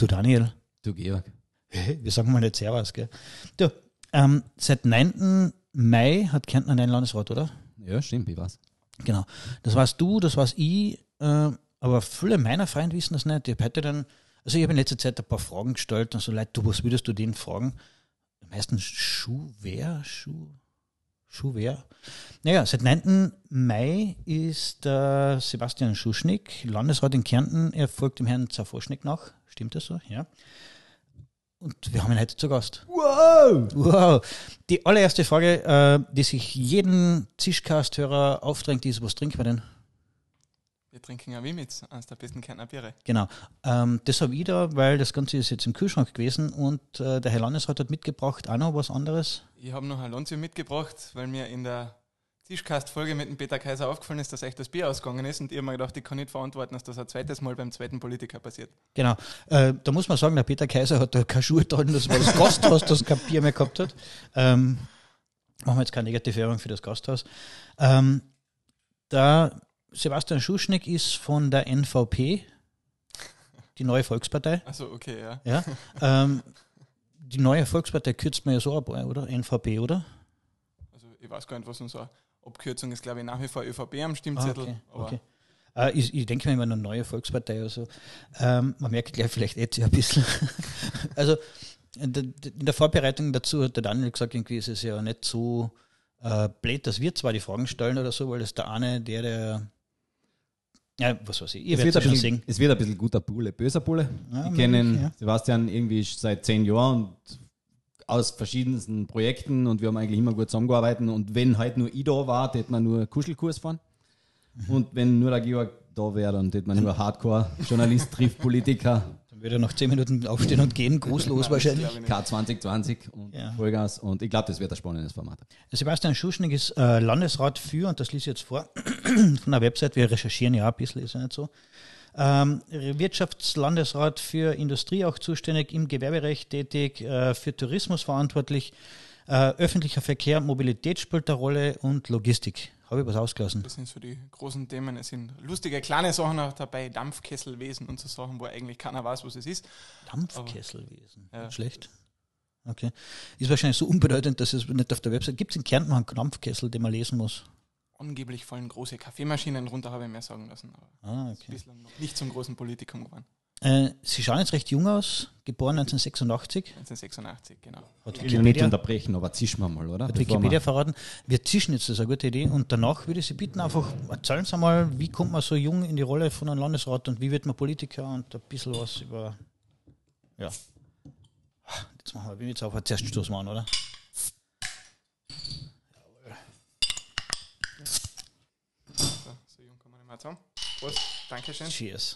Du Daniel. Du Georg. Wir sagen mal nicht Servus, gell? Du, seit 9. Mai hat Kärnten einen Landesrat, oder? Ja, stimmt, ich weiß. Genau. Das warst du, das war's ich, aber viele meiner Freunde wissen das nicht. Ich habe heute dann, also ich habe in letzter Zeit ein paar Fragen gestellt und so, Leute, du, was würdest du denen fragen? Meistens Schuhwehr. Naja, seit 9. Mai ist Sebastian Schuschnigg Landesrat in Kärnten. Er folgt dem Herrn Zafoschnik nach. Stimmt das so? Ja. Und wir haben ihn heute zu Gast. Wow! Die allererste Frage, die sich jeden Zischcast-Hörer aufdrängt, ist, was trinken wir denn? Wir trinken ein Wimitz, eines der besten Kärntner Biere. Genau. Das habe ich da, weil das Ganze ist jetzt im Kühlschrank gewesen und der Herr Landesrat hat mitgebracht auch noch was anderes. Ich habe noch ein Lonzio mitgebracht, weil mir in der Zischcast-Folge mit dem Peter Kaiser aufgefallen ist, dass echt das Bier ausgegangen ist und ich habe mir gedacht, ich kann nicht verantworten, dass das ein zweites Mal beim zweiten Politiker passiert. Genau. Da muss man sagen, der Peter Kaiser hat da keine Schuhe dran, das war das Gasthaus, das kein Bier mehr gehabt hat. Machen wir jetzt keine negative Werbung für das Gasthaus. Der Sebastian Schuschnigg ist von der NVP, die neue Volkspartei. Also okay, ja. Ja. Die neue Volkspartei kürzt man ja so ab, oder? NVP, oder? Also ich weiß gar nicht, was unsere Abkürzung ist, glaube ich, nach wie vor ÖVP am Stimmzettel. Okay. Ich denke mir immer eine neue Volkspartei oder so. Man merkt gleich vielleicht jetzt ein bisschen. Also in der Vorbereitung dazu hat der Daniel gesagt, irgendwie ist es ja nicht so blöd, dass wir zwar die Fragen stellen oder so, weil das der eine, der ja, was weiß ich, ihr werdet es schon sehen. Es wird ein bisschen guter Bulle, böser Bulle. Ja, ich kenne ja. Sebastian irgendwie seit 10 Jahren und aus verschiedensten Projekten und wir haben eigentlich immer gut zusammengearbeitet und wenn halt nur ich da war, hätte man nur Kuschelkurs fahren und wenn nur der Georg da wäre, dann hätte man nur Hardcore-Journalist trifft Politiker. Dann würde er nach 10 Minuten aufstehen und gehen, grußlos wahrscheinlich. K2020 und Ja. Vollgas und ich glaube, das wird ein spannendes Format. Sebastian Schuschnigg ist Landesrat für, und das liest ich jetzt vor, von der Website, wir recherchieren ja ein bisschen, ist ja nicht so, Wirtschaftslandesrat für Industrie auch zuständig, im Gewerberecht tätig, für Tourismus verantwortlich, öffentlicher Verkehr, Mobilität spielt eine Rolle und Logistik. Habe ich was ausgelassen? Das sind so die großen Themen. Es sind lustige kleine Sachen auch dabei, Dampfkesselwesen und so Sachen, wo eigentlich keiner weiß, was es ist. Dampfkesselwesen. Ja. Schlecht. Okay. Ist wahrscheinlich so unbedeutend, dass es nicht auf der Website gibt. Es in Kärnten noch einen Dampfkessel, den man lesen muss? Angeblich fallen große Kaffeemaschinen runter, habe ich mir sagen lassen. Aber ist bislang noch nicht zum großen Politikum geworden. Sie schauen jetzt recht jung aus, geboren 1986. 1986, genau. Ich will nicht unterbrechen, aber zischen wir mal, oder? Hat Wikipedia verraten. Wir zischen jetzt, das ist eine gute Idee. Und danach würde ich Sie bitten, einfach erzählen Sie mal, wie kommt man so jung in die Rolle von einem Landesrat und wie wird man Politiker und ein bisschen was über, ja. Jetzt machen wir, wie jetzt auf, zuerst stoßen wir an, oder? So jung kann man nicht mehr zusammen. Prost, Dankeschön. Cheers.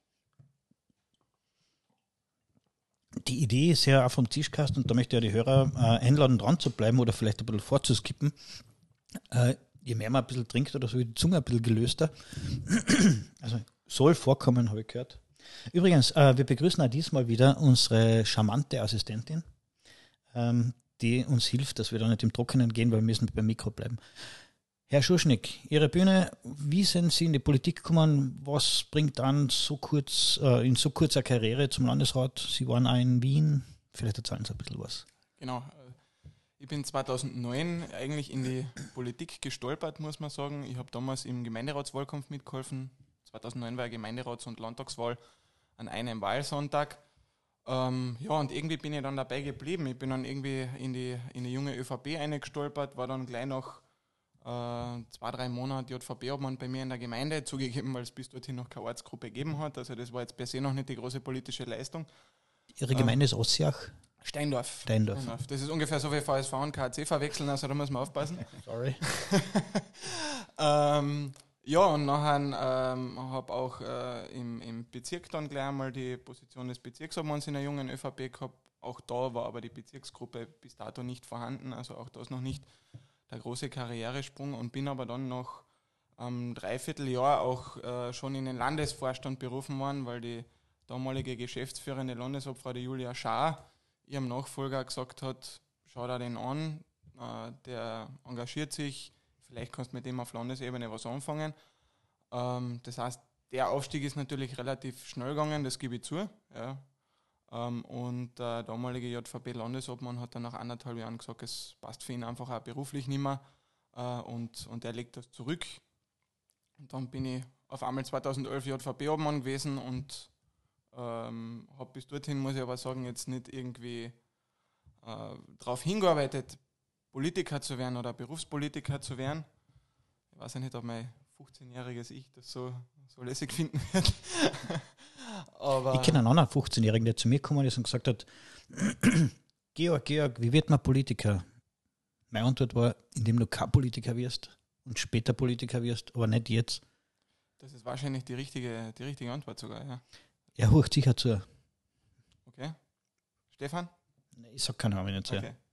Die Idee ist ja auch vom Tischkast und da möchte ich ja die Hörer einladen, dran zu bleiben oder vielleicht ein bisschen vorzuskippen. Je mehr man ein bisschen trinkt oder so, wird die Zunge ein bisschen gelöster. Also soll vorkommen, habe ich gehört. Übrigens, wir begrüßen auch diesmal wieder unsere charmante Assistentin, die uns hilft, dass wir da nicht im Trockenen gehen, weil wir müssen beim Mikro bleiben. Herr Schuschnigg, Ihre Bühne, wie sind Sie in die Politik gekommen? Was bringt an so kurz, in so kurzer Karriere zum Landesrat? Sie waren auch in Wien, vielleicht erzählen Sie ein bisschen was. Genau. Ich bin 2009 eigentlich in die Politik gestolpert, muss man sagen. Ich habe damals im Gemeinderatswahlkampf mitgeholfen. 2009 war Gemeinderats- und Landtagswahl an einem Wahlsonntag. Ja, und irgendwie bin ich dann dabei geblieben. Ich bin dann irgendwie in die junge ÖVP eingestolpert, war dann gleich nach 2-3 Monate JVP-Obmann bei mir in der Gemeinde, zugegeben, weil es bis dorthin noch keine Ortsgruppe gegeben hat. Also das war jetzt per se noch nicht die große politische Leistung. Ihre Gemeinde ist Ossiach? Steindorf. Das ist ungefähr so wie VSV und KAC verwechseln, also da muss man aufpassen. Sorry. Ja, und nachher habe auch im Bezirk dann gleich einmal die Position des Bezirksobmanns in der jungen ÖVP gehabt. Auch da war aber die Bezirksgruppe bis dato nicht vorhanden, also auch das noch nicht der große Karrieresprung und bin aber dann nach einem Dreivierteljahr auch schon in den Landesvorstand berufen worden, weil die damalige geschäftsführende Landesobfrau, die Julia Schaar, ihrem Nachfolger gesagt hat, schau dir den an, der engagiert sich, vielleicht kannst du mit dem auf Landesebene was anfangen. Das heißt, der Aufstieg ist natürlich relativ schnell gegangen, das gebe ich zu. Ja. Und der damalige JVP-Landesobmann hat dann nach 1,5 Jahren gesagt, es passt für ihn einfach auch beruflich nicht mehr und er legt das zurück. Und dann bin ich auf einmal 2011 JVP-Obmann gewesen und habe bis dorthin, muss ich aber sagen, jetzt nicht irgendwie darauf hingearbeitet, Politiker zu werden oder Berufspolitiker zu werden. Ich weiß ja nicht, ob mein 15-jähriges Ich das so lässig finden wird. Aber ich kenne einen anderen 15-Jährigen, der zu mir gekommen ist und gesagt hat, Georg, wie wird man Politiker? Meine Antwort war, indem du kein Politiker wirst und später Politiker wirst, aber nicht jetzt. das ist wahrscheinlich die richtige Antwort sogar, ja. Er hört sicher zu. Okay. Stefan? Ich sag keinen Namen nicht zu. Okay.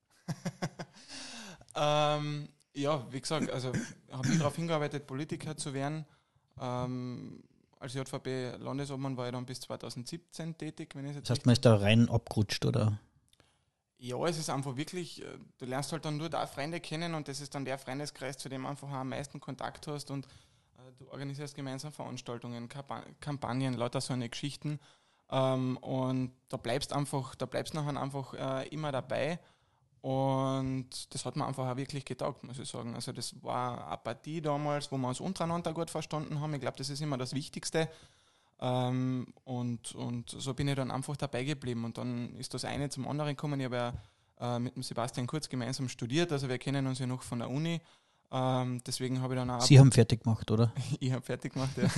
Ja, wie gesagt, also habe ich darauf hingearbeitet, Politiker zu werden. Als JVP-Landesobmann war ich dann bis 2017 tätig. Wenn ich jetzt Das heißt, man ist da rein abgerutscht, oder? Ja, es ist einfach wirklich, du lernst halt dann nur da Freunde kennen und das ist dann der Freundeskreis, zu dem einfach am meisten Kontakt hast und du organisierst gemeinsam Veranstaltungen, Kampagnen, lauter so eine Geschichten und da bleibst nachher einfach immer dabei und das hat mir einfach auch wirklich getaugt, muss ich sagen. Also das war eine Partie damals, wo wir uns untereinander gut verstanden haben. Ich glaube, das ist immer das Wichtigste. Und so bin ich dann einfach dabei geblieben und dann ist das eine zum anderen gekommen. Ich habe ja mit dem Sebastian Kurz gemeinsam studiert, also wir kennen uns ja noch von der Uni. Deswegen habe ich dann auch... Sie haben fertig gemacht, oder? Ich habe fertig gemacht, ja.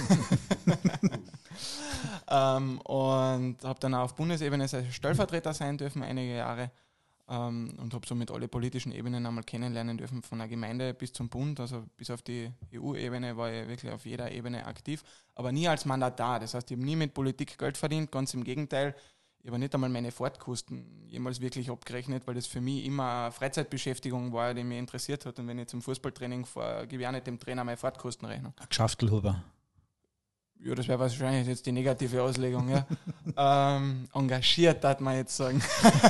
Und habe dann auch auf Bundesebene als Stellvertreter sein dürfen, einige Jahre. Und habe somit alle politischen Ebenen einmal kennenlernen dürfen, von der Gemeinde bis zum Bund, also bis auf die EU-Ebene war ich wirklich auf jeder Ebene aktiv, aber nie als Mandatar. Das heißt, ich habe nie mit Politik Geld verdient, ganz im Gegenteil. Ich habe nicht einmal meine Fahrtkosten jemals wirklich abgerechnet, weil das für mich immer eine Freizeitbeschäftigung war, die mich interessiert hat. Und wenn ich zum Fußballtraining fahre, gebe ich auch nicht dem Trainer meine Fahrtkosten rechnen. Ein Geschäftelhuber. Ja, das wäre wahrscheinlich jetzt die negative Auslegung. Ja. Engagiert, darf man jetzt sagen.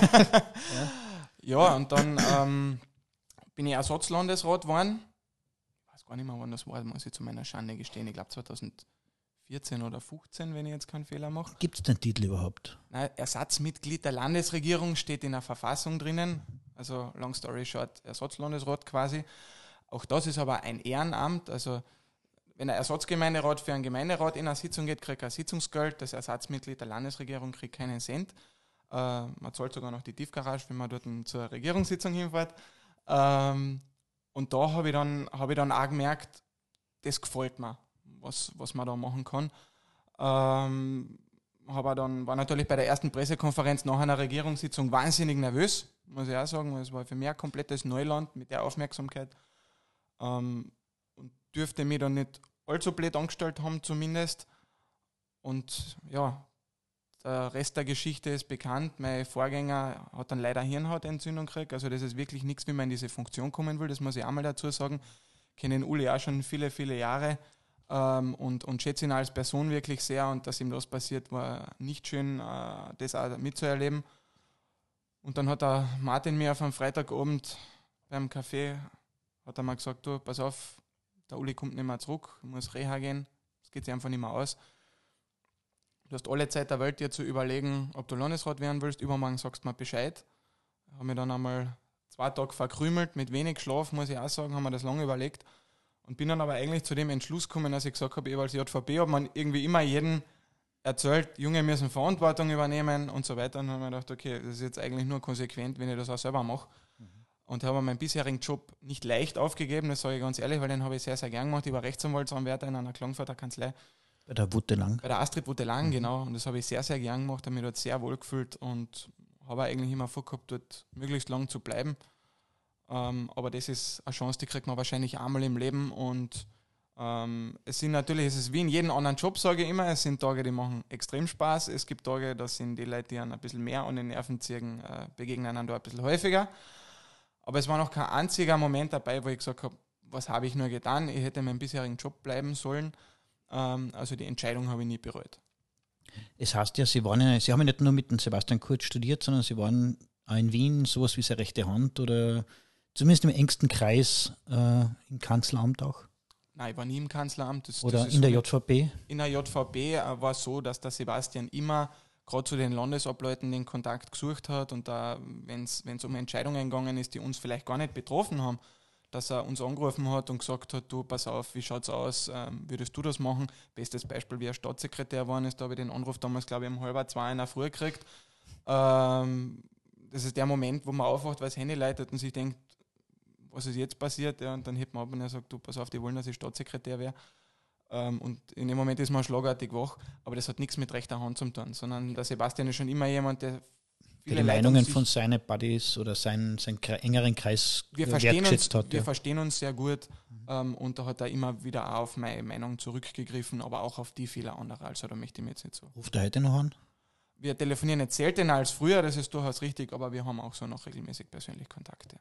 Ja, und dann bin ich Ersatzlandesrat geworden. Ich weiß gar nicht mehr, wann das war, muss ich zu meiner Schande gestehen. Ich glaube 2014 oder 2015, wenn ich jetzt keinen Fehler mache. Gibt es den Titel überhaupt? Nein, Ersatzmitglied der Landesregierung steht in der Verfassung drinnen. Also long story short, Ersatzlandesrat quasi. Auch das ist aber ein Ehrenamt. Also wenn ein Ersatzgemeinderat für einen Gemeinderat in eine Sitzung geht, kriegt er ein Sitzungsgeld. Das Ersatzmitglied der Landesregierung kriegt keinen Cent. Man zahlt sogar noch die Tiefgarage, wenn man dort zur Regierungssitzung hinfährt. Und da habe ich dann auch gemerkt, das gefällt mir, was man da machen kann. War natürlich bei der ersten Pressekonferenz nach einer Regierungssitzung wahnsinnig nervös, muss ich auch sagen, weil es war für mich ein komplettes Neuland mit der Aufmerksamkeit. Und dürfte mich dann nicht allzu blöd angestellt haben zumindest. Und ja, der Rest der Geschichte ist bekannt. Mein Vorgänger hat dann leider Hirnhautentzündung gekriegt. Also das ist wirklich nichts, wie man in diese Funktion kommen will. Das muss ich auch mal dazu sagen. Ich kenne den Uli auch schon viele, viele Jahre und schätze ihn als Person wirklich sehr. Und dass ihm das passiert, war nicht schön, das auch mitzuerleben. Und dann hat der Martin mir auf einem Freitagabend beim Café hat er mal gesagt, du, pass auf, der Uli kommt nicht mehr zurück, muss Reha gehen, das geht sich einfach nicht mehr aus. Du hast alle Zeit der Welt, dir zu überlegen, ob du Landesrat werden willst. Übermorgen sagst du mir Bescheid. Habe mich dann einmal 2 Tage verkrümelt, mit wenig Schlaf, muss ich auch sagen, haben wir das lange überlegt. Und bin dann aber eigentlich zu dem Entschluss gekommen, dass ich gesagt habe, ich als JVP habe man irgendwie immer jedem erzählt, Junge müssen Verantwortung übernehmen und so weiter. Und dann habe ich gedacht, okay, das ist jetzt eigentlich nur konsequent, wenn ich das auch selber mache. Und habe meinen bisherigen Job nicht leicht aufgegeben, das sage ich ganz ehrlich, weil den habe ich sehr, sehr gern gemacht. Ich war Rechtsanwaltsanwärter in einer Klagenfurter Kanzlei. Bei der Wuttelang. Bei der Astrid Wuttelang, genau. Und das habe ich sehr, sehr gern gemacht, habe mich dort sehr wohl gefühlt und habe eigentlich immer vorgehabt, dort möglichst lang zu bleiben. Aber das ist eine Chance, die kriegt man wahrscheinlich einmal im Leben. Und es ist wie in jedem anderen Job, sage ich immer, es sind Tage, die machen extrem Spaß. Es gibt Tage, da sind die Leute, die einen ein bisschen mehr an den Nerven ziehen, begegnen einem da ein bisschen häufiger. Aber es war noch kein einziger Moment dabei, wo ich gesagt habe, was habe ich nur getan? Ich hätte meinen bisherigen Job bleiben sollen. Also die Entscheidung habe ich nie bereut. Es heißt ja, Sie haben ja nicht nur mit dem Sebastian Kurz studiert, sondern Sie waren auch in Wien sowas wie seine rechte Hand oder zumindest im engsten Kreis im Kanzleramt auch. Nein, ich war nie im Kanzleramt. Oder in der JVP? In der JVP war es so, dass der Sebastian immer gerade zu den Landesobleuten den Kontakt gesucht hat und da, wenn es um Entscheidungen gegangen ist, die uns vielleicht gar nicht betroffen haben, dass er uns angerufen hat und gesagt hat, du, pass auf, wie schaut's aus, würdest du das machen? Bestes Beispiel, wie er Staatssekretär geworden ist, da habe ich den Anruf damals, glaube ich, um 1:30 in der Früh gekriegt. Das ist der Moment, wo man aufwacht, weil das Handy leitet und sich denkt, was ist jetzt passiert? Ja, und dann hebt man ab und er sagt, du, pass auf, die wollen, dass ich Staatssekretär wäre. Und in dem Moment ist man schlagartig wach, aber das hat nichts mit rechter Hand zu tun, sondern der Sebastian ist schon immer jemand, der die Meinungen von seinen Buddies oder seinen engeren Kreis wertgeschätzt hat. Wir verstehen uns sehr gut und da hat er immer wieder auch auf meine Meinung zurückgegriffen, aber auch auf die vieler anderer. Also da möchte ich mir jetzt nicht so. Ruft er heute noch an? Wir telefonieren nicht seltener als früher, das ist durchaus richtig, aber wir haben auch so noch regelmäßig persönlich Kontakt. Ja.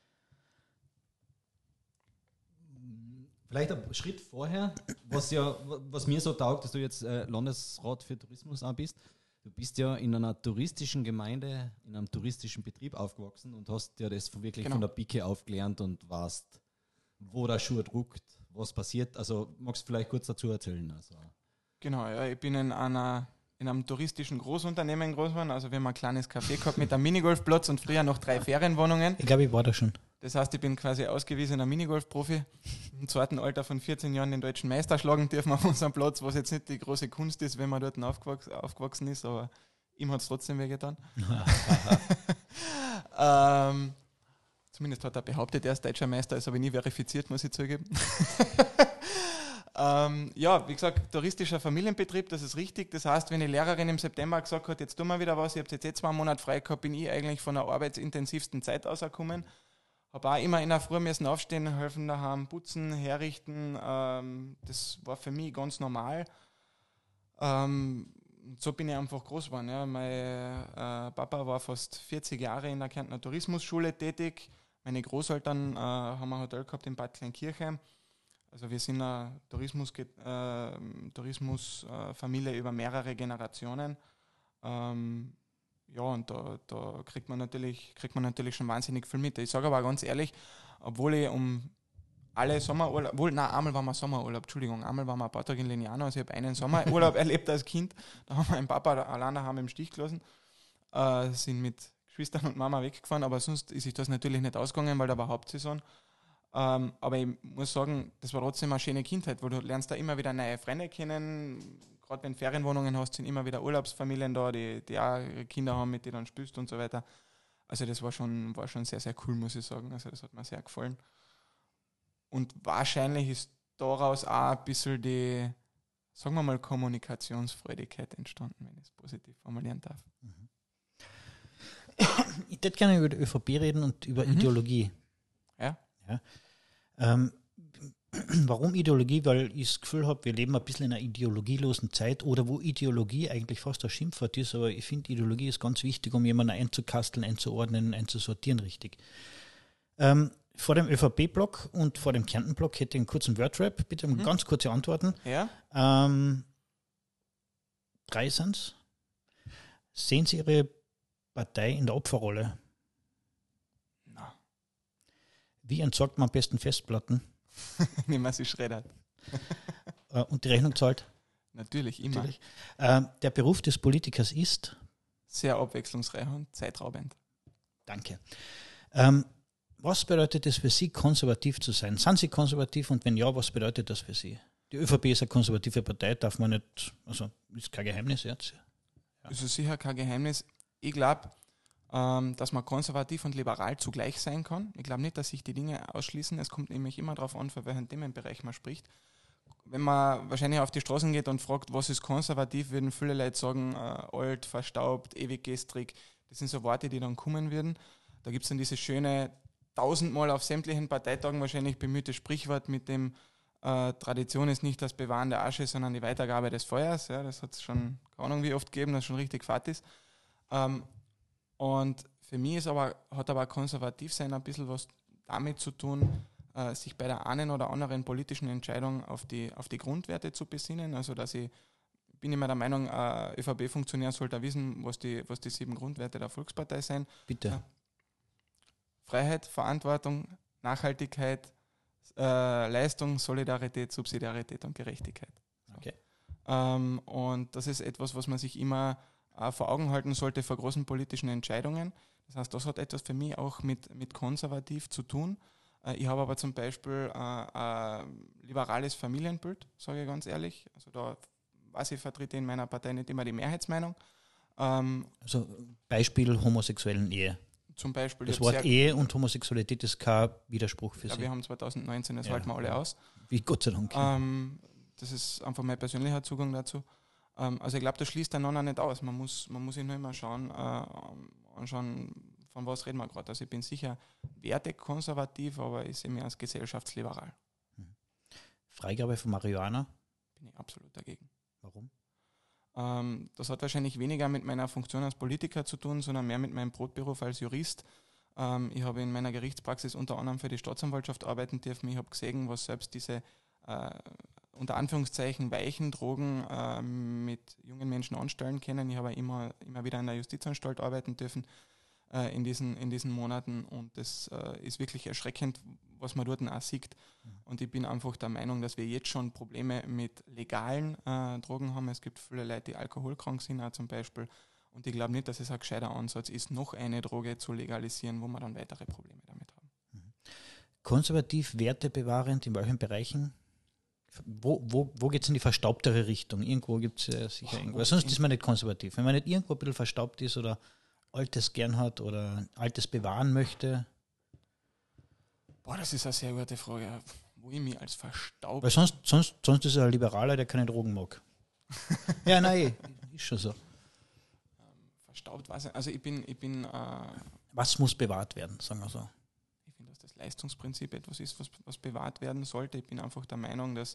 Vielleicht ein Schritt vorher, was mir so taugt, dass du jetzt Landesrat für Tourismus auch bist. Du bist ja in einer touristischen Gemeinde, in einem touristischen Betrieb aufgewachsen und hast ja das wirklich von der Pike aufgelernt und weißt, wo der Schuh druckt, was passiert. Also magst du vielleicht kurz dazu erzählen? Also. Genau, ja, ich bin in einem touristischen Großunternehmen groß geworden. Also wir haben ein kleines Café gehabt mit einem Minigolfplatz und früher noch 3 Ferienwohnungen. Ich glaube, ich war da schon. Das heißt, ich bin quasi ausgewiesener Minigolf-Profi. Im zweiten Alter von 14 Jahren den deutschen Meister schlagen dürfen auf unserem Platz, was jetzt nicht die große Kunst ist, wenn man dort aufgewachsen ist, aber ihm hat es trotzdem wehgetan. Zumindest hat er behauptet, er ist deutscher Meister, ist aber nie verifiziert, muss ich zugeben. Ja, wie gesagt, touristischer Familienbetrieb, das ist richtig. Das heißt, wenn die Lehrerin im September gesagt hat, jetzt tun wir wieder was, ich habe jetzt 2 Monate frei gehabt, bin ich eigentlich von der arbeitsintensivsten Zeit ausgekommen. Habe auch immer in der Früh müssen aufstehen, helfen daheim, putzen, herrichten. Das war für mich ganz normal. So bin ich einfach groß geworden. Ja. Mein Papa war fast 40 Jahre in der Kärntner Tourismusschule tätig. Meine Großeltern haben ein Hotel gehabt in Bad Kleinkirchen. Also wir sind eine Tourismusfamilie über mehrere Generationen. Ja, und da kriegt man natürlich schon wahnsinnig viel mit. Ich sage aber ganz ehrlich, obwohl ich einmal waren wir Sommerurlaub, einmal waren wir ein paar Tage in Lignano, also ich habe einen Sommerurlaub erlebt als Kind, da haben wir meinen Papa allein daheim im Stich gelassen, sind mit Geschwistern und Mama weggefahren, aber sonst ist sich das natürlich nicht ausgegangen, weil da war Hauptsaison. Aber ich muss sagen, das war trotzdem eine schöne Kindheit, weil du lernst da immer wieder neue Freunde kennen. Gerade wenn du Ferienwohnungen hast, sind immer wieder Urlaubsfamilien da, die auch ihre Kinder haben, mit denen du dann spielst und so weiter. Also das war schon sehr, sehr cool, muss ich sagen. Also das hat mir sehr gefallen. Und wahrscheinlich ist daraus auch ein bisschen die, sagen wir mal, Kommunikationsfreudigkeit entstanden, wenn ich es positiv formulieren darf. Ich hätte gerne über die ÖVP reden und über Ideologie. Ja. Warum Ideologie? Weil ich das Gefühl habe, wir leben ein bisschen in einer ideologielosen Zeit oder wo Ideologie eigentlich fast ein Schimpfwort ist, aber ich finde, Ideologie ist ganz wichtig, um jemanden einzukasteln, einzuordnen, einzusortieren richtig. Vor dem ÖVP-Block und vor dem Kärnten-Block hätte ich einen kurzen Wordrap, bitte um ganz kurze Antworten. Ja. 3 sind's. Sehen Sie Ihre Partei in der Opferrolle? Na. Wie entsorgt man am besten Festplatten? Indem man sie schreddert. Und die Rechnung zahlt? Natürlich, immer. Natürlich. Der Beruf des Politikers ist? Sehr abwechslungsreich und zeitraubend. Danke. Was bedeutet es für Sie, konservativ zu sein? Sind Sie konservativ und wenn ja, was bedeutet das für Sie? Die ÖVP ist eine konservative Partei, darf man nicht, also ist kein Geheimnis jetzt. Ja. Das ist sicher kein Geheimnis. Ich glaube, dass man konservativ und liberal zugleich sein kann. Ich glaube nicht, dass sich die Dinge ausschließen. Es kommt nämlich immer darauf an, für welchen Themenbereich man spricht. Wenn man wahrscheinlich auf die Straßen geht und fragt, was ist konservativ, würden viele Leute sagen, alt, verstaubt, ewig gestrig. Das sind so Worte, die dann kommen würden. Da gibt es dann dieses schöne, 1000-mal auf sämtlichen Parteitagen wahrscheinlich bemühte Sprichwort mit dem Tradition ist nicht das Bewahren der Asche, sondern die Weitergabe des Feuers. Ja, das hat es schon, keine Ahnung wie oft gegeben, das schon richtig fad ist. Und für mich hat aber konservativ sein ein bisschen was damit zu tun, sich bei der einen oder anderen politischen Entscheidung auf die Grundwerte zu besinnen. Also dass ich bin immer der Meinung, ÖVP-Funktionär sollte wissen, was die 7 Grundwerte der Volkspartei sind. Bitte. Freiheit, Verantwortung, Nachhaltigkeit, Leistung, Solidarität, Subsidiarität und Gerechtigkeit. Okay. Und das ist etwas, was man sich immer auch vor Augen halten sollte vor großen politischen Entscheidungen. Das heißt, das hat etwas für mich auch mit konservativ zu tun. Ich habe aber zum Beispiel ein liberales Familienbild, sage ich ganz ehrlich. Also da weiß ich, vertrete in meiner Partei nicht immer die Mehrheitsmeinung. Also Beispiel homosexuellen Ehe. Zum Beispiel. Das Wort Ehe und Homosexualität ist kein Widerspruch für ja, Sie. wir haben 2019, das halten wir alle aus. Wie Gott sei Dank. Das ist einfach mein persönlicher Zugang dazu. Also ich glaube, das schließt einander nicht aus. Man muss sich nur immer anschauen, von was reden wir gerade. Also ich bin sicher wertekonservativ, aber ich sehe mich als gesellschaftsliberal. Freigabe von Marihuana? Bin ich absolut dagegen. Warum? Das hat wahrscheinlich weniger mit meiner Funktion als Politiker zu tun, sondern mehr mit meinem Brotberuf als Jurist. Ich habe in meiner Gerichtspraxis unter anderem für die Staatsanwaltschaft arbeiten dürfen. Ich habe gesehen, was selbst diese unter Anführungszeichen weichen Drogen mit jungen Menschen anstellen können. Ich habe immer wieder in der Justizanstalt arbeiten dürfen in diesen Monaten und das ist wirklich erschreckend, was man dort auch sieht. Und ich bin einfach der Meinung, dass wir jetzt schon Probleme mit legalen Drogen haben. Es gibt viele Leute, die alkoholkrank sind auch zum Beispiel. Und ich glaube nicht, dass es ein gescheiter Ansatz ist, noch eine Droge zu legalisieren, wo wir dann weitere Probleme damit haben. Konservativ, wertebewahrend, in welchen Bereichen? Wo geht es in die verstaubtere Richtung? Irgendwo gibt es sicher irgendwo. Sonst ist man nicht konservativ. Wenn man nicht irgendwo ein bisschen verstaubt ist oder Altes gern hat oder Altes bewahren möchte. Das ist eine sehr gute Frage. Wo ich mich als verstaubt... Weil sonst ist er ein Liberaler, der keine Drogen mag. Ja, nein, ist schon so. Verstaubt, weiß ich. Also ich bin was muss bewahrt werden, sagen wir so? Ich finde, dass das Leistungsprinzip etwas ist, was bewahrt werden sollte. Ich bin einfach der Meinung, dass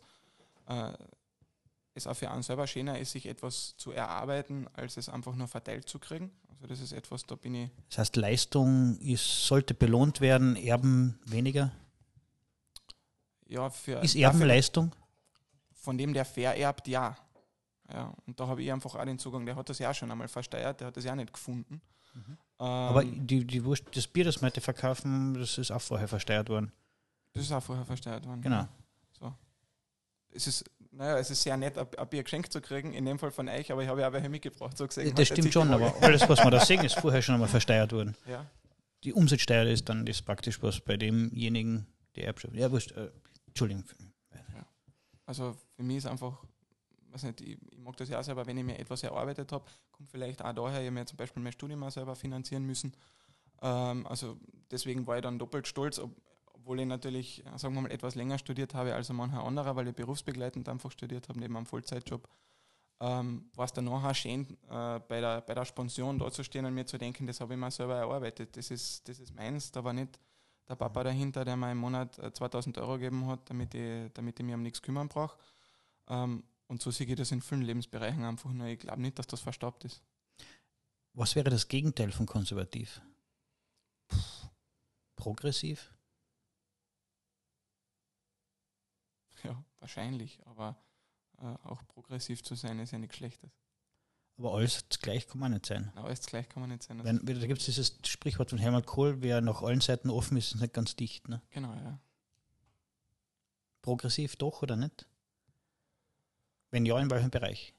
es auch für einen selber schöner ist, sich etwas zu erarbeiten, als es einfach nur verteilt zu kriegen. Also das ist etwas, da bin ich... Das heißt, Leistung sollte belohnt werden, Erben weniger? Ja, ist Erben Leistung? Von dem, der vererbt, ja. Und da habe ich einfach auch den Zugang, der hat das ja auch schon einmal versteuert, der hat das ja nicht gefunden. Aber die Wurst, das Bier, das wir heute verkaufen, das ist auch vorher versteuert worden. Das ist auch vorher versteuert worden. Genau. So. Es ist sehr nett, ein Bier geschenkt zu kriegen, in dem Fall von euch, aber ich habe ja auch welche mitgebracht, so gesehen. Das stimmt schon, aber alles, was wir da sehen, ist vorher schon einmal versteuert worden. Ja. Die Umsatzsteuer ist dann das praktisch, was bei demjenigen die Erbschaft... Ja, wurscht, Entschuldigung. Ja. Also für mich ist einfach, weiß nicht, ich mag das ja auch selber, wenn ich mir etwas erarbeitet habe, kommt vielleicht auch daher, ich habe mir zum Beispiel mein Studium auch selber finanzieren müssen. Also deswegen war ich dann doppelt stolz, obwohl ich natürlich, sagen wir mal, etwas länger studiert habe als mancher anderer, weil ich berufsbegleitend einfach studiert habe, neben einem Vollzeitjob. War es dann nachher schön, bei der Spension da zu stehen und mir zu denken, das habe ich mir selber erarbeitet. Das ist meins, da war nicht der Papa dahinter, der mir im Monat 2000 Euro gegeben hat, damit ich mich um nichts kümmern brauche. Und so sehe ich das in vielen Lebensbereichen einfach nur. Ich glaube nicht, dass das verstaubt ist. Was wäre das Gegenteil von konservativ? Progressiv? Ja, wahrscheinlich, aber auch progressiv zu sein ist ja nichts Schlechtes. Aber alles gleich kann man nicht sein. Na, alles gleich kann man nicht sein. Da gibt es dieses Sprichwort von Helmut Kohl, wer nach allen Seiten offen ist, ist nicht ganz dicht. Ne? Genau, ja. Progressiv doch oder nicht? Wenn ja, in welchem Bereich?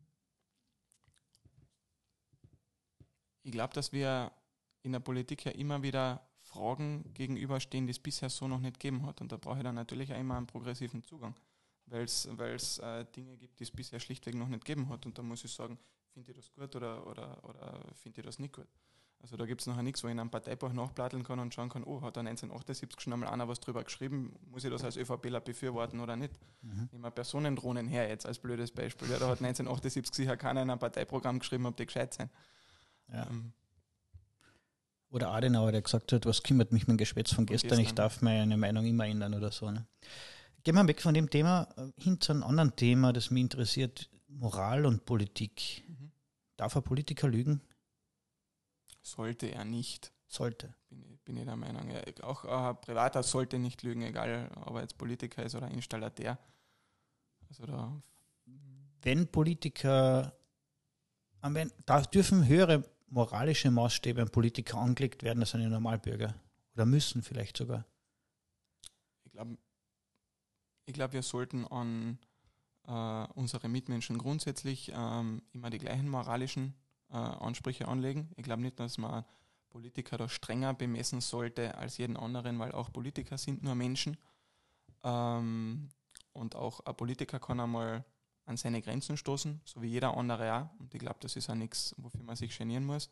Ich glaube, dass wir in der Politik ja immer wieder Fragen gegenüberstehen, die es bisher so noch nicht gegeben hat. Und da brauche ich dann natürlich auch immer einen progressiven Zugang, weil es Dinge gibt, die es bisher schlichtweg noch nicht gegeben hat. Und da muss ich sagen, finde ich das gut oder finde ich das nicht gut. Also da gibt es nachher nichts, wo ich in einem Parteibuch nachplatteln kann und schauen kann, hat da 1978 schon einmal einer was drüber geschrieben, muss ich das als ÖVPler befürworten oder nicht. Nehmen wir Personendrohnen her jetzt als blödes Beispiel. Ja, da hat 1978 sicher keiner in einem Parteiprogramm geschrieben, ob die gescheit sein. Ja. Oder Adenauer, der gesagt hat, was kümmert mich mein Geschwätz von gestern, ich darf meine Meinung immer ändern oder so. Ne? Gehen wir weg von dem Thema hin zu einem anderen Thema, das mich interessiert, Moral und Politik. Darf ein Politiker lügen? Sollte er nicht. Sollte. Bin ich der Meinung. Ja, auch ein Privater sollte nicht lügen, egal ob er jetzt Politiker ist oder Installateur. Also wenn Politiker, da dürfen höhere moralische Maßstäbe an Politiker angelegt werden als an den Normalbürger. Oder müssen vielleicht sogar. Ich glaube, wir sollten an unsere Mitmenschen grundsätzlich immer die gleichen moralischen Ansprüche anlegen. Ich glaube nicht, dass man Politiker da strenger bemessen sollte als jeden anderen, weil auch Politiker sind nur Menschen. Und auch ein Politiker kann einmal an seine Grenzen stoßen, so wie jeder andere auch. Und ich glaube, das ist auch nichts, wofür man sich genieren muss.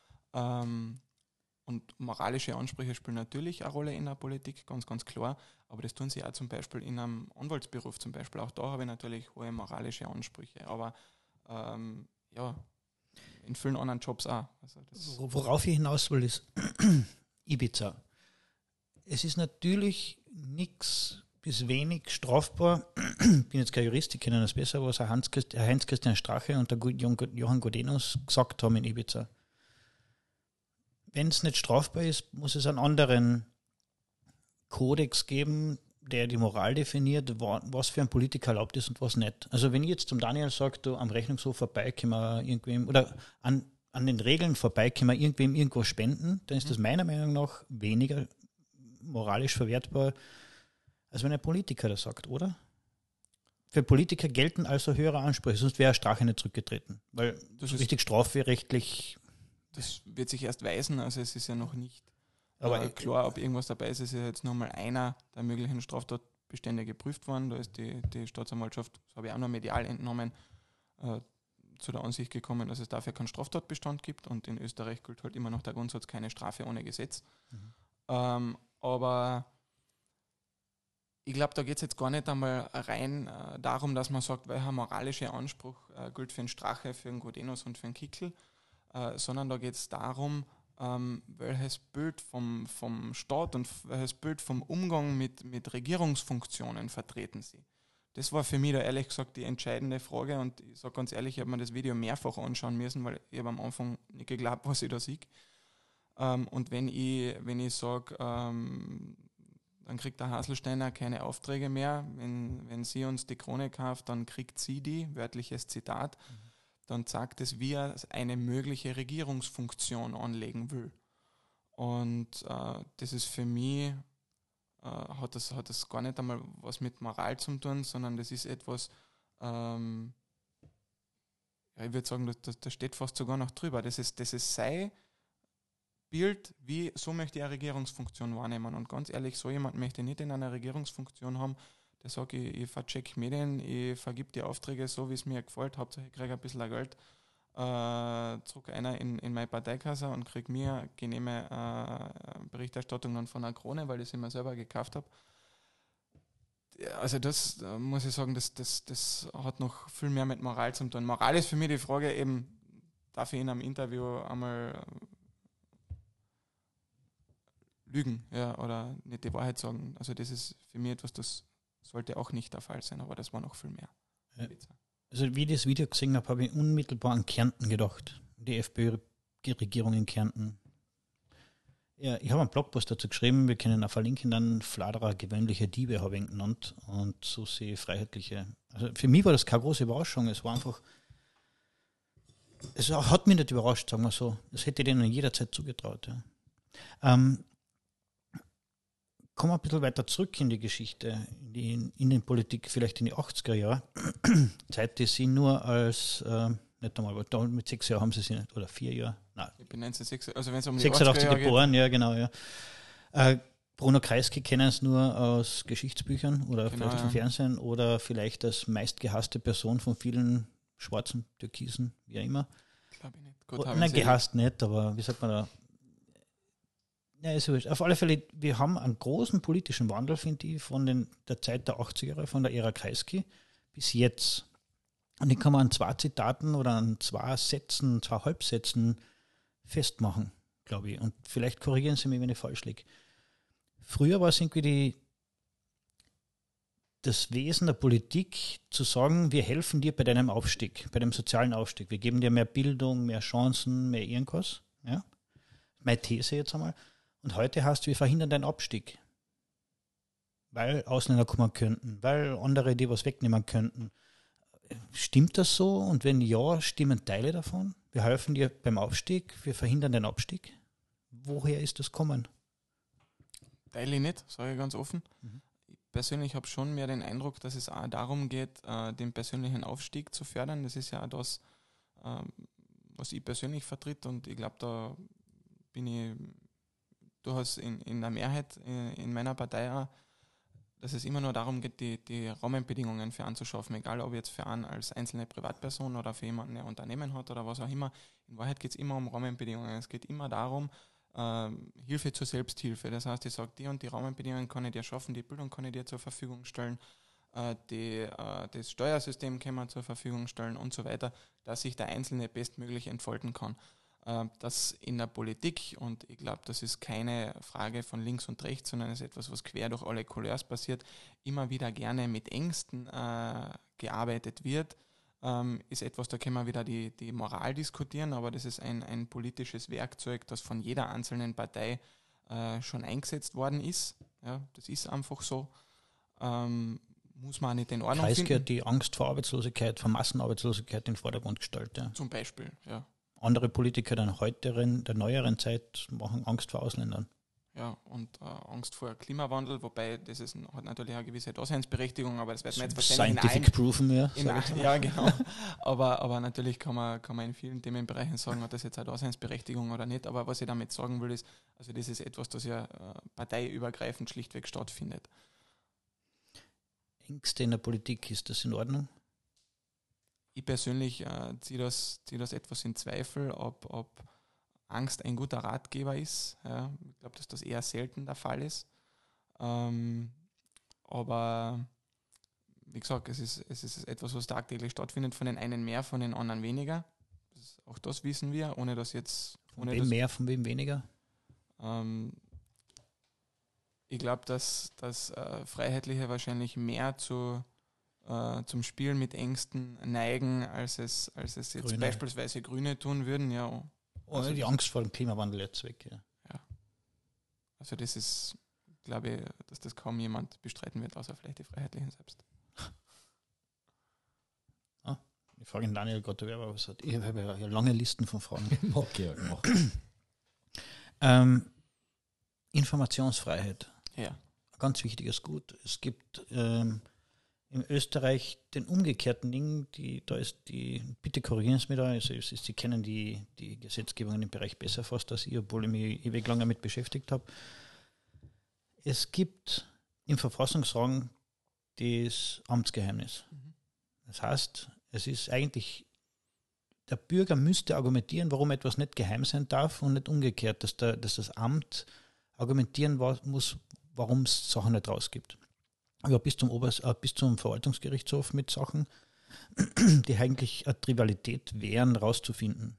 Und moralische Ansprüche spielen natürlich eine Rolle in der Politik, ganz, ganz klar. Aber das tun sie auch zum Beispiel in einem Anwaltsberuf zum Beispiel. Auch da habe ich natürlich hohe moralische Ansprüche. Aber in vielen anderen Jobs auch. Also Worauf ich hinaus will, ist Ibiza. Es ist natürlich nichts bis wenig strafbar. Ich bin jetzt kein Jurist, ich kenne das besser, was Heinz-Christian Strache und der Johann Gudenus gesagt haben in Ibiza. Wenn es nicht strafbar ist, muss es einen anderen Kodex geben, der die Moral definiert, was für ein Politiker erlaubt ist und was nicht. Also wenn ich jetzt zum Daniel sage, du am Rechnungshof vorbei können wir irgendwem, oder an den Regeln vorbei können wir irgendwem irgendwo spenden, dann ist das meiner Meinung nach weniger moralisch verwertbar, als wenn ein Politiker das sagt, oder? Für Politiker gelten also höhere Ansprüche, sonst wäre Strache nicht zurückgetreten. Weil das ist richtig strafrechtlich. Das wird sich erst weisen, also es ist ja noch nicht klar, ob irgendwas dabei ist. Es ist jetzt nochmal einer der möglichen Straftatbestände geprüft worden. Da ist die Staatsanwaltschaft, das habe ich auch noch medial entnommen, zu der Ansicht gekommen, dass es dafür keinen Straftatbestand gibt, und in Österreich gilt halt immer noch der Grundsatz, keine Strafe ohne Gesetz. Aber ich glaube, da geht es jetzt gar nicht einmal rein darum, dass man sagt, welcher moralische Anspruch gilt für einen Strache, für einen Gudenus und für einen Kickl, sondern da geht es darum, welches Bild vom Staat und welches Bild vom Umgang mit Regierungsfunktionen vertreten sie. Das war für mich da ehrlich gesagt die entscheidende Frage, und ich sage ganz ehrlich, ich habe mir das Video mehrfach anschauen müssen, weil ich habe am Anfang nicht geglaubt, was ich da sehe. Und wenn ich sage, dann kriegt der Haselsteiner keine Aufträge mehr, wenn sie uns die Krone kauft, dann kriegt sie die, wörtliches Zitat, dann sagt es, wie er eine mögliche Regierungsfunktion anlegen will. Und das ist für mich, hat das gar nicht einmal was mit Moral zu tun, sondern das ist etwas, ich würde sagen, das steht fast sogar noch drüber. Das ist sein Bild, so möchte ich eine Regierungsfunktion wahrnehmen. Und ganz ehrlich, so jemand möchte ich nicht in einer Regierungsfunktion haben, der sagt, ich vercheck Medien, ich vergib die Aufträge so, wie es mir gefällt, Hauptsache ich kriege ein bisschen Geld, zurück einer in meine Parteikasse und kriege mir genehme Berichterstattung dann von einer Krone, weil ich sie mir selber gekauft habe. Also das muss ich sagen, das hat noch viel mehr mit Moral zu tun. Moral ist für mich die Frage eben, darf ich in einem Interview einmal lügen, ja, oder nicht die Wahrheit sagen. Also das ist für mich etwas, das sollte auch nicht der Fall sein, aber das war noch viel mehr. Ja. Also wie ich das Video gesehen habe, habe ich unmittelbar an Kärnten gedacht. Die FPÖ-Regierung in Kärnten. Ja, ich habe einen Blogpost dazu geschrieben, wir können auch verlinken, dann Fladerer gewöhnliche Diebe habe ich ihn genannt, und so sehe freiheitliche. Also für mich war das keine große Überraschung, es war einfach, es hat mich nicht überrascht, sagen wir so. Das hätte ich denen jederzeit zugetraut. Ja. Kommen wir ein bisschen weiter zurück in die Geschichte, in die Politik, vielleicht in die 80er Jahre. Zeit, die sie nur als, nicht einmal, aber mit 6 Jahren haben sie nicht, oder 4 Jahre. Nein. Ich bin 1986, also wenn es um die 86 80er geboren, geht. ja, genau, ja. Bruno Kreisky kennen es nur aus Geschichtsbüchern oder Genau, vielleicht vom Fernsehen oder vielleicht als meistgehasste Person von vielen Schwarzen, Türkisen, wie auch immer. Glaube ich nicht. Gut, Nein, gehasst nicht, aber wie sagt man da? Ja, ist wurscht. Auf alle Fälle, wir haben einen großen politischen Wandel, finde ich, von der Zeit der 80er Jahre, von der Ära Kreisky bis jetzt. Und den kann man an 2 Zitaten oder an 2 Sätzen, 2 Halbsätzen festmachen, glaube ich. Und vielleicht korrigieren Sie mich, wenn ich falsch liege. Früher war es irgendwie das Wesen der Politik, zu sagen, wir helfen dir bei deinem Aufstieg, bei dem sozialen Aufstieg. Wir geben dir mehr Bildung, mehr Chancen, mehr irgendwas. Ja? Meine These jetzt einmal. Und heute heißt, wir verhindern deinen Abstieg. Weil Ausländer kommen könnten, weil andere dir was wegnehmen könnten. Stimmt das so? Und wenn ja, stimmen Teile davon? Wir helfen dir beim Aufstieg, wir verhindern den Abstieg. Woher ist das kommen? Teile ich nicht, sage ich ganz offen. Ich persönlich habe schon mehr den Eindruck, dass es auch darum geht, den persönlichen Aufstieg zu fördern. Das ist ja auch das, was ich persönlich vertritt, und ich glaube, da bin ich durchaus in der Mehrheit in meiner Partei auch, dass es immer nur darum geht, die Rahmenbedingungen für einen zu schaffen, egal ob jetzt für einen als einzelne Privatperson oder für jemanden, der ein Unternehmen hat oder was auch immer. In Wahrheit geht es immer um Rahmenbedingungen. Es geht immer darum, Hilfe zur Selbsthilfe. Das heißt, ich sage, die und die Rahmenbedingungen kann ich dir schaffen, die Bildung kann ich dir zur Verfügung stellen, das Steuersystem kann man zur Verfügung stellen und so weiter, dass sich der Einzelne bestmöglich entfalten kann. Das in der Politik, und ich glaube, das ist keine Frage von links und rechts, sondern es ist etwas, was quer durch alle Couleurs passiert, immer wieder gerne mit Ängsten gearbeitet wird, ist etwas, da können wir wieder die Moral diskutieren, aber das ist ein politisches Werkzeug, das von jeder einzelnen Partei schon eingesetzt worden ist. Ja, das ist einfach so. Muss man auch nicht in Ordnung Kreisky finden. hat die Angst vor Arbeitslosigkeit, vor Massenarbeitslosigkeit in den Vordergrund gestellt. Ja. Zum Beispiel, ja. Andere Politiker der neueren Zeit machen Angst vor Ausländern. Ja, und Angst vor Klimawandel, wobei das hat natürlich eine gewisse Daseinsberechtigung, aber das wird man jetzt wahrscheinlich Scientific proven, ja. Ja, genau. Aber natürlich kann man in vielen Themenbereichen sagen, hat das jetzt eine Daseinsberechtigung oder nicht. Aber was ich damit sagen will, ist, also das ist etwas, das ja parteiübergreifend schlichtweg stattfindet. Ängste in der Politik, ist das in Ordnung? Ich persönlich ziehe das etwas in Zweifel, ob Angst ein guter Ratgeber ist. Ja, ich glaube, dass das eher selten der Fall ist. Aber wie gesagt, es ist etwas, was tagtäglich stattfindet, von den einen mehr, von den anderen weniger. Auch das wissen wir, ohne dass jetzt... Von wem mehr, von wem weniger? Ich glaube, dass Freiheitliche wahrscheinlich mehr zum Spielen mit Ängsten neigen, als es jetzt Grüne. Beispielsweise Grüne tun würden. Ja. Also die Angst vor dem Klimawandel jetzt weg. Ja. Also das ist, glaube ich, dass das kaum jemand bestreiten wird, außer vielleicht die Freiheitlichen selbst. Ich frage den Daniel gerade, wer was hat. Ich habe ja lange Listen von Fragen. Okay. Informationsfreiheit. Ja. Ein ganz wichtiges Gut. Es gibt in Österreich den umgekehrten Ding, bitte korrigieren Sie mich da, also Sie kennen die Gesetzgebung im Bereich besser fast als ich, obwohl ich mich ewig lang damit beschäftigt habe. Es gibt im Verfassungsrang das Amtsgeheimnis. Das heißt, es ist eigentlich, der Bürger müsste argumentieren, warum etwas nicht geheim sein darf, und nicht umgekehrt, dass das Amt argumentieren muss, warum es Sachen nicht rausgibt. Aber bis zum Verwaltungsgerichtshof mit Sachen, die eigentlich eine Trivialität wären, rauszufinden.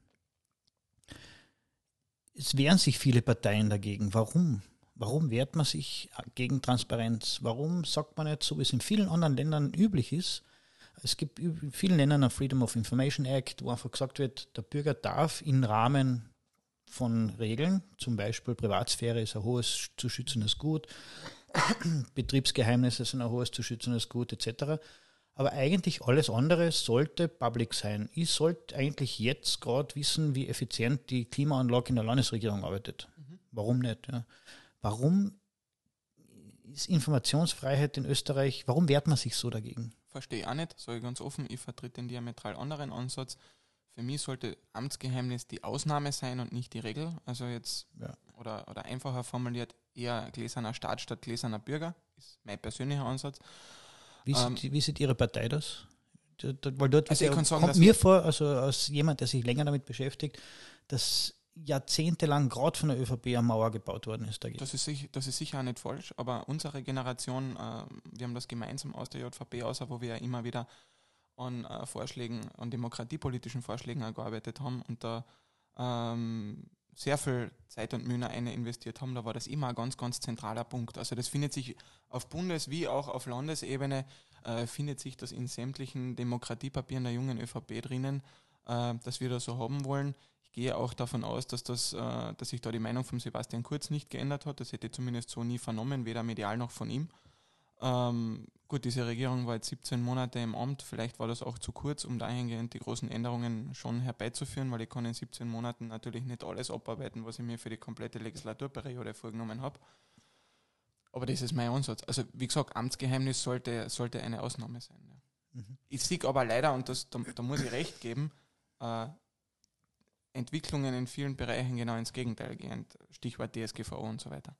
Es wehren sich viele Parteien dagegen. Warum? Warum wehrt man sich gegen Transparenz? Warum sagt man nicht, so wie es in vielen anderen Ländern üblich ist? Es gibt in vielen Ländern ein Freedom of Information Act, wo einfach gesagt wird, der Bürger darf im Rahmen von Regeln, zum Beispiel Privatsphäre ist ein hohes zu schützendes Gut, Betriebsgeheimnisse sind ein hohes zu schützendes Gut, etc. Aber eigentlich alles andere sollte public sein. Ich sollte eigentlich jetzt gerade wissen, wie effizient die Klimaanlage in der Landesregierung arbeitet. Warum nicht? Ja? Warum ist Informationsfreiheit in Österreich, warum wehrt man sich so dagegen? Verstehe ich auch nicht, sage ich ganz offen, ich vertrete den diametral anderen Ansatz. Für mich sollte Amtsgeheimnis die Ausnahme sein und nicht die Regel. Also jetzt, oder einfacher formuliert, eher gläserner Staat statt gläserner Bürger, ist mein persönlicher Ansatz. Wie sieht Ihre Partei das? Weil dort also ich kann sagen, kommt mir vor, also als jemand, der sich länger damit beschäftigt, dass jahrzehntelang gerade von der ÖVP eine Mauer gebaut worden ist dagegen. Das ist sicher auch nicht falsch, aber unsere Generation, wir haben das gemeinsam aus der JVP aus, wo wir ja immer wieder an Vorschlägen, an demokratiepolitischen Vorschlägen gearbeitet haben und da sehr viel Zeit und Mühe investiert haben, da war das immer ein ganz, ganz zentraler Punkt. Also das findet sich auf Bundes- wie auch auf Landesebene, findet sich das in sämtlichen Demokratiepapieren der jungen ÖVP drinnen, dass wir das so haben wollen. Ich gehe auch davon aus, dass sich da die Meinung von Sebastian Kurz nicht geändert hat. Das hätte ich zumindest so nie vernommen, weder medial noch von ihm. Gut, diese Regierung war jetzt 17 Monate im Amt, vielleicht war das auch zu kurz, um dahingehend die großen Änderungen schon herbeizuführen, weil ich kann in 17 Monaten natürlich nicht alles abarbeiten, was ich mir für die komplette Legislaturperiode vorgenommen habe. Aber das ist mein Ansatz. Also wie gesagt, Amtsgeheimnis sollte eine Ausnahme sein. Ja. Ich sehe aber leider, und da muss ich recht geben, Entwicklungen in vielen Bereichen genau ins Gegenteil gehen. Stichwort DSGVO und so weiter.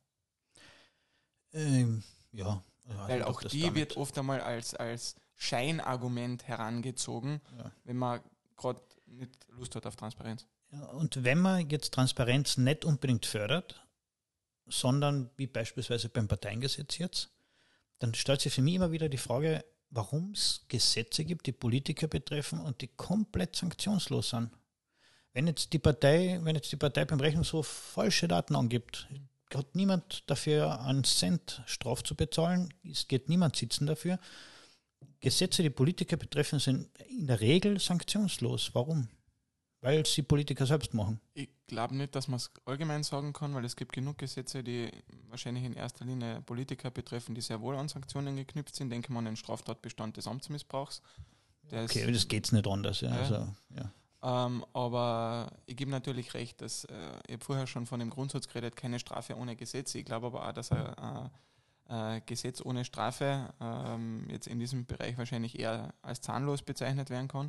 Ja. Weil auch die wird oft einmal als Scheinargument herangezogen, wenn man gerade nicht Lust hat auf Transparenz. Ja, und wenn man jetzt Transparenz nicht unbedingt fördert, sondern wie beispielsweise beim Parteiengesetz jetzt, dann stellt sich für mich immer wieder die Frage, warum es Gesetze gibt, die Politiker betreffen und die komplett sanktionslos sind. Wenn jetzt die Partei beim Rechnungshof falsche Daten angibt, hat niemand dafür einen Cent Straf zu bezahlen, es geht niemand sitzen dafür. Gesetze, die Politiker betreffen, sind in der Regel sanktionslos. Warum? Weil es die Politiker selbst machen. Ich glaube nicht, dass man es allgemein sagen kann, weil es gibt genug Gesetze, die wahrscheinlich in erster Linie Politiker betreffen, die sehr wohl an Sanktionen geknüpft sind. Denke man an den Straftatbestand des Amtsmissbrauchs. Okay, das geht es nicht anders. Ja. Also, ja. Aber ich gebe natürlich recht, dass ich habe vorher schon von dem Grundsatz geredet, keine Strafe ohne Gesetz. Ich glaube aber auch, dass ein Gesetz ohne Strafe jetzt in diesem Bereich wahrscheinlich eher als zahnlos bezeichnet werden kann.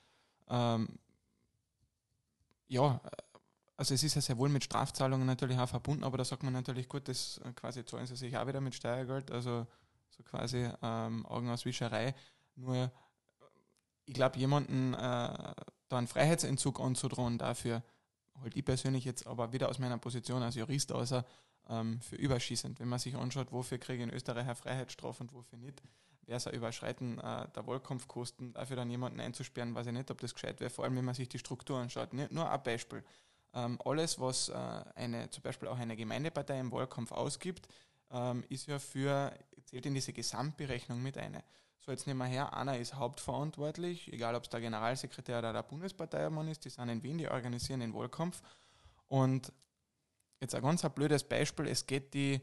Ja, also es ist ja sehr wohl mit Strafzahlungen natürlich auch verbunden, aber da sagt man natürlich, gut, das quasi zahlen sie sich auch wieder mit Steuergeld, also so quasi Augenauswischerei. Nur, ich glaube, jemanden da einen Freiheitsentzug anzudrohen dafür, halt ich persönlich jetzt aber wieder aus meiner Position als Jurist außer für überschießend. Wenn man sich anschaut, wofür kriege ich in Österreich eine Freiheitsstrafe und wofür nicht, wäre es ein Überschreiten der Wahlkampfkosten, dafür dann jemanden einzusperren, weiß ich nicht, ob das gescheit wäre, vor allem wenn man sich die Struktur anschaut. Nur ein Beispiel. Alles, was zum Beispiel auch eine Gemeindepartei im Wahlkampf ausgibt, ist ja zählt in diese Gesamtberechnung mit ein. So, jetzt nehmen wir her, einer ist hauptverantwortlich, egal ob es der Generalsekretär oder der Bundesparteimann ist, die sind in Wien, die organisieren den Wahlkampf. Und jetzt ein ganz blödes Beispiel, es geht die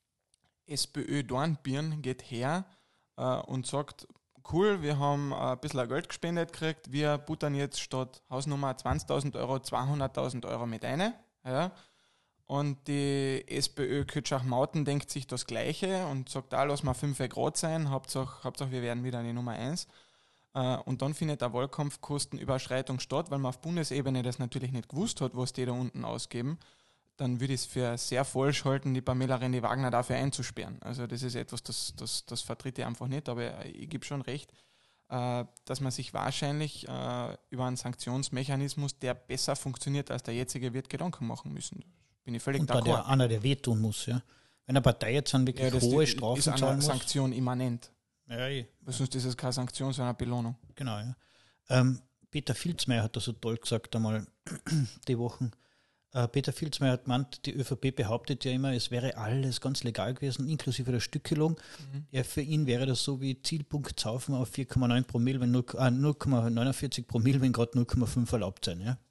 SPÖ Dornbirn geht her und sagt, cool, wir haben ein bisschen Geld gespendet gekriegt, wir buttern jetzt statt Hausnummer 20.000 Euro 200.000 Euro mit ein. Ja. Und die SPÖ Kütschach-Mauten denkt sich das Gleiche und sagt, lass mal 5 Grad sein, Hauptsache wir werden wieder die Nummer 1. Und dann findet eine Wahlkampfkostenüberschreitung statt, weil man auf Bundesebene das natürlich nicht gewusst hat, was die da unten ausgeben. Dann würde ich es für sehr falsch halten, die Pamela Rendi-Wagner dafür einzusperren. Also das ist etwas, das vertritt ich einfach nicht, aber ich gebe schon recht, dass man sich wahrscheinlich über einen Sanktionsmechanismus, der besser funktioniert als der jetzige, wird Gedanken machen müssen. Bin ich völlig d'accord. Und einer, der wehtun muss, ja. Wenn eine Partei jetzt dann wirklich hohe Strafen zahlen muss. Ist eine Sanktion immanent. Ja, weil sonst ist es keine Sanktion, sondern eine Belohnung. Genau, ja. Peter Filzmeier hat das so toll gesagt einmal die Wochen. Peter Filzmeier hat gemeint, die ÖVP behauptet ja immer, es wäre alles ganz legal gewesen, inklusive der Stückelung. Ja, für ihn wäre das so wie Zielpunkt Saufen auf 4,9 Promille, wenn 0,49 Promille, wenn gerade 0,5 erlaubt sein. Ja.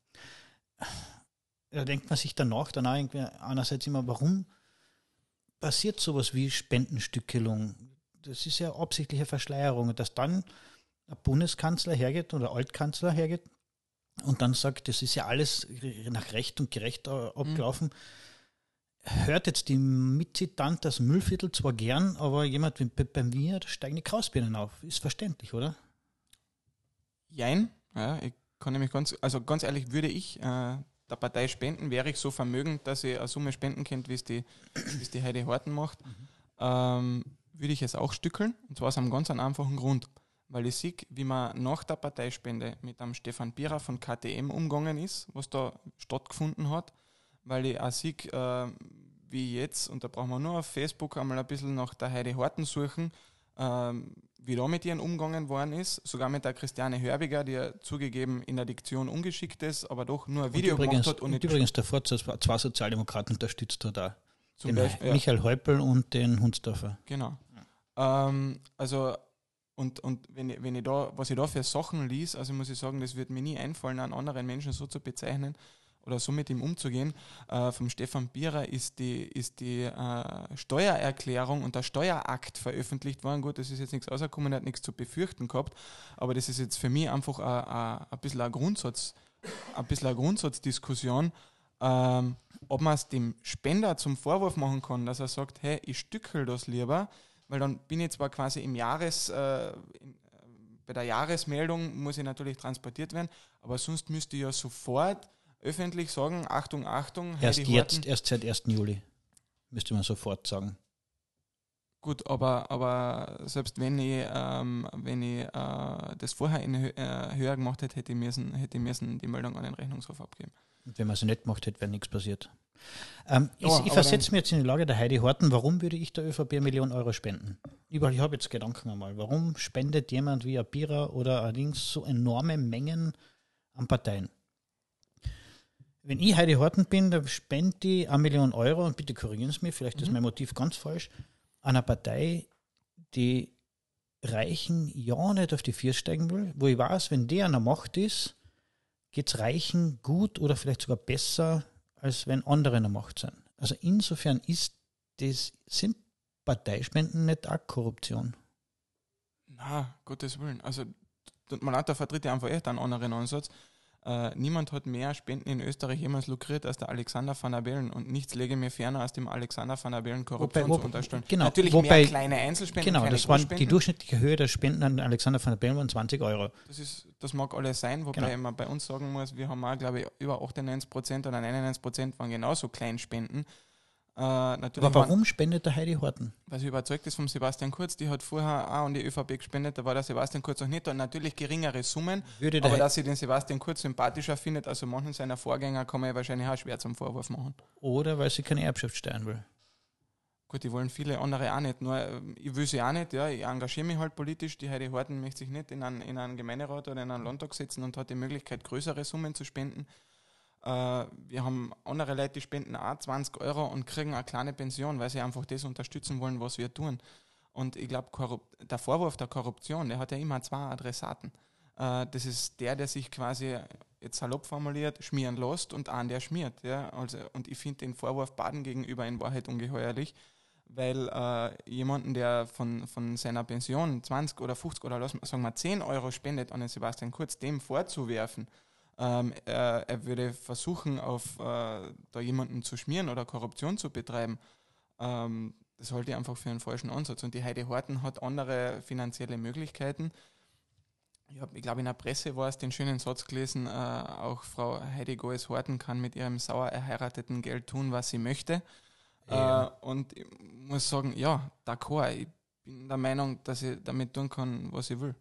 Da denkt man sich danach irgendwie einerseits immer, warum passiert sowas wie Spendenstückelung? Das ist ja absichtliche Verschleierung. Dass dann ein Bundeskanzler hergeht oder Altkanzler hergeht und dann sagt, das ist ja alles nach Recht und gerecht abgelaufen. Hört jetzt die Mitzitant das Müllviertel zwar gern, aber jemand wie bei mir, da steigen die Krausbirnen auf. Ist verständlich, oder? Jein. Ja, ich kann nämlich ganz ehrlich, würde ich der Partei spenden, wäre ich so vermögend, dass ich eine Summe spenden könnte, wie es die Heidi Horten macht, würde ich es auch stückeln. Und zwar aus einem ganz einfachen Grund. Weil ich sehe, wie man nach der Parteispende mit einem Stefan Bierer von KTM umgegangen ist, was da stattgefunden hat. Weil ich auch sehe, wie jetzt, und da brauchen wir nur auf Facebook einmal ein bisschen nach der Heidi Horten suchen, wie da mit ihren umgegangen worden ist, sogar mit der Christiane Hörbiger, die ja zugegeben in der Diktion ungeschickt ist, aber doch nur ein Video gemacht hat. Und übrigens der Vorzug, zwei Sozialdemokraten unterstützt hat da. Zum Beispiel, ja. Michael Häupl und den Hunsdorfer. Genau. Und wenn ich da, was ich da für Sachen liess, also muss ich sagen, das wird mir nie einfallen, einen anderen Menschen so zu bezeichnen oder so mit ihm umzugehen. Vom Stefan Bierer ist die Steuererklärung und der Steuerakt veröffentlicht worden. Gut, das ist jetzt nichts rausgekommen, er hat nichts zu befürchten gehabt, aber das ist jetzt für mich einfach ein bisschen eine Grundsatzdiskussion, ob man es dem Spender zum Vorwurf machen kann, dass er sagt, hey, ich stückel das lieber, weil dann bin ich zwar quasi bei der Jahresmeldung muss ich natürlich transportiert werden, aber sonst müsste ich ja sofort öffentlich sagen, Achtung, Achtung, Erst seit 1. Juli, müsste man sofort sagen. Gut, aber selbst wenn ich das vorher höher gemacht hätte, hätte ich müssen die Meldung an den Rechnungshof abgeben. Und wenn man es nicht gemacht hätte, wäre nichts passiert. Ich aber versetze mich jetzt in die Lage der Heidi Horten. Warum würde ich der ÖVP 1 Million Euro spenden? Ich habe jetzt Gedanken einmal. Warum spendet jemand wie ein Bierer oder allerdings so enorme Mengen an Parteien? Wenn ich Heidi Horten bin, dann spende ich 1 Million Euro, und bitte korrigieren Sie mich, vielleicht ist mein Motiv ganz falsch, an einer Partei, die Reichen ja nicht auf die Vier steigen will, wo ich weiß, wenn der an der Macht ist, geht es Reichen gut oder vielleicht sogar besser, als wenn andere in der Macht sind. Also insofern sind Parteispenden nicht auch Korruption. Na, Gottes Willen. Also man hat da vertritt ja einfach echt einen anderen Ansatz. Niemand hat mehr Spenden in Österreich jemals lukriert als der Alexander Van der Bellen, und nichts lege mir ferner, als dem Alexander Van der Bellen Korruption zu unterstellen. Genau, natürlich mehr kleine Einzelspenden, genau, keine das waren Großspenden. die durchschnittliche Höhe der Spenden an Alexander Van der Bellen waren 20 Euro. Das mag alles sein, wobei man bei uns sagen muss, wir haben auch, glaube ich, über 98% oder 99% waren genauso Kleinspenden. Aber warum spendet der Heidi Horten? Weil sie überzeugt ist vom Sebastian Kurz, die hat vorher auch an die ÖVP gespendet, da war der Sebastian Kurz auch nicht da. Natürlich geringere Summen, aber dass sie den Sebastian Kurz sympathischer findet, also manchen seiner Vorgänger, kann man ja wahrscheinlich auch schwer zum Vorwurf machen. Oder weil sie keine Erbschaft steuern will. Gut, die wollen viele andere auch nicht, nur ich will sie auch nicht, ja, ich engagiere mich halt politisch, die Heidi Horten möchte sich nicht in einen Gemeinderat oder in einen Landtag setzen und hat die Möglichkeit, größere Summen zu spenden. Wir haben andere Leute, die spenden auch 20 Euro und kriegen eine kleine Pension, weil sie einfach das unterstützen wollen, was wir tun. Und ich glaube, der Vorwurf der Korruption, der hat ja immer zwei Adressaten. Das ist der sich quasi, jetzt salopp formuliert, schmieren lässt, und einen, der schmiert. Ja? Also, und ich finde den Vorwurf Baden gegenüber in Wahrheit ungeheuerlich, weil jemanden, der von seiner Pension 20 oder 50 oder sagen wir 10 Euro spendet an den Sebastian Kurz, dem vorzuwerfen, er würde versuchen, auf da jemanden zu schmieren oder Korruption zu betreiben, das halte ich einfach für einen falschen Ansatz. Und die Heidi Horten hat andere finanzielle Möglichkeiten. Ich glaube, in der Presse war es den schönen Satz gelesen, auch Frau Heidi Goes Horten kann mit ihrem sauer erheirateten Geld tun, was sie möchte. Ja. Und ich muss sagen, ja, d'accord, ich bin der Meinung, dass ich damit tun kann, was ich will.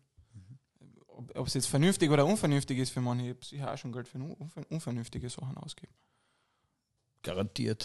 Ob es jetzt vernünftig oder unvernünftig ist für manche, ich habe sicher auch schon Geld für unvernünftige Sachen ausgeben. Garantiert.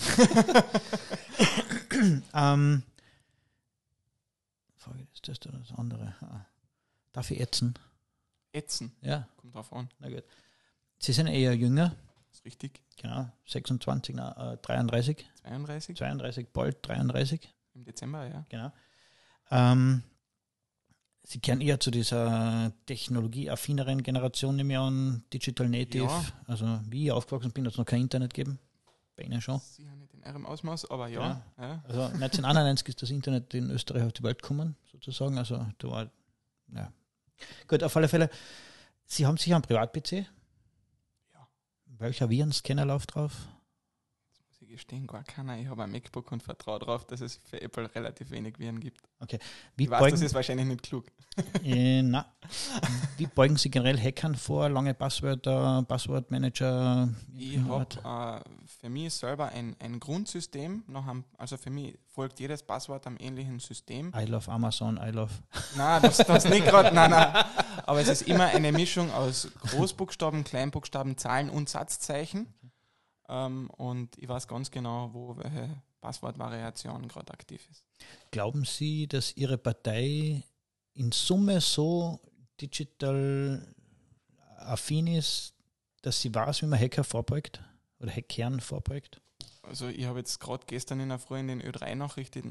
Ist das das andere? Darf ich ätzen? Ätzen? Ja. Kommt drauf an. Na gut. Sie sind eher jünger. Das ist richtig. Genau, 26, 33. 32? 32, bald 33. Im Dezember, ja. Genau. Sie kehren eher zu dieser technologieaffineren Generation, nehme ich an, Digital Native. Ja. Also wie ich aufgewachsen bin, hat es noch kein Internet gegeben. Bei Ihnen schon. Sicher nicht in ihrem Ausmaß, aber ja. Ja. Also 1991 ist das Internet in Österreich auf die Welt gekommen, sozusagen. Also da war, ja. Gut, auf alle Fälle, Sie haben sicher einen Privat-PC? Ja. Welcher Virenscanner läuft drauf? Das muss ich gestehen, gar keiner. Ich habe ein MacBook und vertraue darauf, dass es für Apple relativ wenig Viren gibt. Okay. Ich weiß, das ist wahrscheinlich nicht klug. Na. Wie beugen Sie generell Hackern vor? Lange Passwörter, Passwortmanager? Ich habe für mich selber ein Grundsystem. Also für mich folgt jedes Passwort einem ähnlichen System. I love Amazon, I love. Nein, das nicht gerade. Nein. Aber es ist immer eine Mischung aus Großbuchstaben, Kleinbuchstaben, Zahlen und Satzzeichen. Und ich weiß ganz genau, wo welche Passwortvariation gerade aktiv ist. Glauben Sie, dass Ihre Partei in Summe so digital affin ist, dass sie weiß, wie man Hacker vorbeugt oder Hackern vorbeugt? Also ich habe jetzt gerade gestern in der Früh in den Ö3-Nachrichten,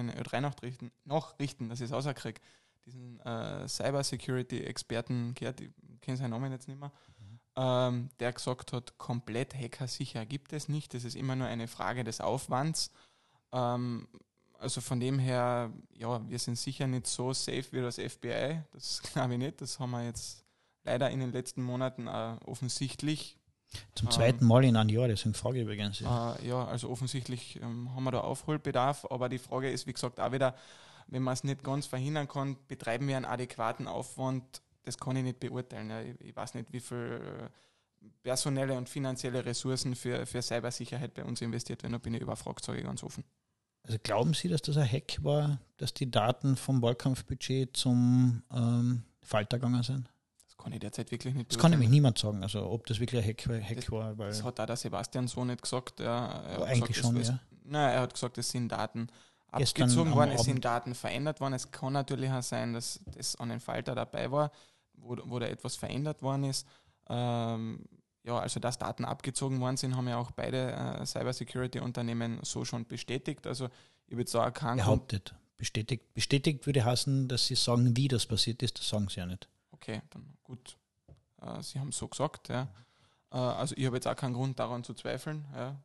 dass ich es rauskriege, diesen Cyber-Security-Experten gehört, ich kenne seinen Namen jetzt nicht mehr, der gesagt hat, komplett hackersicher gibt es nicht, das ist immer nur eine Frage des Aufwands. Also von dem her, ja, wir sind sicher nicht so safe wie das FBI, das glaube ich nicht, das haben wir jetzt leider in den letzten Monaten offensichtlich. Zum zweiten Mal in einem Jahr, deswegen frage ich übrigens. Ja, also offensichtlich haben wir da Aufholbedarf, aber die Frage ist, wie gesagt, auch wieder, wenn man es nicht ganz verhindern kann, betreiben wir einen adäquaten Aufwand, das kann ich nicht beurteilen. Ja. Ich weiß nicht, wie viel personelle und finanzielle Ressourcen für Cybersicherheit bei uns investiert werden. Da bin ich überfragt, sage ich ganz offen. Also glauben Sie, dass das ein Hack war, dass die Daten vom Wahlkampfbudget zum Falter gegangen sind? Das kann ich derzeit wirklich nicht Das kann nämlich niemand sagen, also ob das wirklich ein Hack war. Weil das hat auch der Sebastian so nicht gesagt. Er hat eigentlich gesagt, schon, ja. Nein, er hat gesagt, es sind Daten Gestern abgezogen am worden, es Abend. sind Daten verändert worden. Es kann natürlich auch sein, dass das an den Falter dabei war, wo da etwas verändert worden ist. Also dass Daten abgezogen worden sind, haben ja auch beide Cybersecurity-Unternehmen so schon bestätigt. Also ich würde sagen, kein Grund. Behauptet. Bestätigt würde heißen, dass sie sagen, wie das passiert ist, das sagen sie ja nicht. Okay, dann gut. Sie haben es so gesagt, ja. Also ich habe jetzt auch keinen Grund daran zu zweifeln. Ja.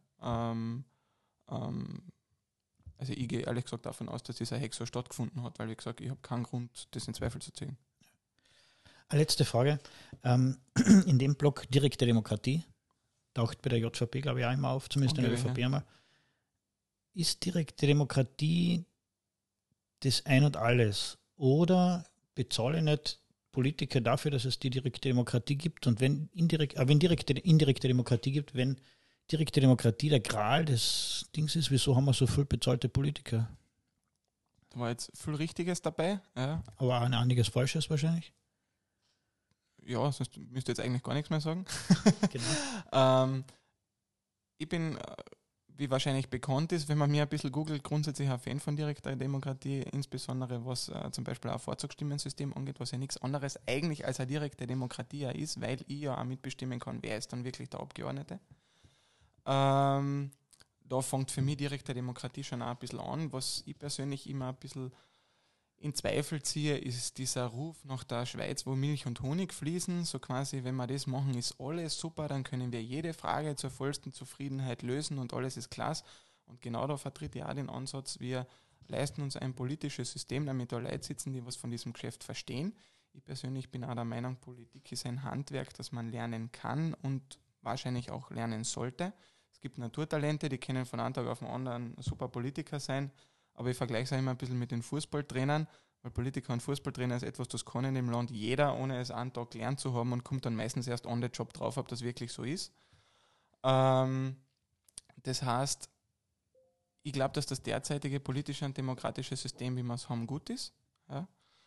Also ich gehe ehrlich gesagt davon aus, dass dieser Hack so stattgefunden hat, weil wie gesagt, ich habe keinen Grund, das in Zweifel zu ziehen. Eine letzte Frage. In dem Block direkte Demokratie, taucht bei der JVP, glaube ich, auch immer auf, zumindest in der ÖVP einmal. Ist direkte Demokratie das Ein und Alles? Oder bezahle ich nicht Politiker dafür, dass es die direkte Demokratie gibt? Und wenn indirekte Demokratie gibt, wenn direkte Demokratie der Gral des Dings ist, wieso haben wir so viel bezahlte Politiker? Da war jetzt viel Richtiges dabei. Ja. Aber auch einiges Falsches wahrscheinlich. Ja, sonst müsste ich jetzt eigentlich gar nichts mehr sagen. Genau. Ich bin, wie wahrscheinlich bekannt ist, wenn man mir ein bisschen googelt, grundsätzlich ein Fan von direkter Demokratie, insbesondere was zum Beispiel ein Vorzugsstimmensystem angeht, was ja nichts anderes eigentlich als eine direkte Demokratie ist, weil ich ja auch mitbestimmen kann, wer ist dann wirklich der Abgeordnete. Da fängt für mich direkte Demokratie schon auch ein bisschen an. Was ich persönlich immer ein bisschen in Zweifel ziehe, ist dieser Ruf nach der Schweiz, wo Milch und Honig fließen. So quasi, wenn wir das machen, ist alles super, dann können wir jede Frage zur vollsten Zufriedenheit lösen und alles ist klasse. Und genau da vertritt ich auch den Ansatz, wir leisten uns ein politisches System, damit da Leute sitzen, die was von diesem Geschäft verstehen. Ich persönlich bin auch der Meinung, Politik ist ein Handwerk, das man lernen kann und wahrscheinlich auch lernen sollte. Es gibt Naturtalente, die können von einem Tag auf den anderen super Politiker sein, aber ich vergleiche es auch immer ein bisschen mit den Fußballtrainern, weil Politiker und Fußballtrainer ist etwas, das kann in dem Land jeder, ohne es einen Tag gelernt zu haben und kommt dann meistens erst on the job drauf, ob das wirklich so ist. Das heißt, ich glaube, dass das derzeitige politische und demokratische System, wie wir es haben, gut ist. Ja.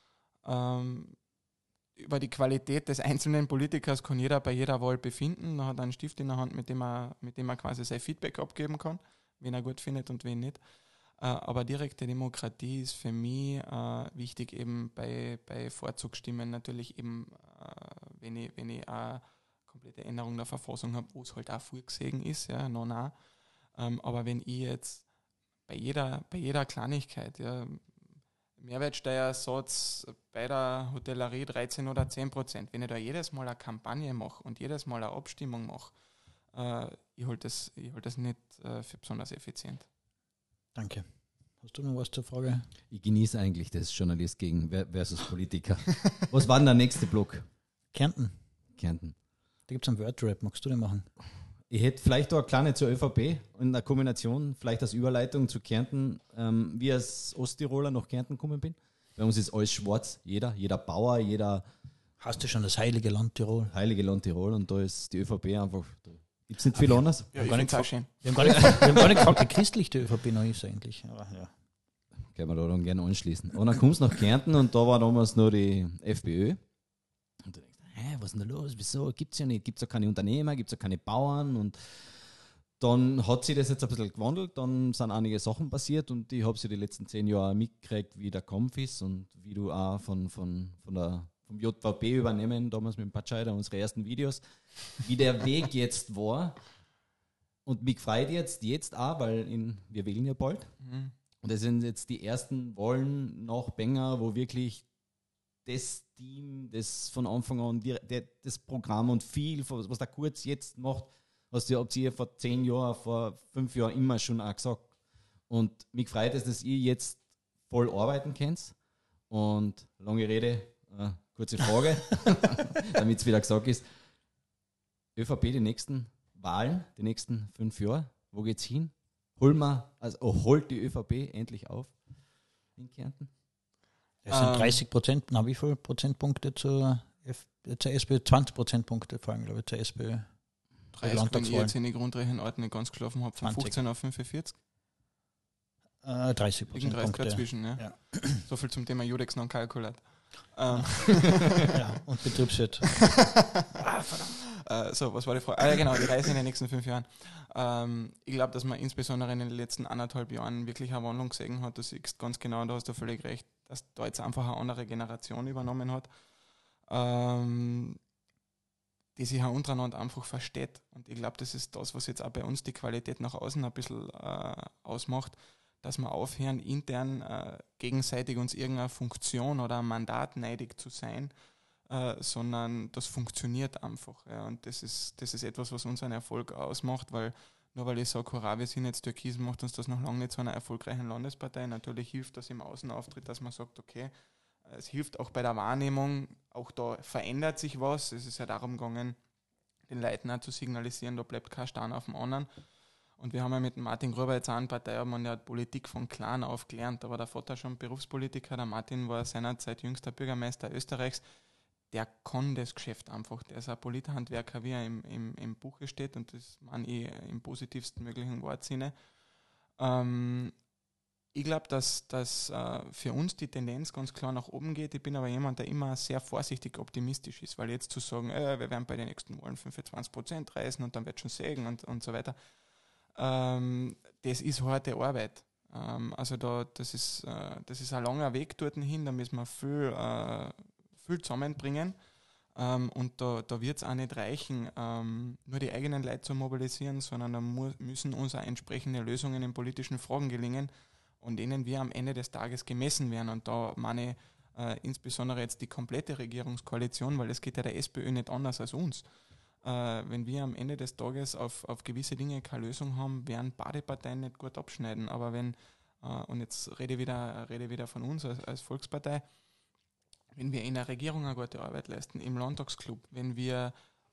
Über die Qualität des einzelnen Politikers kann jeder bei jeder Wahl befinden. Er hat einen Stift in der Hand, mit dem er quasi sein Feedback abgeben kann, wen er gut findet und wen nicht. Aber direkte Demokratie ist für mich wichtig eben bei Vorzugsstimmen natürlich eben, wenn ich eine komplette Änderung der Verfassung habe, wo es halt auch vorgesehen ist, ja, aber wenn ich jetzt bei jeder Kleinigkeit, ja, Mehrwertsteuersatz bei der Hotellerie 13 oder 10%, wenn ich da jedes Mal eine Kampagne mache und jedes Mal eine Abstimmung mache, ich halte das nicht für besonders effizient. Danke. Hast du noch was zur Frage? Ich genieße eigentlich das Journalist gegen versus Politiker. Was war denn der nächste Block? Kärnten. Da gibt es einen Wordrap, magst du den machen? Ich hätte vielleicht auch eine kleine zur ÖVP in der Kombination, vielleicht als Überleitung zu Kärnten, wie als Osttiroler nach Kärnten gekommen bin. Bei uns ist alles schwarz, jeder Bauer, jeder... Hast du schon das heilige Land Tirol? Heilige Land Tirol, und da ist die ÖVP einfach... Gibt es nicht viel anders? Ja, ich finde es auch schön. Wir haben gar nicht gefragt, wie christlich die ÖVP noch ist eigentlich. Aber ja. Können wir da dann gerne anschließen. Und dann kommst du nach Kärnten und da war damals noch die FPÖ. Und du denkst, was ist denn da los? Wieso? Gibt es ja nicht. Gibt es ja keine Unternehmer, gibt es ja keine Bauern. Und dann hat sich das jetzt ein bisschen gewandelt. Dann sind einige Sachen passiert und ich habe sie die letzten 10 Jahre mitgekriegt, wie der Kampf ist und wie du auch vom JVP übernehmen, damals mit dem Patscheider, unsere ersten Videos, wie der Weg jetzt war. Und mich freut jetzt auch, weil wir wählen ja bald. Mhm. Und das sind jetzt die ersten Wahlen nach Benga, wo wirklich das Team, das von Anfang an, das Programm und viel, was der Kurz jetzt macht, habt ihr vor 10 Jahren, vor 5 Jahren immer schon auch gesagt. Und mich freut es, dass ihr jetzt voll arbeiten könnt. Und lange Rede, kurze Frage, damit es wieder gesagt ist. ÖVP, die nächsten Wahlen, die nächsten 5 Jahre, wo geht's hin? Holt die ÖVP endlich auf in Kärnten? Das sind 30%, wie viele Prozentpunkte zur SPÖ? 20 Prozentpunkte fallen, glaube ich, zur SPÖ. 30, wenn ich jetzt in die Grundrechenarten nicht ganz gelaufen habe, von 20. 15 auf 45. 30% Liegen 30 Punkte. dazwischen, ja. Ja. So viel zum Thema Judex non-Calculat. Ja, und Betriebswirt. So, was war die Frage? Ja, genau, die Reise in den nächsten 5 Jahren. Ich glaube, dass man insbesondere in den letzten 1,5 Jahren wirklich eine Wandlung gesehen hat. Du siehst ganz genau, da hast du völlig recht, dass da jetzt einfach eine andere Generation übernommen hat, die sich auch untereinander einfach versteht. Und ich glaube, das ist das, was jetzt auch bei uns die Qualität nach außen ein bisschen ausmacht, dass wir aufhören, intern gegenseitig uns irgendeine Funktion oder ein Mandat neidig zu sein, sondern das funktioniert einfach. Ja. Und das ist etwas, was unseren Erfolg ausmacht, weil nur weil ich sage, hurra, wir sind jetzt Türkis, macht uns das noch lange nicht zu einer erfolgreichen Landespartei. Natürlich hilft das im Außenauftritt, dass man sagt, okay, es hilft auch bei der Wahrnehmung, auch da verändert sich was. Es ist ja darum gegangen, den Leuten auch zu signalisieren, da bleibt kein Stein auf dem anderen. Und wir haben ja mit Martin Gruber jetzt auch eine Partei, der hat Politik von klein auf gelernt. Da war der Vater schon Berufspolitiker, der Martin war seinerzeit jüngster Bürgermeister Österreichs. Der kann das Geschäft einfach. Der ist ein Polithandwerker, wie er im Buche steht, und das meine ich im positivsten möglichen Wortsinne. Ich glaube, dass für uns die Tendenz ganz klar nach oben geht. Ich bin aber jemand, der immer sehr vorsichtig optimistisch ist, weil jetzt zu sagen, wir werden bei den nächsten Wahlen 25% reißen und dann wird schon sägen und so weiter, das ist harte Arbeit. Also das ist ein langer Weg dorthin hin, da müssen wir viel zusammenbringen, und da wird es auch nicht reichen, nur die eigenen Leute zu mobilisieren, sondern da müssen uns auch entsprechende Lösungen in politischen Fragen gelingen, und denen wir am Ende des Tages gemessen werden. Und da meine ich insbesondere jetzt die komplette Regierungskoalition, weil es geht ja der SPÖ nicht anders als uns. Wenn wir am Ende des Tages auf gewisse Dinge keine Lösung haben, werden beide Parteien nicht gut abschneiden. Aber wenn, und jetzt rede wieder von uns als Volkspartei, wenn wir in der Regierung eine gute Arbeit leisten, im Landtagsclub, wenn wir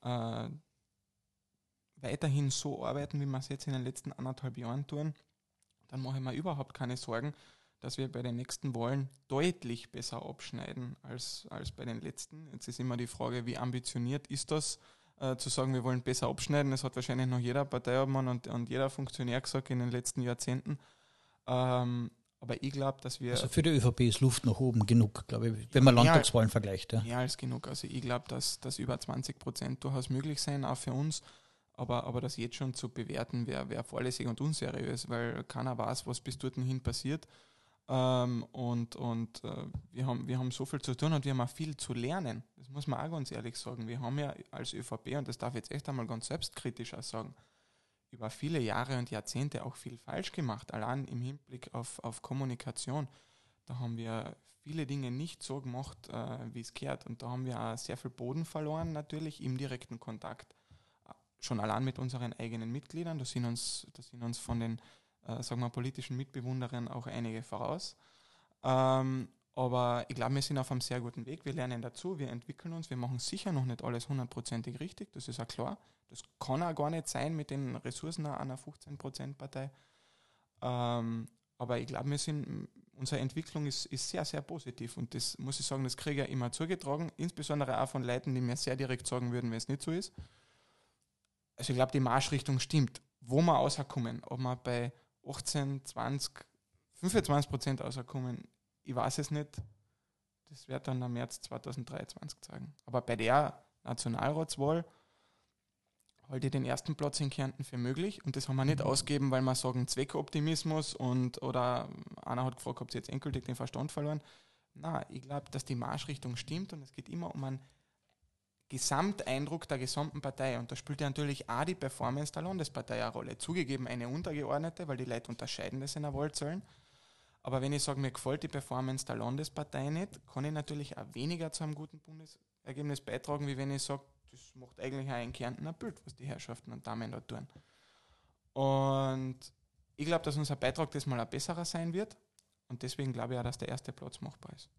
weiterhin so arbeiten, wie wir es jetzt in den letzten 1,5 Jahren tun, dann mache ich mir überhaupt keine Sorgen, dass wir bei den nächsten Wahlen deutlich besser abschneiden als bei den letzten. Jetzt ist immer die Frage, wie ambitioniert ist das, zu sagen, wir wollen besser abschneiden. Das hat wahrscheinlich noch jeder Parteiobmann und jeder Funktionär gesagt in den letzten Jahrzehnten. Aber ich glaube, dass wir... Also für die ÖVP ist Luft nach oben genug, glaube ich, wenn man Landtagswahlen vergleicht. Ja. Mehr als genug. Also ich glaube, dass über 20% durchaus möglich sein, auch für uns. Aber das jetzt schon zu bewerten, wäre fahrlässig und unseriös, weil keiner weiß, was bis dorthin passiert. Wir haben so viel zu tun und wir haben auch viel zu lernen. Das muss man auch ganz ehrlich sagen. Wir haben ja als ÖVP, und das darf ich jetzt echt einmal ganz selbstkritisch auch sagen, über viele Jahre und Jahrzehnte auch viel falsch gemacht, allein im Hinblick auf Kommunikation. Da haben wir viele Dinge nicht so gemacht, wie es gehört. Und da haben wir auch sehr viel Boden verloren, natürlich im direkten Kontakt. Schon allein mit unseren eigenen Mitgliedern. Da sind uns von den sagen wir, politischen Mitbewunderern auch einige voraus. Aber ich glaube, wir sind auf einem sehr guten Weg. Wir lernen dazu, wir entwickeln uns. Wir machen sicher noch nicht alles 100%ig richtig, das ist auch klar. Das kann auch gar nicht sein mit den Ressourcen einer 15%-Partei. Aber ich glaube, unsere Entwicklung ist sehr, sehr positiv. Und das muss ich sagen, das kriege ich immer zugetragen, insbesondere auch von Leuten, die mir sehr direkt sagen würden, wenn es nicht so ist. Also ich glaube, die Marschrichtung stimmt. Wo wir rauskommen, ob wir bei 18, 20, 25% rauskommen, ich weiß es nicht. Das wird dann im März 2023 sagen. Aber bei der Nationalratswahl halte ich den ersten Platz in Kärnten für möglich. Und das haben wir nicht ausgegeben, weil wir sagen Zweckoptimismus oder einer hat gefragt, habt ihr jetzt endgültig den Verstand verloren? Nein, ich glaube, dass die Marschrichtung stimmt und es geht immer um einen Gesamteindruck der gesamten Partei. Und da spielt ja natürlich auch die Performance der Landespartei eine Rolle. Zugegeben eine untergeordnete, weil die Leute unterscheiden das in der Wahlzahlen. Aber wenn ich sage, mir gefällt die Performance der Landespartei nicht, kann ich natürlich auch weniger zu einem guten Bundesergebnis beitragen, wie wenn ich sage, das macht eigentlich auch in Kärnten ein Bild, was die Herrschaften und Damen da tun. Und ich glaube, dass unser Beitrag diesmal ein besserer sein wird. Und deswegen glaube ich auch, dass der erste Platz machbar ist.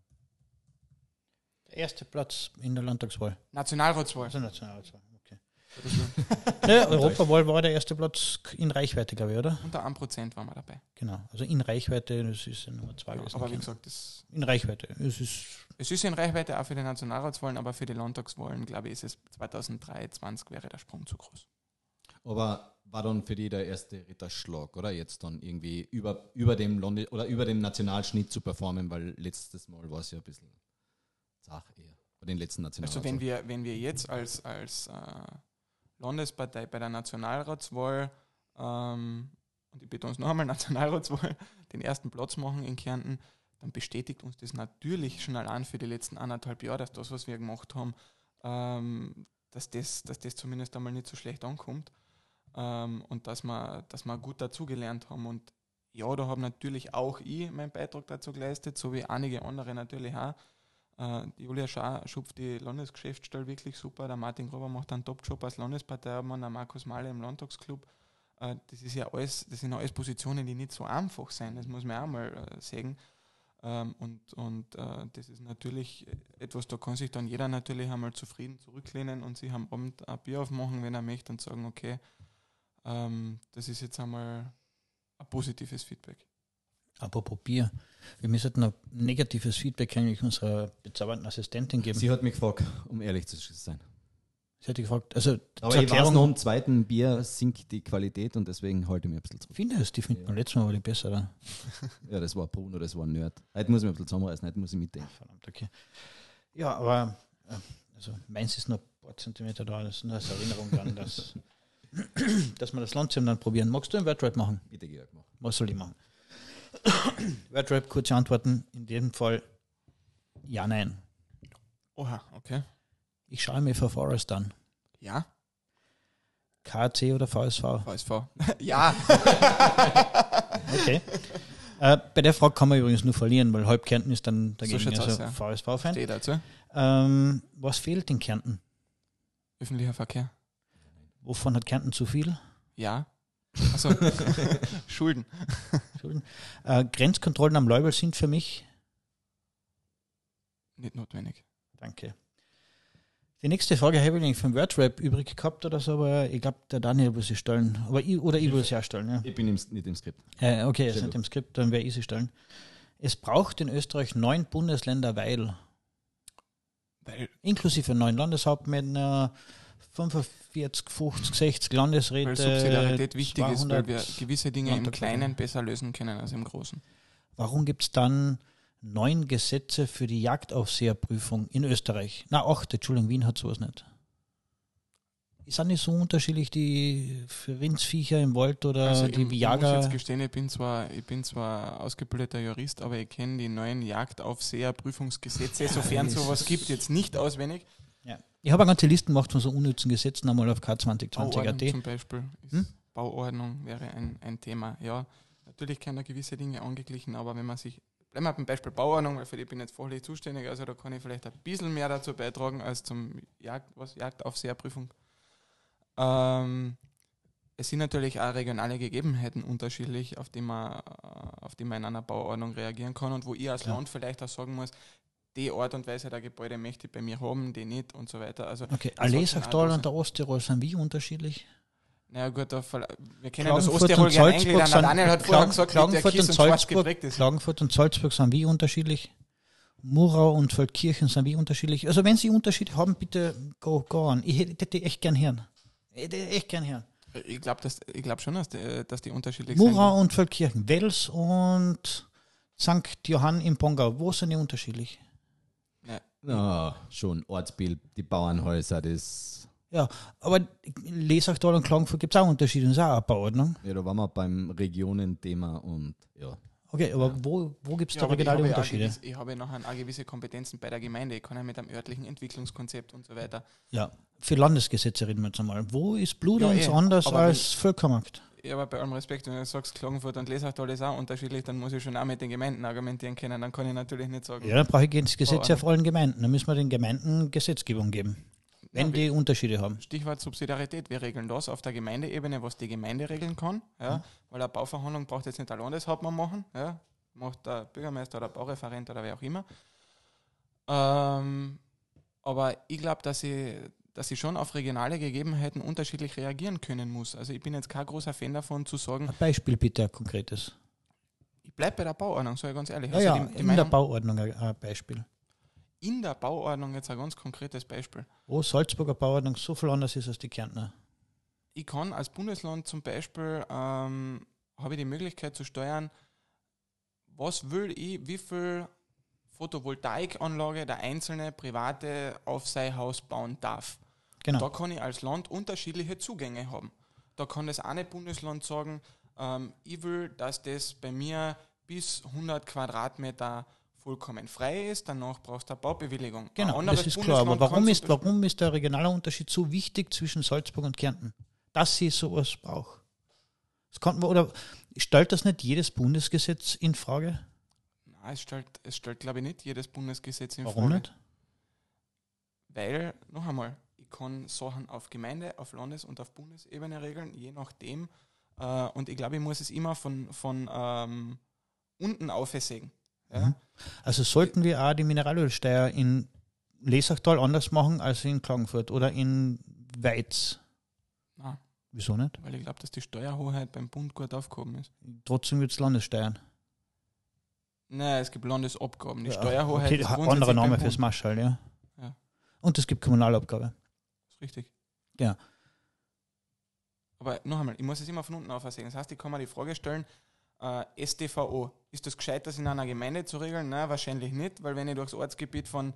Der erste Platz in der Landtagswahl. Nationalratswahl. Also Nationalratswahl, okay. Ja, Europawahl war der erste Platz in Reichweite, glaube ich, oder? Unter 1% waren wir dabei. Genau, also in Reichweite, das ist ja Nummer 2 gewesen. Aber wie gesagt, in Reichweite. es ist in Reichweite auch für die Nationalratswahlen, aber für die Landtagswahlen, glaube ich, ist es 2023 wäre der Sprung zu groß. Aber war dann für die der erste Ritterschlag, oder? Jetzt dann irgendwie über dem über dem Nationalschnitt zu performen, weil letztes Mal war es ja ein bisschen zach eher. Bei den letzten Nationalratswahlen. Also wenn wir jetzt als Landespartei bei der Nationalratswahl, und ich betone es noch einmal, Nationalratswahl, den ersten Platz machen in Kärnten, dann bestätigt uns das natürlich schon allein für die letzten 1,5 Jahre, dass das, was wir gemacht haben, dass das zumindest einmal nicht so schlecht ankommt, und dass wir gut dazugelernt haben. Und ja, da habe natürlich auch ich meinen Beitrag dazu geleistet, so wie einige andere natürlich auch. Die Julia schupft die Landesgeschäftsstelle wirklich super. Der Martin Grober macht einen Top-Job als Landesparteiobmann, der Markus Mahler im Landtagsclub. Das sind alles Positionen, die nicht so einfach sind. Das muss man auch mal sagen. Das ist natürlich etwas, da kann sich dann jeder natürlich einmal zufrieden zurücklehnen und sich am Abend ein Bier aufmachen, wenn er möchte, und sagen, okay, das ist jetzt einmal ein positives Feedback. Apropos Bier, wir müssen ein negatives Feedback eigentlich unserer bezaubernden Assistentin geben. Sie hat mich gefragt, um ehrlich zu sein. Sie hat gefragt, also Aber zur ich weiß, noch im zweiten Bier sinkt die Qualität und deswegen halte ich mich ein bisschen zurück. Findest die findet man letztes Mal war die besser, oder? Ja, das war Bruno, das war ein Nerd. Heute muss ich mich ein bisschen zusammenreißen, heute muss ich mitdenken. Verdammt, okay. Ja, aber also meins ist noch ein paar Zentimeter da, das ist nur als Erinnerung dann, dass wir das Landsheim dann probieren. Magst du einen Wordrap machen? Bitte, Georg, mach. Was soll ich machen? Wordrap, kurze Antworten. In dem Fall ja, nein. Oha, okay. Ich schaue mir für Forest an. Ja. KC oder VSV? VSV. Ja. Okay. Bei der Frage kann man übrigens nur verlieren, weil halb Kärnten ist dann dagegen So schaut's also aus, ja. VSV-Fan. Steht dazu. Was fehlt in Kärnten? Öffentlicher Verkehr. Wovon hat Kärnten zu viel? Ja. Also Schulden. Grenzkontrollen am Leubel sind für mich. Nicht notwendig. Danke. Die nächste Frage habe ich eigentlich vom Wordrap übrig gehabt oder so, aber ich glaube, der Daniel will sie stellen. Ich will sie auch stellen. Ja. Ich bin nicht im Skript. Okay, es Sehr sind gut. im Skript, dann werde ich sie stellen. Es braucht in Österreich 9 Bundesländer, weil inklusive 9 Landeshauptmänner, 45, 50, 60 Landesräte. Weil Subsidiarität wichtig ist, 200 weil wir gewisse Dinge im Landtagswahl. Kleinen besser lösen können als im Großen. Warum gibt es dann 9 Gesetze für die Jagdaufseherprüfung in Österreich? 8, Entschuldigung, Wien hat sowas nicht. Sind nicht so unterschiedlich die für Rindsviecher im Wald oder Also die ich muss Jager? jetzt gestehen, ich bin zwar ausgebildeter Jurist, aber ich kenne die neuen Jagdaufseherprüfungsgesetze, sofern es sowas gibt, jetzt nicht auswendig. Ja. Ich habe eine ganze Liste gemacht von so unnützen Gesetzen einmal auf K2020.at. Bauordnung zum Beispiel. Bauordnung wäre ein Thema. Ja, natürlich können da gewisse Dinge angeglichen, aber wenn man sich, bleiben wir beim Beispiel Bauordnung, weil für die bin ich jetzt fachlich zuständig, also da kann ich vielleicht ein bisschen mehr dazu beitragen als zum Jagdaufseherprüfung. Es sind natürlich auch regionale Gegebenheiten unterschiedlich, auf die man in einer Bauordnung reagieren kann und wo ich als Land vielleicht auch sagen muss, die Art und Weise der Gebäude möchte ich bei mir haben, die nicht und so weiter. Also Okay, das Lesachtal und der Osttirol sind wie unterschiedlich? naja gut, wir kennen das Klagenfurt Osttirol und gerne Salzburg eingliedern. Der sind- Daniel hat vorher gesagt, der Klagenfurt Kies und und schwarz Salzburg, geprägt ist. Klagenfurt und Salzburg sind wie unterschiedlich? Murau und Feldkirchen sind wie unterschiedlich? Also wenn Sie Unterschiede haben, bitte go on. Ich hätte echt gern hören. Ich glaube schon, dass die unterschiedlich Murau und Feldkirchen, Wels und St. Johann im Pongau, wo sind die unterschiedlich? sind. Na, schon Ortsbild, die Bauernhäuser, das. Ja, aber Lesachtal und Klagenfurt gibt es auch Unterschiede, das ist auch eine Bauordnung. Ja, da waren wir beim Regionenthema und ja. Okay, aber wo gibt es Ja, da aber regionale Unterschiede? Ich habe nachher auch gewisse Kompetenzen bei der Gemeinde. Ich kann ja mit einem örtlichen Entwicklungskonzept und so weiter. Ja, für Landesgesetze reden wir jetzt einmal. Wo ist Bludenz Ja, anders aber als Völkermarkt? Ja, aber bei allem Respekt, wenn du sagst, Klagenfurt und Lesachtal ist auch unterschiedlich, dann muss ich schon auch mit den Gemeinden argumentieren können. Dann kann ich natürlich nicht sagen. Ja, dann brauche ich das Gesetz Bauordnung. auf allen Gemeinden. Dann müssen wir den Gemeinden Gesetzgebung geben, wenn Ja, die Unterschiede haben. Stichwort Subsidiarität. Wir regeln das auf der Gemeindeebene, was die Gemeinde regeln kann. Ja, weil eine Bauverhandlung braucht jetzt nicht der Landeshauptmann machen. Ja, macht der Bürgermeister oder Baureferent oder wer auch immer. Aber ich glaube, dass ich dass ich schon auf regionale Gegebenheiten unterschiedlich reagieren können muss. Also ich bin jetzt kein großer Fan davon zu sagen, Ein Beispiel bitte, ein konkretes. ich bleibe bei der Bauordnung, sage ich ganz ehrlich. Ja, Also ja, die in der Bauordnung ein Beispiel. in der Bauordnung jetzt ein ganz konkretes Beispiel. Wo Salzburger Bauordnung so viel anders ist als die Kärntner. Ich kann als Bundesland zum Beispiel, habe ich die Möglichkeit zu steuern, was will ich, wie viel Photovoltaikanlage der einzelne Private auf sein Haus bauen darf. Genau. Da kann ich als Land unterschiedliche Zugänge haben. Da kann das eine Bundesland sagen, ich will, dass das bei mir bis 100 Quadratmeter vollkommen frei ist, danach brauchst du eine Baubewilligung. Genau, Ein das anderes ist klar. Aber Bundesland kann warum ist der regionale Unterschied so wichtig zwischen Salzburg und Kärnten? Dass sie sowas braucht. Das kann man, oder stellt das nicht jedes Bundesgesetz in Frage? Nein, es stellt, glaube ich, nicht jedes Bundesgesetz in Warum Frage. nicht? Weil, noch einmal, ich kann Sachen auf Gemeinde-, auf Landes- und auf Bundesebene regeln, je nachdem. Und ich glaube, ich muss es immer von unten aufsägen. Ja? Also sollten wir auch die Mineralölsteuer in Lesachtal anders machen als in Klagenfurt oder in Weiz? Nein, Wieso nicht? weil ich glaube, dass die Steuerhoheit beim Bund gut aufgehoben ist. Trotzdem wird es Landessteuern. Nein, es gibt Landesabgaben. Die Ja, Steuerhoheit okay, ist anderer grundsätzlich Name beim fürs Bund. Marschall, ja. Ja. Und es gibt Kommunalabgabe. Ist richtig. Ja. Aber noch einmal, ich muss es immer von unten aufsehen. Das heißt, ich kann mir die Frage stellen, StVO, ist das gescheit, das in einer Gemeinde zu regeln? Nein, wahrscheinlich nicht, weil wenn ich durchs Ortsgebiet von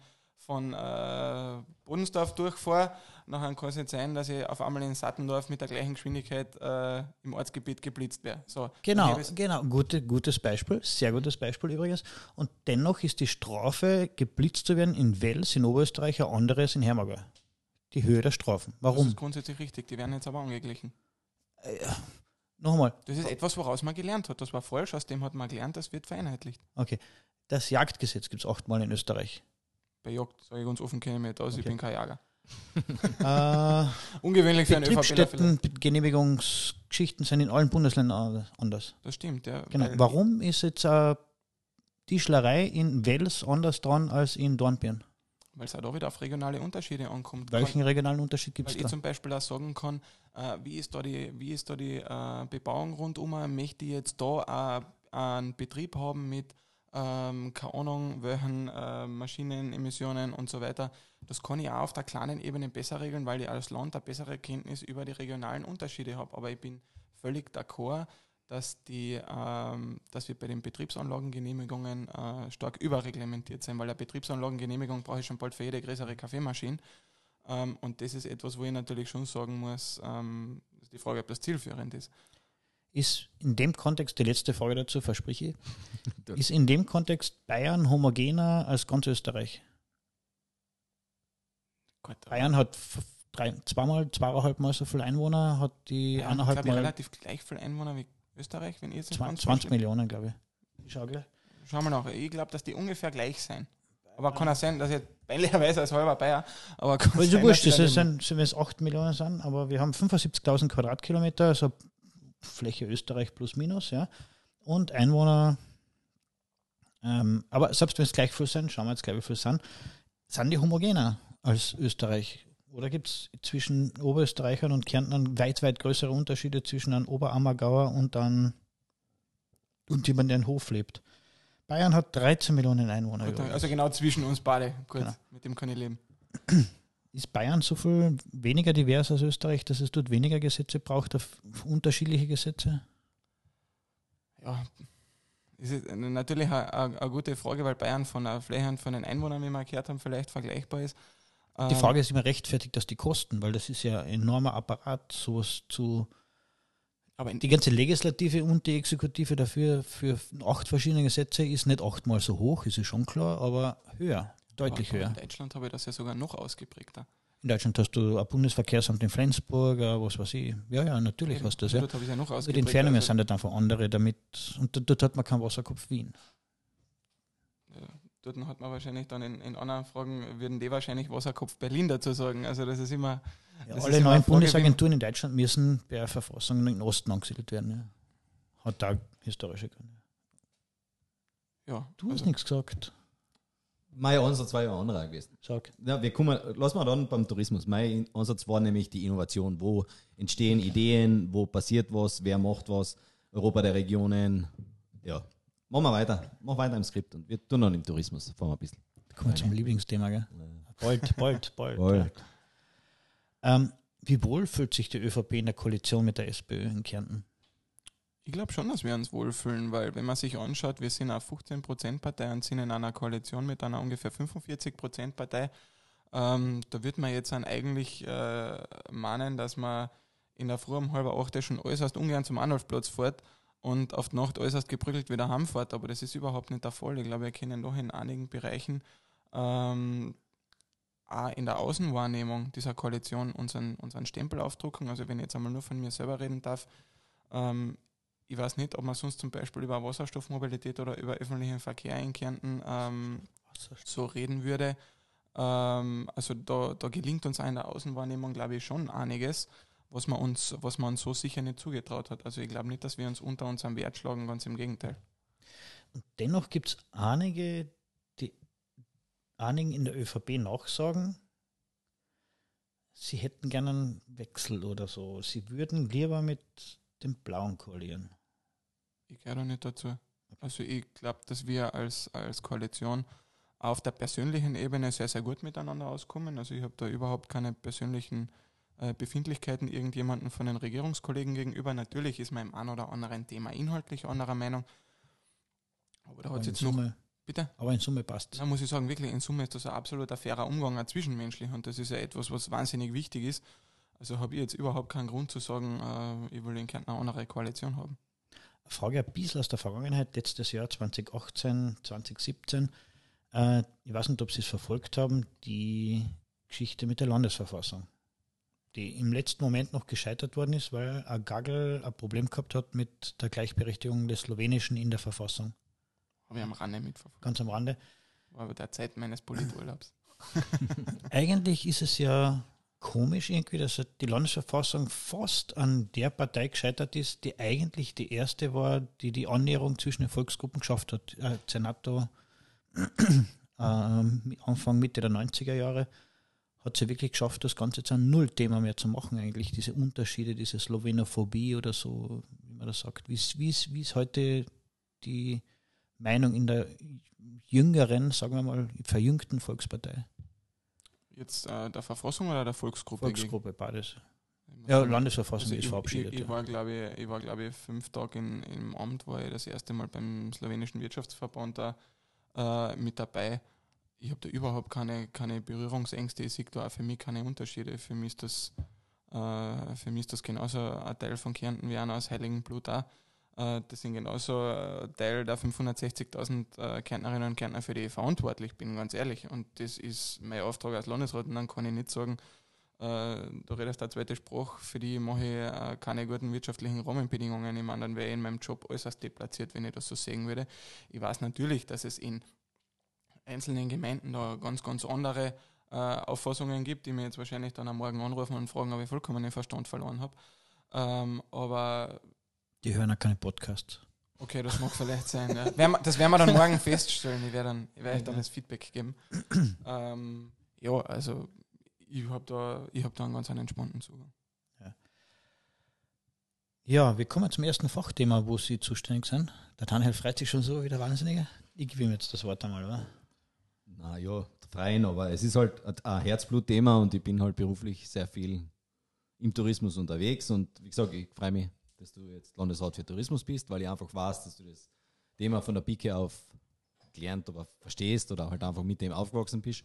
Bodensdorf durchfahre, nachher kann es nicht sein, dass ich auf einmal in Sattendorf mit der gleichen Geschwindigkeit im Ortsgebiet geblitzt werde. So, Genau, dann genau. Gutes Beispiel, sehr gutes Beispiel übrigens. Und dennoch ist die Strafe, geblitzt zu werden in Wels, in Oberösterreich, ein anderes in Hermagau. Die Höhe der Strafen. Das Warum? ist grundsätzlich richtig, die werden jetzt aber angeglichen. Noch einmal, Das ist etwas, woraus man gelernt hat. Das war falsch, aus dem hat man gelernt, das wird vereinheitlicht. okay. Das Jagdgesetz gibt es 8-mal in Österreich. Bei Jagd, sage ich ganz offen, kenne ich mich nicht aus, ich Okay. bin kein Jager. äh, Ungewöhnlich für einen ÖVPler vielleicht. Betriebsstätten-Genehmigungsgeschichten sind in allen Bundesländern anders. Das stimmt, ja. Genau. weil Warum ist jetzt Tischlerei in Wels anders dran als in Dornbirn? Weil es auch da wieder auf regionale Unterschiede ankommt. Welchen regionalen Unterschied gibt Weil es ich da? zum Beispiel auch sagen kann, wie ist da die Bebauung rundum, möchte ich jetzt da einen Betrieb haben mit, keine Ahnung, welchen Maschinenemissionen und so weiter. Das kann ich auch auf der kleinen Ebene besser regeln, weil ich als Land eine bessere Kenntnis über die regionalen Unterschiede habe. Aber ich bin völlig d'accord, dass wir bei den Betriebsanlagengenehmigungen stark überreglementiert sind, weil eine Betriebsanlagengenehmigung brauche ich schon bald für jede größere Kaffeemaschine. Und das ist etwas, wo ich natürlich schon sagen muss, ist die Frage, ob das zielführend ist. Ist in dem Kontext, die letzte Frage dazu, verspreche ich, ist in dem Kontext Bayern homogener als ganz Österreich? Gut, Bayern hat zweieinhalb Mal so viele Einwohner, hat die Bayern, eineinhalb glaube ich, Mal relativ gleich viele Einwohner wie Österreich, wenn ich jetzt nicht ganz 20 falsch Millionen, glaube ich. Ich schau gleich. liege. Schauen wir nach. Ich glaube, dass die ungefähr gleich sein. Aber kann auch sein, dass ich peinlicherweise als halber Bayer, aber kann Also sein, wurscht, dass das ich dann sind, wenn es 8 Millionen sind, aber wir haben 75.000 Quadratkilometer, also Fläche Österreich plus minus, ja. Und Einwohner, aber selbst wenn es gleich viel sind, schauen wir jetzt gleich, wie viel sind die homogener als Österreich? Oder gibt es zwischen Oberösterreichern und Kärntnern weit größere Unterschiede zwischen einem Oberammergauer und jemand, der in Hof lebt? Bayern hat 13 Millionen Einwohner. Gut, übrigens. also genau zwischen uns beide. Gut, Genau. mit dem kann ich leben. Ist Bayern so viel weniger divers als Österreich, dass es dort weniger Gesetze braucht, unterschiedliche Gesetze? Ja, das ist natürlich eine gute Frage, weil Bayern von der Fläche und von den Einwohnern, wie wir gehört haben, vielleicht vergleichbar ist. Die Frage ist immer rechtfertigt, dass die kosten, weil das ist ja ein enormer Apparat, sowas zu. Aber Die ganze Legislative und die Exekutive dafür für 8 verschiedene Gesetze ist nicht 8-mal so hoch, ist ja schon klar, aber höher, deutlich aber höher. in Deutschland habe ich das ja sogar noch ausgeprägter. In Deutschland hast du ein Bundesverkehrsamt in Flensburg, was weiß ich. Ja, natürlich Eben, hast du das, ja. Dort habe ich es ja noch Aber die ausgeprägter. Entfernungen Also, sind halt einfach andere damit. Und dort hat man keinen Wasserkopf Wien. dort hat man wahrscheinlich dann in anderen Fragen, würden die wahrscheinlich Wasserkopf Berlin dazu sagen. Also das ist immer. Ja, das alle ist immer neuen eine Frage, Bundesagenturen in Deutschland müssen per Verfassung in den Osten angesiedelt werden. Ja. Hat da historische Gründe. Ja, Du hast also, nichts gesagt. Mein Ansatz war ja ein anderer gewesen. Sag. Ja, lassen wir dann beim Tourismus. Mein Ansatz war nämlich die Innovation. Wo entstehen Ideen, wo passiert was, wer macht was, Europa der Regionen. Ja, machen wir weiter. Mach weiter im Skript und wir tun dann im Tourismus. Fahren wir ein bisschen. Kommen wir zum Lieblingsthema, gell? Bald. Voll. Wie wohl fühlt sich die ÖVP in der Koalition mit der SPÖ in Kärnten? Ich glaube schon, dass wir uns wohlfühlen, weil wenn man sich anschaut, wir sind eine 15%-Partei und sind in einer Koalition mit einer ungefähr 45%-Partei. Da wird man jetzt eigentlich mahnen, dass man in der Früh um 7:30 schon äußerst ungern zum Anlaufplatz fährt und auf die Nacht äußerst geprügelt wieder heimfährt. Aber das ist überhaupt nicht der Fall. Ich glaube, wir können doch in einigen Bereichen auch in der Außenwahrnehmung dieser Koalition unseren Stempel aufdrucken. Also wenn ich jetzt einmal nur von mir selber reden darf, ich weiß nicht, ob man sonst zum Beispiel über Wasserstoffmobilität oder über öffentlichen Verkehr in Kärnten so reden würde. Also da gelingt uns auch in der Außenwahrnehmung, glaube ich, schon einiges, was man uns so sicher nicht zugetraut hat. Also ich glaube nicht, dass wir uns unter unserem Wert schlagen, ganz im Gegenteil. Und dennoch gibt es einige, die einigen in der ÖVP nachsagen, sie hätten gerne einen Wechsel oder so. Sie würden lieber mit dem Blauen koalieren. Ich gehöre da nicht dazu. Also ich glaube, dass wir als Koalition auf der persönlichen Ebene sehr, sehr gut miteinander auskommen. Also ich habe da überhaupt keine persönlichen Befindlichkeiten irgendjemanden von den Regierungskollegen gegenüber. Natürlich ist man im einen oder anderen Thema inhaltlich anderer Meinung. Aber da hat es jetzt noch... Bitte? Aber in Summe passt. Da muss ich sagen, wirklich in Summe ist das ein absoluter fairer Umgang, auch zwischenmenschlich. Und das ist ja etwas, was wahnsinnig wichtig ist. Also habe ich jetzt überhaupt keinen Grund zu sagen, ich will in Kärnten eine andere Koalition haben. Eine Frage ein bisschen aus der Vergangenheit, letztes Jahr 2018, 2017. Ich weiß nicht, ob Sie es verfolgt haben, die Geschichte mit der Landesverfassung, die im letzten Moment noch gescheitert worden ist, weil ein Gagel ein Problem gehabt hat mit der Gleichberechtigung des Slowenischen in der Verfassung. Habe ich am Rande mitverfolgt. Ganz am Rande. War bei der Zeit meines Politurlaubs. Eigentlich ist es ja komisch irgendwie, dass die Landesverfassung fast an der Partei gescheitert ist, die eigentlich die erste war, die die Annäherung zwischen den Volksgruppen geschafft hat. Zenato Anfang, Mitte der 90er Jahre hat sie wirklich geschafft, das Ganze zu einem Nullthema mehr zu machen eigentlich. Diese Unterschiede, diese Slowenophobie oder so, wie man das sagt. Wie ist heute die Meinung in der jüngeren, sagen wir mal, verjüngten Volkspartei? Jetzt der Verfassung oder der Volksgruppe? Volksgruppe, beides. Ja, Landesverfassung also ist verabschiedet. Ich war, glaube ich, 5 Tage im Amt, war ich das erste Mal beim slowenischen Wirtschaftsverband da mit dabei. Ich habe da überhaupt keine Berührungsängste. Ich sehe da auch für mich keine Unterschiede. Für mich ist das genauso ein Teil von Kärnten wie einer aus Heiligenblut auch. Das sind genauso ein Teil der 560.000 Kärntnerinnen und Kärntner, für die ich verantwortlich bin, ganz ehrlich. Und das ist mein Auftrag als Landesrat. Und dann kann ich nicht sagen, da redest du eine zweite Sprache, für die mache ich keine guten wirtschaftlichen Rahmenbedingungen. Ich meine, dann wäre ich in meinem Job äußerst deplatziert, wenn ich das so sehen würde. Ich weiß natürlich, dass es in einzelnen Gemeinden da ganz, ganz andere Auffassungen gibt, die mir jetzt wahrscheinlich dann am Morgen anrufen und fragen, ob ich vollkommen den Verstand verloren habe. Aber die hören ja keine Podcasts. Okay, das mag vielleicht sein. Ja. Das werden wir dann morgen feststellen. Ich werde euch dann das Feedback geben. Ja, also ich hab da einen ganz entspannten Zugang. Ja, wir kommen zum ersten Fachthema, wo Sie zuständig sind. Der Daniel freut sich schon so wie der Wahnsinnige. Ich gebe ihm jetzt das Wort einmal, oder? Na ja, freien, aber es ist halt ein Herzblutthema und ich bin halt beruflich sehr viel im Tourismus unterwegs und wie gesagt, ich freue mich, dass du jetzt Landesrat für Tourismus bist, weil ich einfach weiß, dass du das Thema von der Pike auf gelernt oder verstehst oder halt einfach mit dem aufgewachsen bist.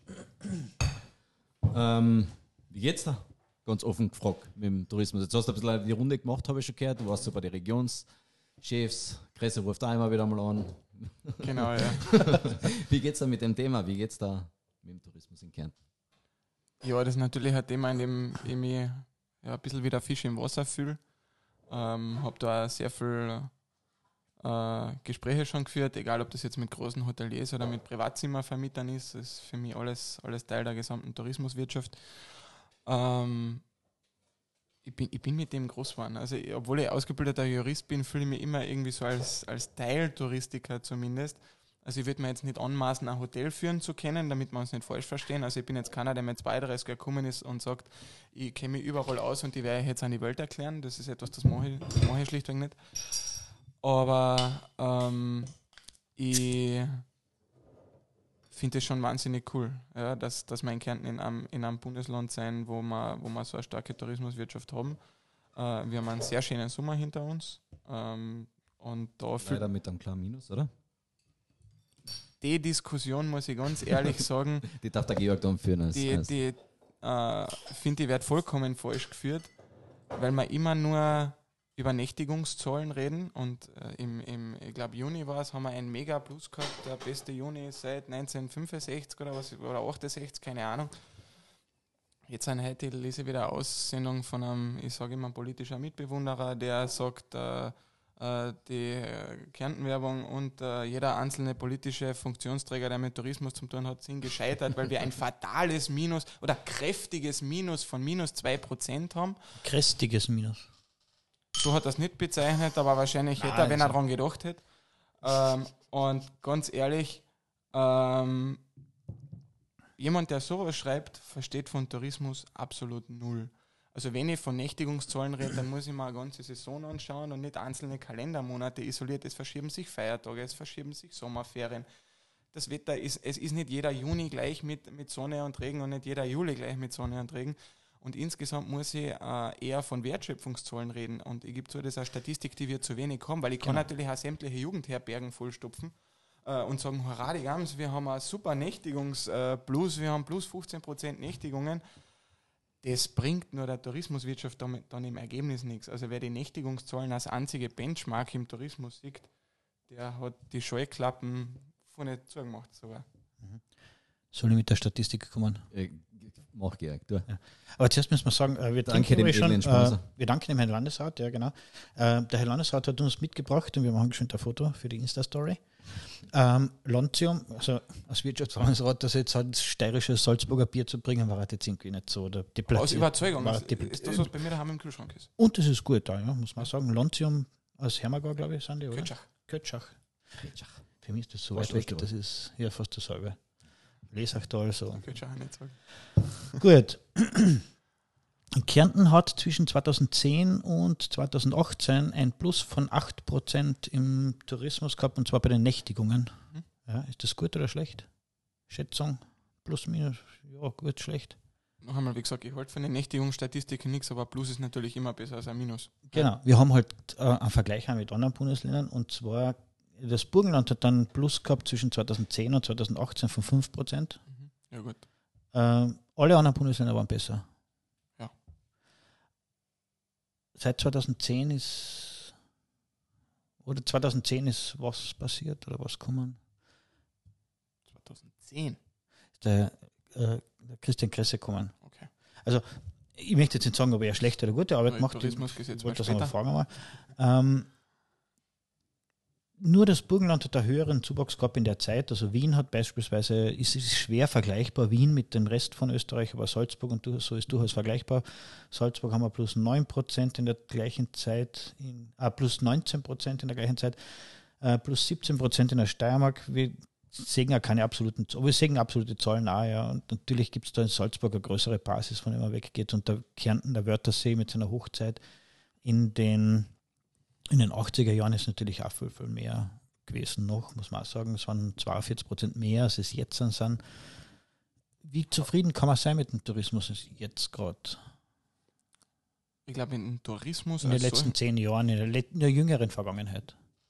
Wie geht's da? Ganz offen gefragt mit dem Tourismus. Jetzt hast du ein bisschen die Runde gemacht, habe ich schon gehört. Du warst so bei den Regionschefs. Kresse ruft da immer wieder mal an. Genau, ja. Wie geht's da mit dem Thema? Wie geht's da mit dem Tourismus in Kärnten? Ja, das ist natürlich ein Thema, in dem ich mich ein bisschen wie der Fisch im Wasser fühle. Habe da sehr viel Gespräche schon geführt, egal ob das jetzt mit großen Hoteliers oder mit Privatzimmervermietern ist. Das ist für mich alles Teil der gesamten Tourismuswirtschaft. Ich bin mit dem groß geworden. Also, obwohl ich ausgebildeter Jurist bin, fühle ich mich immer irgendwie so als Teiltouristiker zumindest. Also ich würde mir jetzt nicht anmaßen, ein Hotel führen zu können, damit wir uns nicht falsch verstehen. Also ich bin jetzt keiner, der mit 32 Jahren gekommen ist und sagt, ich kenne mich überall aus und die werde ich jetzt an die Welt erklären. Das ist etwas, das mache ich schlichtweg nicht. Aber ich finde es schon wahnsinnig cool, ja, dass wir in Kärnten in einem Bundesland sein, wo wir so eine starke Tourismuswirtschaft haben. Wir haben einen sehr schönen Sommer hinter uns. Und da Leider mit einem kleinen Minus, oder? Die Diskussion, muss ich ganz ehrlich sagen, Die darf der Georg dann führen. die finde ich, wird vollkommen falsch geführt, weil wir immer nur über Nächtigungszahlen reden und ich glaube Juni war es, haben wir einen Mega Plus gehabt, der beste Juni seit 1965 oder 68, keine Ahnung. Jetzt sind heute, lese ich wieder eine Aussendung von einem, ich sage immer, politischer Mitbewunderer, der sagt, die Kärntenwerbung und jeder einzelne politische Funktionsträger, der mit Tourismus zu tun hat, sind gescheitert, weil wir ein fatales Minus oder kräftiges Minus von minus 2% haben. Kräftiges Minus. So hat er es nicht bezeichnet, aber wahrscheinlich hätte er, wenn er daran gedacht hätte. Und ganz ehrlich, jemand, der sowas schreibt, versteht von Tourismus absolut null. Also wenn ich von Nächtigungszahlen rede, dann muss ich mir eine ganze Saison anschauen und nicht einzelne Kalendermonate isoliert. Es verschieben sich Feiertage, es verschieben sich Sommerferien. Das Wetter es ist nicht jeder Juni gleich mit Sonne und Regen und nicht jeder Juli gleich mit Sonne und Regen. Und insgesamt muss ich eher von Wertschöpfungszahlen reden. Und ich gebe zu, das ist eine Statistik, die wir zu wenig haben, weil ich kann natürlich auch sämtliche Jugendherbergen vollstopfen und sagen, hurra, die Gams, wir haben einen super Nächtigungsplus, wir haben plus 15% Nächtigungen. Das bringt nur der Tourismuswirtschaft dann im Ergebnis nichts. Also wer die Nächtigungszahlen als einzige Benchmark im Tourismus sieht, der hat die Scheuklappen vorne zugemacht sogar. Soll ich mit der Statistik kommen? Mach Georg, du. Ja. Aber zuerst müssen wir sagen, wir danken dem Herrn Landesrat, ja genau. Der Herr Landesrat hat uns mitgebracht und wir machen schon ein Foto für die Insta-Story. Lontium, also als Wirtschaftslandesrat, das jetzt halt steirisches Salzburger Bier zu bringen, war halt jetzt irgendwie nicht so. Aus Überzeugung, das ist das, was bei mir daheim im Kühlschrank ist. Und das ist gut da, ja, muss man sagen. Lontium aus Hermagor, glaube ich, sind die, oder? Kötschach. Für mich ist das so weit weg, das ist ja fast dasselbe. Lesachtal so. Gut. Kärnten hat zwischen 2010 und 2018 ein Plus von 8% im Tourismus gehabt, und zwar bei den Nächtigungen. Ja, ist das gut oder schlecht? Schätzung? Plus, minus? Ja, gut, schlecht. Noch einmal, wie gesagt, ich halte von den Nächtigungsstatistiken nichts, aber Plus ist natürlich immer besser als ein Minus. Genau, wir haben halt einen Vergleich mit anderen Bundesländern, und zwar das Burgenland hat dann Plus gehabt zwischen 2010 und 2018 von 5%. Ja, gut. Alle anderen Bundesländer waren besser. Ja. Seit 2010 ist was passiert oder was kommen? 2010? Der Christian Kresse kommen. Okay. Also ich möchte jetzt nicht sagen, ob er schlechte oder gute Arbeit macht. Tourismusgesetz ich wollte das mal fragen. Nur das Burgenland hat einen höheren Zuwachs gehabt in der Zeit. Also Wien hat beispielsweise, ist schwer vergleichbar, Wien mit dem Rest von Österreich, aber Salzburg und so ist durchaus vergleichbar. Salzburg haben wir plus 9% in der gleichen Zeit, plus 19% in der gleichen Zeit, plus 17% in der Steiermark. Wir sehen ja keine absolute Zahlen auch, ja. Und natürlich gibt es da in Salzburg eine größere Basis, von der man weggeht. Und der Kärnten, der Wörthersee mit seiner Hochzeit in den 80er Jahren ist natürlich auch viel, viel mehr gewesen noch, muss man auch sagen. Es waren 42% mehr, als es jetzt sind. Wie zufrieden kann man sein mit dem Tourismus jetzt gerade? Ich glaube, in dem Tourismus... In den letzten 10 Jahren, in der jüngeren Vergangenheit.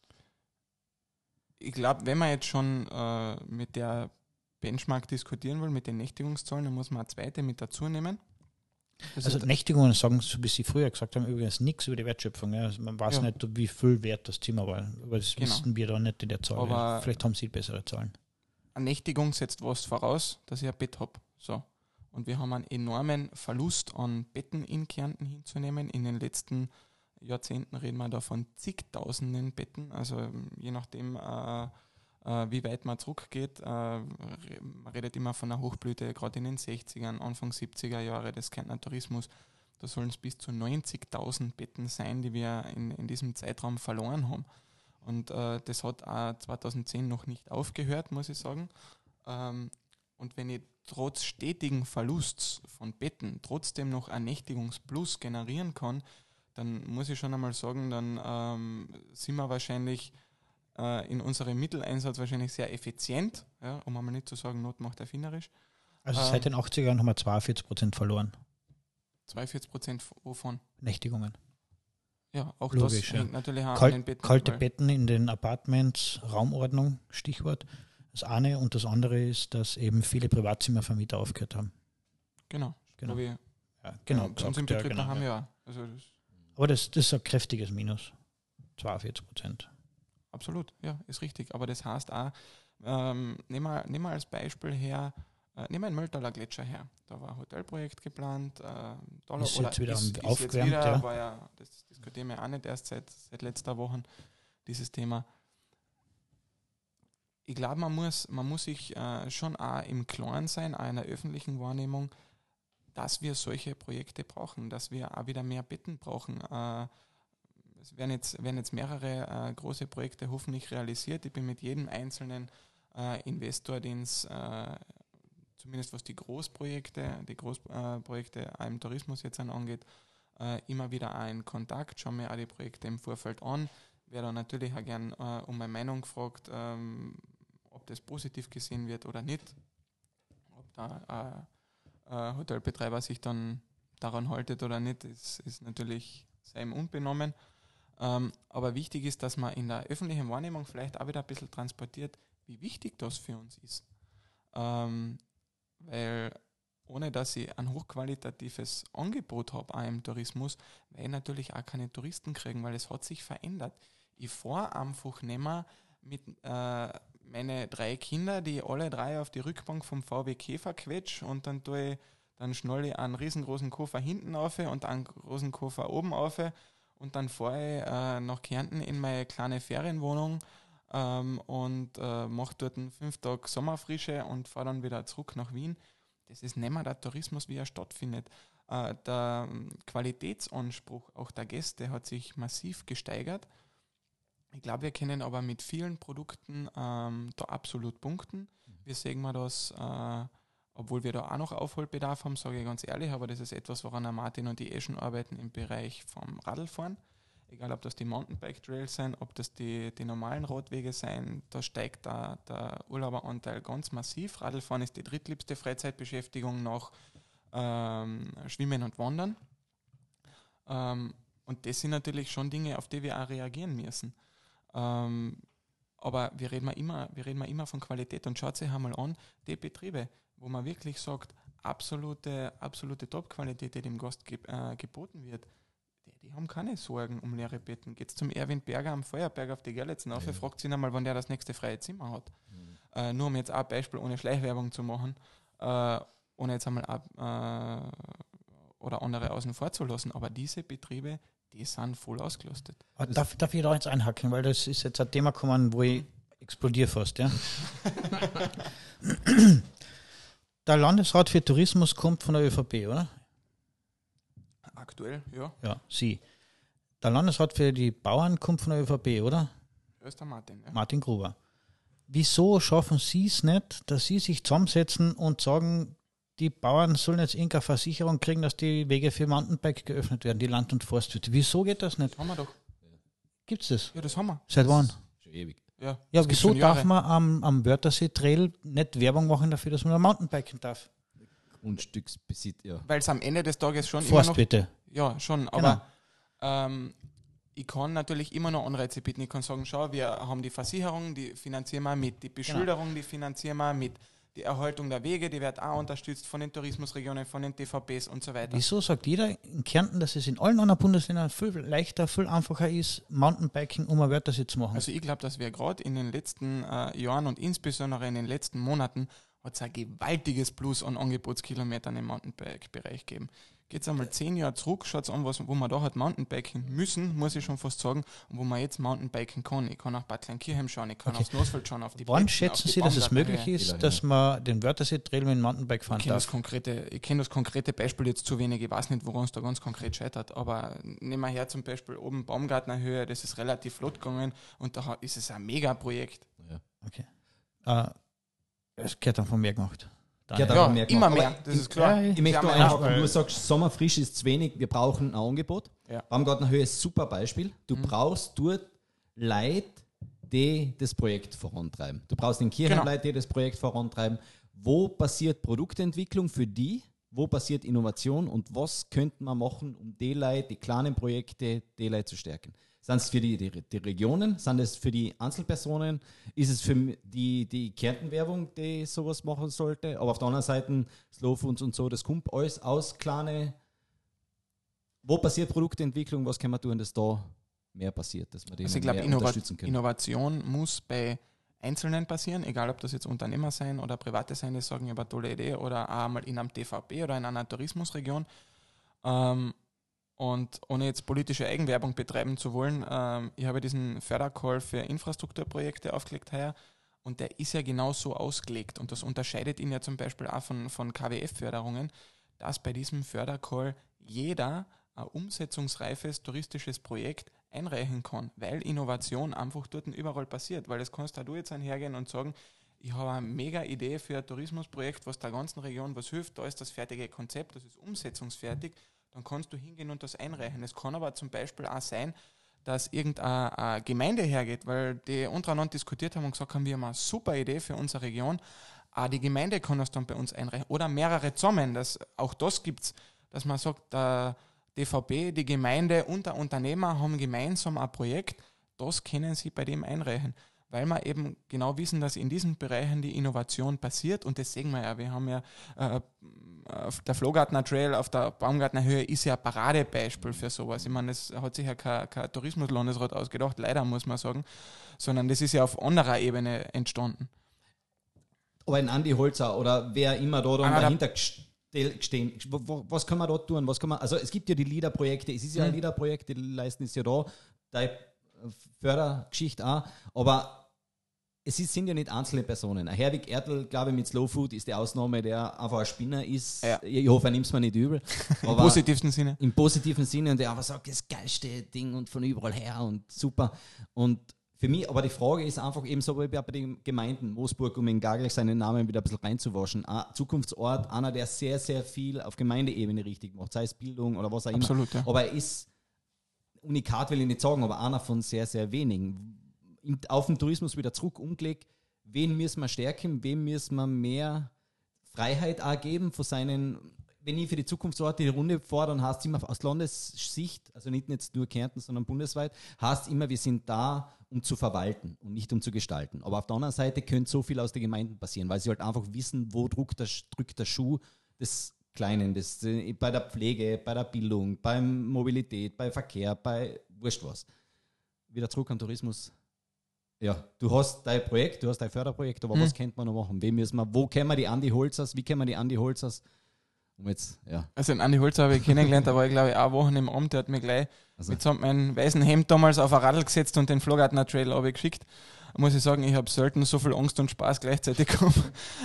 Ich glaube, wenn man jetzt schon mit der Benchmark diskutieren will, mit den Nächtigungszahlen, dann muss man eine zweite mit dazu nehmen. Also Nächtigungen sagen, so wie Sie früher gesagt haben, übrigens nichts über die Wertschöpfung. Ja. Also man weiß nicht, wie viel wert das Thema war, aber das wissen wir da nicht in der Zahl. Aber vielleicht haben Sie bessere Zahlen. Eine Nächtigung setzt was voraus, dass ich ein Bett habe. So. Und wir haben einen enormen Verlust an Betten in Kärnten hinzunehmen. In den letzten Jahrzehnten reden wir da von zigtausenden Betten. Also je nachdem, wie weit man zurückgeht. Man redet immer von einer Hochblüte, gerade in den 60ern, Anfang 70er Jahre des Kärntner Tourismus. Da sollen es bis zu 90.000 Betten sein, die wir in diesem Zeitraum verloren haben. Und das hat auch 2010 noch nicht aufgehört, muss ich sagen. Und wenn ich trotz stetigen Verlusts von Betten trotzdem noch ein Nächtigungsplus generieren kann, dann muss ich schon einmal sagen, dann sind wir wahrscheinlich in unserem Mitteleinsatz wahrscheinlich sehr effizient, ja, um einmal nicht zu sagen, Not macht erfinderisch. Also seit den 80er Jahren haben wir 42% verloren. 42% wovon? Nächtigungen. Ja, auch Logisch, das ja. hängt natürlich auch an den Betten. Kalte weil- Betten in den Apartments, Raumordnung, Stichwort. Das eine und das andere ist, dass eben viele Privatzimmervermieter aufgehört haben. Genau. Genau. Wo wir Ja, genau. bei uns im gesagt, ja, Betrieb genau, haben ja. wir auch. Also das, Aber das ist ein kräftiges Minus. 42%. absolut, ja, ist richtig. Aber das heißt auch, nehmen wir als Beispiel her, nehmen wir einen Mölltaler Gletscher her. Da war ein Hotelprojekt geplant. Ist jetzt wieder ist aufgewärmt, jetzt wieder, ja. war ja, das diskutieren wir auch nicht erst seit letzter Woche, dieses Thema. Ich glaube, man muss sich schon auch im Klaren sein, auch in der öffentlichen Wahrnehmung, dass wir solche Projekte brauchen, dass wir auch wieder mehr Betten brauchen. Es werden jetzt mehrere große Projekte hoffentlich realisiert. Ich bin mit jedem einzelnen Investor, den es zumindest was die Großprojekte auch im Tourismus jetzt angeht, immer wieder auch in Kontakt, schaue mir auch die Projekte im Vorfeld an, werde dann natürlich auch gern um meine Meinung gefragt, ob das positiv gesehen wird oder nicht, ob da Hotelbetreiber sich dann daran haltet oder nicht, ist natürlich sei ihm unbenommen. Aber wichtig ist, dass man in der öffentlichen Wahrnehmung vielleicht auch wieder ein bisschen transportiert, wie wichtig das für uns ist. Weil ohne dass ich ein hochqualitatives Angebot habe auch im Tourismus, werde ich natürlich auch keine Touristen kriegen, weil es hat sich verändert. Ich fahre einfach nicht mehr mit meine 3 Kinder, die alle 3 auf die Rückbank vom VW Käfer quetsch und dann schnalle ich einen riesengroßen Koffer hinten auf und einen großen Koffer oben auf und dann fahre ich nach Kärnten in meine kleine Ferienwohnung und mache dort 5 Tage Sommerfrische und fahre dann wieder zurück nach Wien. Das ist nicht mehr der Tourismus, wie er stattfindet. Der Qualitätsanspruch auch der Gäste hat sich massiv gesteigert. Ich glaube, wir können aber mit vielen Produkten da absolut punkten. Wir sehen mal das, obwohl wir da auch noch Aufholbedarf haben, sage ich ganz ehrlich, aber das ist etwas, woran der Martin und ich schon arbeiten im Bereich vom Radlfahren. Egal, ob das die Mountainbike-Trails sind, ob das die normalen Radwege sind, da steigt der Urlauberanteil ganz massiv. Radlfahren ist die drittliebste Freizeitbeschäftigung nach Schwimmen und Wandern. Und das sind natürlich schon Dinge, auf die wir auch reagieren müssen. Aber wir reden immer von Qualität und schaut sich einmal an, die Betriebe, wo man wirklich sagt, absolute Top-Qualität, die dem Gast geboten wird, die haben keine Sorgen um leere Betten. Geht zum Erwin Berger am Feuerberg auf die Gerlitzen auf, fragt ihn einmal, wann der das nächste freie Zimmer hat. Nur um jetzt auch ein Beispiel ohne Schleichwerbung zu machen, ohne jetzt einmal oder andere außen vor zu lassen, aber diese Betriebe, die sind voll ausgelastet. Darf ich da jetzt einhaken, weil das ist jetzt ein Thema gekommen, wo ich explodiere fast, ja? Der Landesrat für Tourismus kommt von der ÖVP, oder? Aktuell, ja. Ja, Sie. Der Landesrat für die Bauern kommt von der ÖVP, oder? Öster Martin, ja. Martin Gruber. Wieso schaffen Sie es nicht, dass Sie sich zusammensetzen und sagen, die Bauern sollen jetzt irgendeine Versicherung kriegen, dass die Wege für Mountainbike geöffnet werden, die Land- und Forstwirte? Wieso geht das nicht? Das haben wir doch. Gibt es das? Ja, das haben wir. Seit wann? Schon ewig. Ja, Ja, das gibt wieso schon darf Jahre. man am Wörthersee-Trail nicht Werbung machen dafür, dass man da Mountainbiken darf? Grundstücksbesitz, ja. Weil es am Ende des Tages schon Forstwirte. ja, schon, aber ich kann natürlich immer noch Anreize bieten. Ich kann sagen, schau, wir haben die Versicherung, die finanzieren wir mit, die Beschilderung, die finanzieren wir mit, die Erhaltung der Wege, die wird auch unterstützt von den Tourismusregionen, von den TVPs und so weiter. Wieso sagt jeder in Kärnten, dass es in allen anderen Bundesländern viel leichter, viel einfacher ist, Mountainbiking um ein Wörthersee zu machen? Also ich glaube, dass wir gerade in den letzten Jahren und insbesondere in den letzten Monaten hat es ein gewaltiges Plus an Angebotskilometern im Mountainbike-Bereich gegeben. geht es einmal 10 Jahre zurück, schaut an, wo man da hat Mountainbiken müssen, muss ich schon fast sagen, und wo man jetzt Mountainbiken kann. Ich kann nach Bad Kleinkirchheim schauen, ich kann aufs Nosfeld schauen, auf die Wann Plätze, schätzen auf die Sie, dass es möglich Baumgartenhöhe. ist, dass man den Wörthersee-Trail mit dem Mountainbike fahren Ich kenne darf? das konkrete Beispiel jetzt zu wenig, ich weiß nicht, woran es da ganz konkret scheitert, aber nehmen wir her zum Beispiel oben Baumgartner Höhe, das ist relativ flott gegangen und da ist es ein Mega-Projekt. Okay. Es gehört dann von mir gemacht. Ja, Ja, mehr immer gemacht. mehr, Aber das ist klar. Ja, Ich möchte Sie nur haben einfach, einfach- du sagst, sommerfrisch ist zu wenig, wir brauchen ein Angebot. Ja. Baumgartner Höhe ist ein super Beispiel. Du brauchst dort Leute, die das Projekt vorantreiben. Du brauchst in Kirchheim Genau. Leute, die das Projekt vorantreiben. Wo passiert Produktentwicklung für die? Wo passiert Innovation? Und was könnte man machen, um die Leute, die kleinen Projekte, die Leute zu stärken? Sind es für die Regionen? Sind es für die Einzelpersonen? Ist es für die Kärnten-Werbung, die sowas machen sollte? Aber auf der anderen Seite Slow Foods und so, das kommt alles aus kleine. Wo passiert Produktentwicklung? Was kann man tun, dass da mehr passiert, dass man den Also ich glaube, mehr unterstützen können? Innovation muss bei Einzelnen passieren, egal ob das jetzt Unternehmer sein oder Private sein, die sagen, ich habe eine tolle Idee oder auch mal in einem TVP oder in einer Tourismusregion. Und ohne jetzt politische Eigenwerbung betreiben zu wollen, ich habe diesen Fördercall für Infrastrukturprojekte aufgelegt heuer und der ist ja genau so ausgelegt und das unterscheidet ihn ja zum Beispiel auch von KWF-Förderungen, dass bei diesem Fördercall jeder ein umsetzungsreifes touristisches Projekt einreichen kann, weil Innovation einfach dort überall passiert, weil das kannst du jetzt hergehen und sagen, ich habe eine mega Idee für ein Tourismusprojekt, was der ganzen Region was hilft, da ist das fertige Konzept, das ist umsetzungsfertig, dann kannst du hingehen und das einreichen. Es kann aber zum Beispiel auch sein, dass irgendeine Gemeinde hergeht, weil die untereinander diskutiert haben und gesagt haben, wir haben eine super Idee für unsere Region, auch die Gemeinde kann das dann bei uns einreichen. Oder mehrere zusammen, auch das gibt es, dass man sagt, der DVB, die Gemeinde und der Unternehmer haben gemeinsam ein Projekt, das können sie bei dem einreichen. Weil wir eben genau wissen, dass in diesen Bereichen die Innovation passiert und das sehen wir ja. Wir haben ja auf der Flohgartner Trail, auf der Baumgartner Höhe ist ja ein Paradebeispiel für sowas. Ich meine, das hat sich ja kein Tourismuslandesrat ausgedacht, leider muss man sagen, sondern das ist ja auf anderer Ebene entstanden. Aber ein Andi Holzer oder wer immer da dann Ah, dahinter stehen, was kann man dort tun? Also es gibt ja die LIDA-Projekte, es ist ja ein LIDA-Projekt, die leisten es ja da, die Fördergeschichte auch, aber sind ja nicht einzelne Personen. Ein Herwig Ertl, glaube ich, mit Slow Food ist die Ausnahme, der einfach ein Spinner ist. Ja. Ich hoffe, er nimmt es mir nicht übel. Im positivsten Sinne. Im positiven Sinne und der einfach sagt, das geilste Ding und von überall her und super. Und für mich, aber die Frage ist einfach eben so wie bei den Gemeinden, Moosburg, um in Gagel seinen Namen wieder ein bisschen reinzuwaschen, ein Zukunftsort, einer, der sehr, sehr viel auf Gemeindeebene richtig macht, sei es Bildung oder was auch immer. Absolut, ja. Aber er ist, Unikat will ich nicht sagen, aber einer von sehr, sehr wenigen. Auf den Tourismus wieder zurück umgelegt, wen müssen wir stärken, wem müssen wir mehr Freiheit auch geben von seinen, wenn ich für die Zukunftsorte die Runde fahre, dann heißt es immer aus Landessicht, also nicht jetzt nur Kärnten, sondern bundesweit, heißt immer, wir sind da, um zu verwalten und nicht um zu gestalten. Aber auf der anderen Seite könnte so viel aus den Gemeinden passieren, weil sie halt einfach wissen, wo drückt der Schuh des Kleinen, bei der Pflege, bei der Bildung, bei Mobilität, bei Verkehr, bei wurscht was. Wieder zurück an Tourismus. Ja, du hast dein Projekt, du hast dein Förderprojekt, aber was könnte man noch machen? Wo kennen wir die Andi Holzers? Wie kennen wir die Andi Holzers? Also den Andi Holzer habe ich kennengelernt, da war ich glaube ich auch Wochen im Amt, der hat mir gleich mitsamt meinem weißen Hemd damals auf ein Radl gesetzt und den Flohgartner Trail geschickt. Muss ich sagen, ich habe selten so viel Angst und Spaß gleichzeitig gehabt.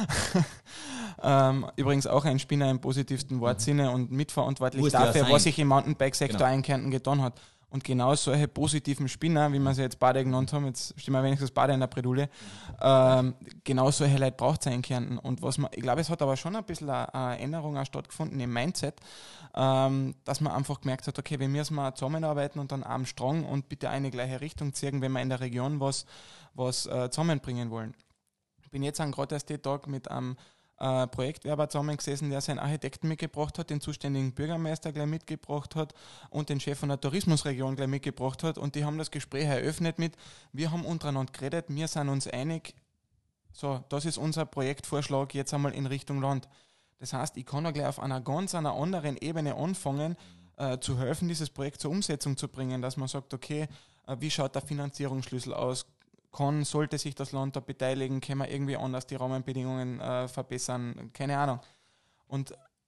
Übrigens auch ein Spinner im positivsten Wortsinne und mitverantwortlich Muss ja dafür, sein. was sich im Mountainbike-Sektor Genau. in Kärnten getan hat. Und genau solche positiven Spinner, wie wir sie jetzt beide genannt haben, jetzt stehen wir wenigstens beide in der Bredouille, genau solche Leute braucht es in Kärnten. Und ich glaube, es hat aber schon ein bisschen eine Änderung auch stattgefunden im Mindset, dass man einfach gemerkt hat, okay, wir müssen mal zusammenarbeiten und dann am Strang und bitte eine gleiche Richtung ziehen, wenn wir in der Region was zusammenbringen wollen. Ich bin jetzt gerade erst den Tag mit einem Projektwerber zusammengesessen, der seinen Architekten mitgebracht hat, den zuständigen Bürgermeister gleich mitgebracht hat und den Chef von der Tourismusregion gleich mitgebracht hat und die haben das Gespräch eröffnet mit, wir haben untereinander geredet, wir sind uns einig, so, das ist unser Projektvorschlag jetzt einmal in Richtung Land. Das heißt, ich kann da gleich auf einer ganz einer anderen Ebene anfangen, zu helfen, dieses Projekt zur Umsetzung zu bringen, dass man sagt, okay, wie schaut der Finanzierungsschlüssel aus? Sollte sich das Land da beteiligen, können wir irgendwie anders die Rahmenbedingungen verbessern, keine Ahnung. Und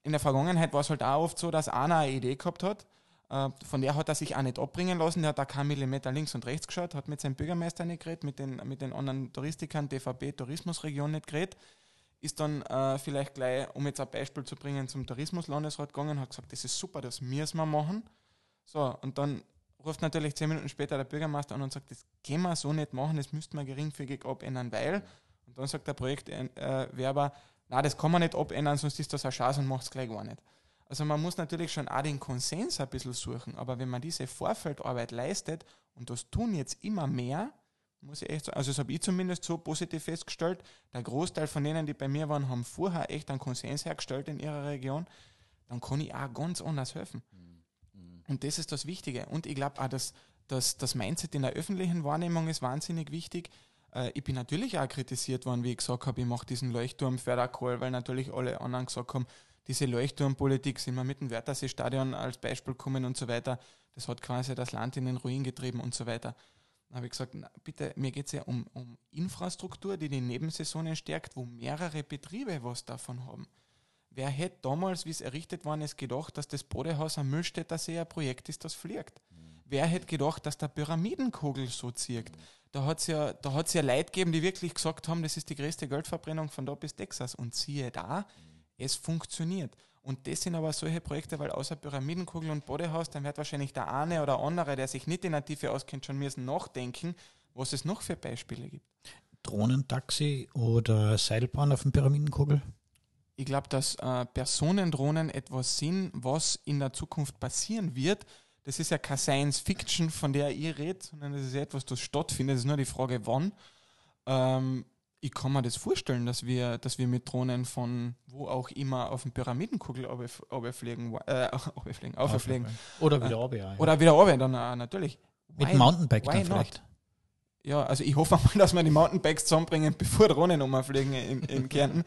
in der Vergangenheit war es halt auch oft so, dass einer eine Idee gehabt hat, von der hat er sich auch nicht abbringen lassen, der hat da keinen Millimeter links und rechts geschaut, hat mit seinem Bürgermeister nicht geredet, mit den anderen Touristikern, DVB, Tourismusregion nicht geredet, ist dann vielleicht gleich, um jetzt ein Beispiel zu bringen, zum Tourismuslandesrat gegangen, hat gesagt, das ist super, das müssen wir machen. So, und dann ruft natürlich 10 Minuten später der Bürgermeister an und sagt, das können wir so nicht machen, das müssten wir geringfügig abändern, weil, und dann sagt der Projektwerber, nein, das kann man nicht abändern, sonst ist das eine Chance und macht es gleich gar nicht. Also man muss natürlich schon auch den Konsens ein bisschen suchen, aber wenn man diese Vorfeldarbeit leistet, und das tun jetzt immer mehr, muss ich echt sagen, also das habe ich zumindest so positiv festgestellt, der Großteil von denen, die bei mir waren, haben vorher echt einen Konsens hergestellt in ihrer Region, dann kann ich auch ganz anders helfen. Und das ist das Wichtige. Und ich glaube auch, dass das Mindset in der öffentlichen Wahrnehmung ist wahnsinnig wichtig. Ich bin natürlich auch kritisiert worden, wie ich gesagt habe, ich mache diesen Leuchtturm Förderkohl, weil natürlich alle anderen gesagt haben, diese Leuchtturmpolitik, sind wir mit dem Wörthersee-Stadion als Beispiel gekommen und so weiter, das hat quasi das Land in den Ruin getrieben und so weiter. Dann habe ich gesagt, na, bitte, mir geht es ja um Infrastruktur, die Nebensaisonen stärkt, wo mehrere Betriebe was davon haben. Wer hätte damals, wie es errichtet worden ist, gedacht, dass das Bodehaus am Müllstädter See ein Projekt ist, das fliegt? Wer hätte gedacht, dass der Pyramidenkogel so zieht? Da hat es ja Leute gegeben, die wirklich gesagt haben, das ist die größte Geldverbrennung von da bis Texas. Und siehe da, es funktioniert. Und das sind aber solche Projekte, weil außer Pyramidenkugel und Bodehaus, dann wird wahrscheinlich der eine oder andere, der sich nicht in der Tiefe auskennt, schon müssen nachdenken, was es noch für Beispiele gibt. Drohnentaxi oder Seilbahn auf dem Pyramidenkugel? Ich glaube, dass Personendrohnen etwas sind, was in der Zukunft passieren wird. Das ist ja keine Science-Fiction, von der ich rede, sondern das ist ja etwas, das stattfindet. Es ist nur die Frage, wann. Ich kann mir das vorstellen, dass wir mit Drohnen von wo auch immer auf den Pyramidenkugel auffliegen. Oder wieder runter, ja. Oder wieder runter, dann natürlich. Mit dem Mountainbike dann not? vielleicht. Ja, also ich hoffe mal, dass wir die Mountainbikes zusammenbringen, bevor Drohnen umfliegen in Kärnten.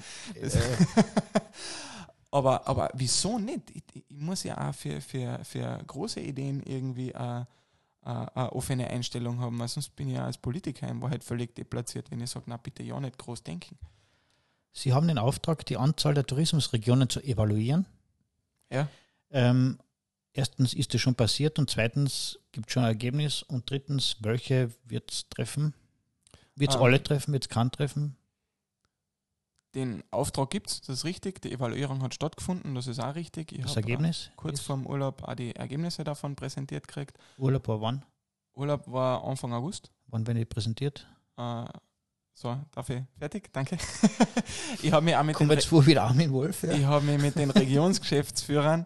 Aber wieso nicht? Ich muss ja auch für große Ideen irgendwie eine offene Einstellung haben, weil sonst bin ich ja als Politiker in Wahrheit völlig deplatziert, wenn ich sage, na bitte ja nicht groß denken. Sie haben den Auftrag, die Anzahl der Tourismusregionen zu evaluieren. Ja. Erstens, ist das schon passiert, und zweitens, gibt es schon ein Ergebnis, und drittens, welche wird es treffen? Wird es alle treffen, wird es keinen treffen? Den Auftrag gibt es, das ist richtig, die Evaluierung hat stattgefunden, das ist auch richtig. Ich das Ergebnis? Kurz vorm Urlaub auch die Ergebnisse davon präsentiert gekriegt. Urlaub war wann? Urlaub war Anfang August. Wann werden die präsentiert? So, darf ich? Fertig? Danke. Ich habe mich auch mit wieder Armin Wolf, ja. Ich habe mich mit den Regionsgeschäftsführern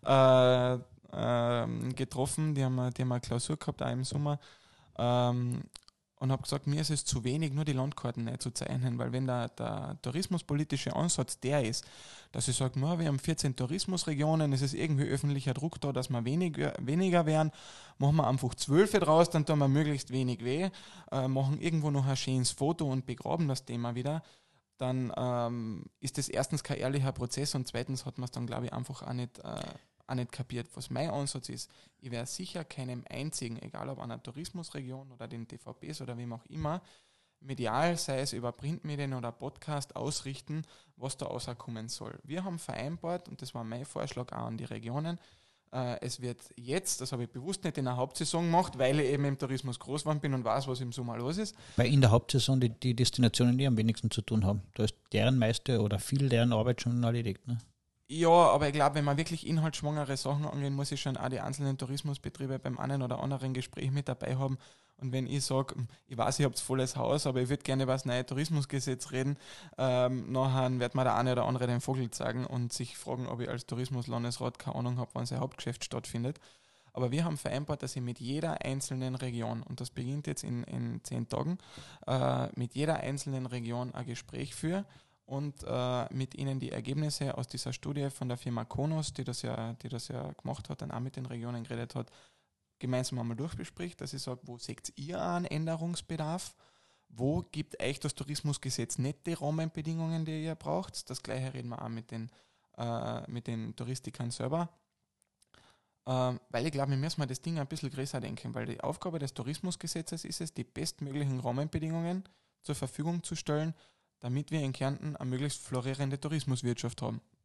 getroffen, die haben eine Klausur gehabt, auch im Sommer, und habe gesagt, mir ist es zu wenig, nur die Landkarten nicht zu zeichnen, weil wenn der tourismuspolitische Ansatz der ist, dass ich sage, wir haben 14 Tourismusregionen, es ist irgendwie öffentlicher Druck da, dass wir weniger werden, machen wir einfach 12 draus, dann tun wir möglichst wenig weh, machen irgendwo noch ein schönes Foto und begraben das Thema wieder, dann ist das erstens kein ehrlicher Prozess und zweitens hat man es dann, glaube ich, einfach auch nicht kapiert. Was mein Ansatz ist, ich werde sicher keinem einzigen, egal ob einer Tourismusregion oder den TVPs oder wem auch immer, medial, sei es über Printmedien oder Podcast, ausrichten, was da rauskommen soll. Wir haben vereinbart, und das war mein Vorschlag auch an die Regionen, es wird jetzt, das habe ich bewusst nicht in der Hauptsaison gemacht, weil ich eben im Tourismus groß geworden bin und weiß, was im Sommer los ist. Weil in der Hauptsaison die Destinationen, die am wenigsten zu tun haben. Da ist deren meiste oder viel deren Arbeit schon erledigt, ne? Ja, aber ich glaube, wenn man wirklich inhaltsschwangere Sachen angehen, muss ich schon auch die einzelnen Tourismusbetriebe beim einen oder anderen Gespräch mit dabei haben. Und wenn ich sage, ich weiß, ich habe volles Haus, aber ich würde gerne über das neue Tourismusgesetz reden, nachher wird mir der eine oder andere den Vogel zeigen und sich fragen, ob ich als Tourismuslandesrat keine Ahnung habe, wann sein Hauptgeschäft stattfindet. Aber wir haben vereinbart, dass ich mit jeder einzelnen Region, und das beginnt jetzt in 10 Tagen, mit jeder einzelnen Region ein Gespräch führe und mit ihnen die Ergebnisse aus dieser Studie von der Firma Konos, die das ja gemacht hat, dann auch mit den Regionen geredet hat, gemeinsam einmal durchbespricht, dass ich sage, wo seht ihr einen Änderungsbedarf? Wo gibt euch das Tourismusgesetz nicht die Rahmenbedingungen, die ihr braucht? Das Gleiche reden wir auch mit den Touristikern selber. Weil ich glaube, wir müssen das Ding ein bisschen größer denken, weil die Aufgabe des Tourismusgesetzes ist es, die bestmöglichen Rahmenbedingungen zur Verfügung zu stellen, damit wir in Kärnten eine möglichst florierende Tourismuswirtschaft haben.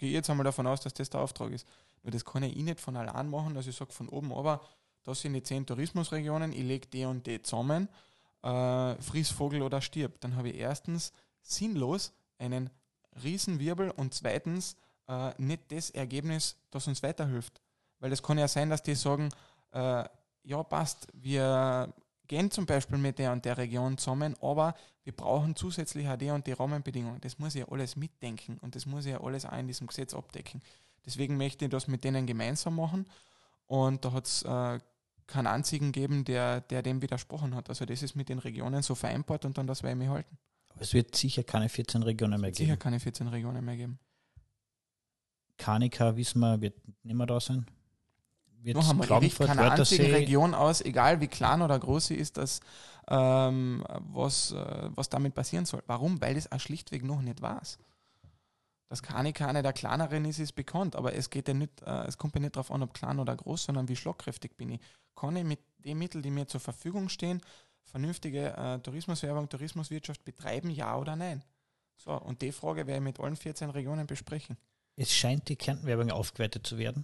gehe jetzt einmal davon aus, dass das der Auftrag ist. Nur das kann ich nicht von allein machen, dass ich sage von oben, aber das sind die 10 Tourismusregionen, ich lege die und die zusammen, friss Vogel oder stirb. Dann habe ich erstens sinnlos einen Riesenwirbel und zweitens nicht das Ergebnis, das uns weiterhilft. Weil es kann ja sein, dass die sagen, ja passt, wir gehen zum Beispiel mit der und der Region zusammen, aber wir brauchen zusätzlich auch die und die Rahmenbedingungen. Das muss ich ja alles mitdenken und das muss ich ja alles auch in diesem Gesetz abdecken. Deswegen möchte ich das mit denen gemeinsam machen und da hat es keinen einzigen gegeben, der dem widersprochen hat. Also das ist mit den Regionen so vereinbart und dann das werde ich mich halten. Aber es wird sicher keine 14 Regionen mehr geben. Sicher keine 14 Regionen mehr geben. Kanika, wissen wir, wird nicht mehr da sein. Wird Noch einmal, ich richte keine Wörthersee, einzige Region aus, egal wie klein oder groß sie ist, dass, was damit passieren soll. Warum? Weil das auch schlichtweg noch nicht weiß. Dass Kanika eine der kleineren ist bekannt, aber es geht ja nicht, es kommt ja nicht darauf an, ob klein oder groß, sondern wie schlagkräftig bin ich. Kann ich mit den Mitteln, die mir zur Verfügung stehen, vernünftige Tourismuswerbung, Tourismuswirtschaft betreiben, ja oder nein? So, und die Frage werde ich mit allen 14 Regionen besprechen. Es scheint die Kärntenwerbung aufgewertet zu werden.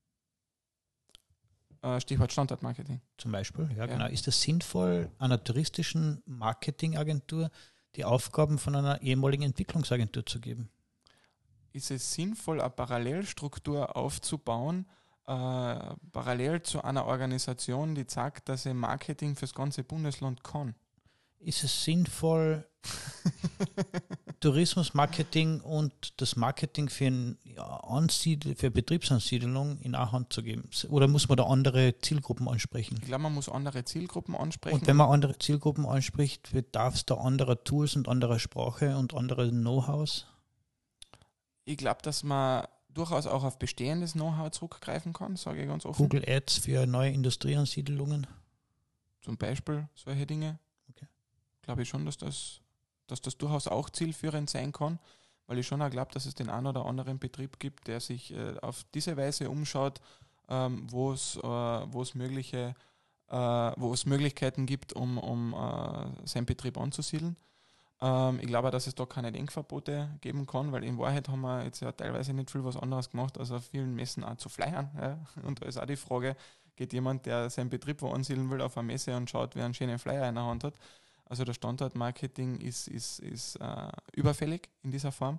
Stichwort Standortmarketing. Zum Beispiel, ja, genau. Ist es sinnvoll, einer touristischen Marketingagentur die Aufgaben von einer ehemaligen Entwicklungsagentur zu geben? Ist es sinnvoll, eine Parallelstruktur aufzubauen, parallel zu einer Organisation, die sagt, dass sie Marketing fürs ganze Bundesland kann? Ist es sinnvoll, Tourismusmarketing und das Marketing für Betriebsansiedlung in eine Hand zu geben? Oder muss man da andere Zielgruppen ansprechen? Ich glaube, man muss andere Zielgruppen ansprechen. Und wenn man andere Zielgruppen anspricht, bedarf es da anderer Tools und anderer Sprache und anderer Know-hows? Ich glaube, dass man durchaus auch auf bestehendes Know-how zurückgreifen kann, sage ich ganz offen. Google Ads für neue Industrieansiedelungen? Zum Beispiel solche Dinge. Okay. Glaube ich schon, dass das durchaus auch zielführend sein kann, weil ich schon auch glaube, dass es den einen oder anderen Betrieb gibt, der sich auf diese Weise umschaut, wo es Möglichkeiten gibt, um seinen Betrieb anzusiedeln. Ich glaube auch, dass es da keine Denkverbote geben kann, weil in Wahrheit haben wir jetzt ja teilweise nicht viel was anderes gemacht, als auf vielen Messen auch zu flyern. Ja. Und da ist auch die Frage, geht jemand, der seinen Betrieb wo ansiedeln will, auf eine Messe und schaut, wer einen schönen Flyer in der Hand hat. Also der Standortmarketing ist überfällig in dieser Form.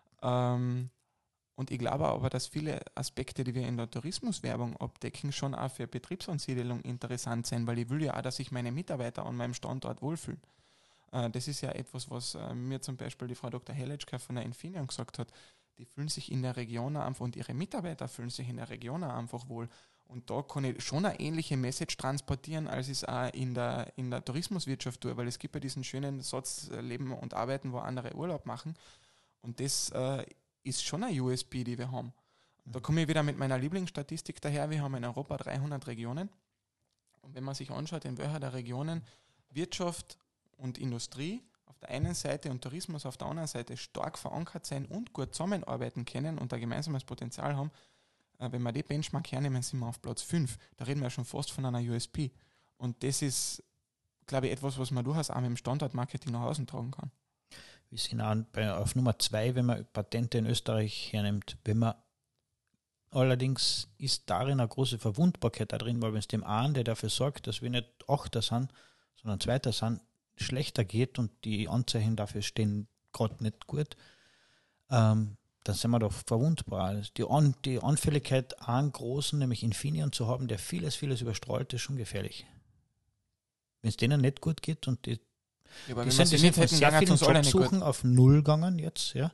Und ich glaube aber, dass viele Aspekte, die wir in der Tourismuswerbung abdecken, schon auch für Betriebsansiedelung interessant sind, weil ich will ja auch, dass sich meine Mitarbeiter an meinem Standort wohlfühlen. Das ist ja etwas, was mir zum Beispiel die Frau Dr. Heletschka von der Infineon gesagt hat. Die fühlen sich in der Region einfach und ihre Mitarbeiter fühlen sich in der Region einfach wohl. Und da kann ich schon eine ähnliche Message transportieren, als ich es auch in der Tourismuswirtschaft tue, weil es gibt ja diesen schönen Satz, Leben und Arbeiten, wo andere Urlaub machen. Und das ist schon eine USP, die wir haben. Da komme ich wieder mit meiner Lieblingsstatistik daher. Wir haben in Europa 300 Regionen. Und wenn man sich anschaut, in welcher der Regionen Wirtschaft und Industrie auf der einen Seite und Tourismus auf der anderen Seite stark verankert sein und gut zusammenarbeiten können und ein gemeinsames Potenzial haben, wenn wir die Benchmark hernehmen, sind wir auf Platz 5. Da reden wir schon fast von einer USP. Und das ist, glaube ich, etwas, was man durchaus auch mit dem Standortmarketing nach außen tragen kann. Wir sind auf Nummer 2, wenn man Patente in Österreich hernimmt. Wenn man allerdings ist darin eine große Verwundbarkeit da drin, weil wenn es dem einen, der dafür sorgt, dass wir nicht Achter sind, sondern Zweiter sind, schlechter geht und die Anzeichen dafür stehen gerade nicht gut, dann sind wir doch verwundbar. Also die Anfälligkeit, einen großen, nämlich Infineon zu haben, der vieles überstrahlt, ist schon gefährlich. Wenn es denen nicht gut geht und die sind von sehr vielen Jobsuchen auf Null gegangen jetzt, ja.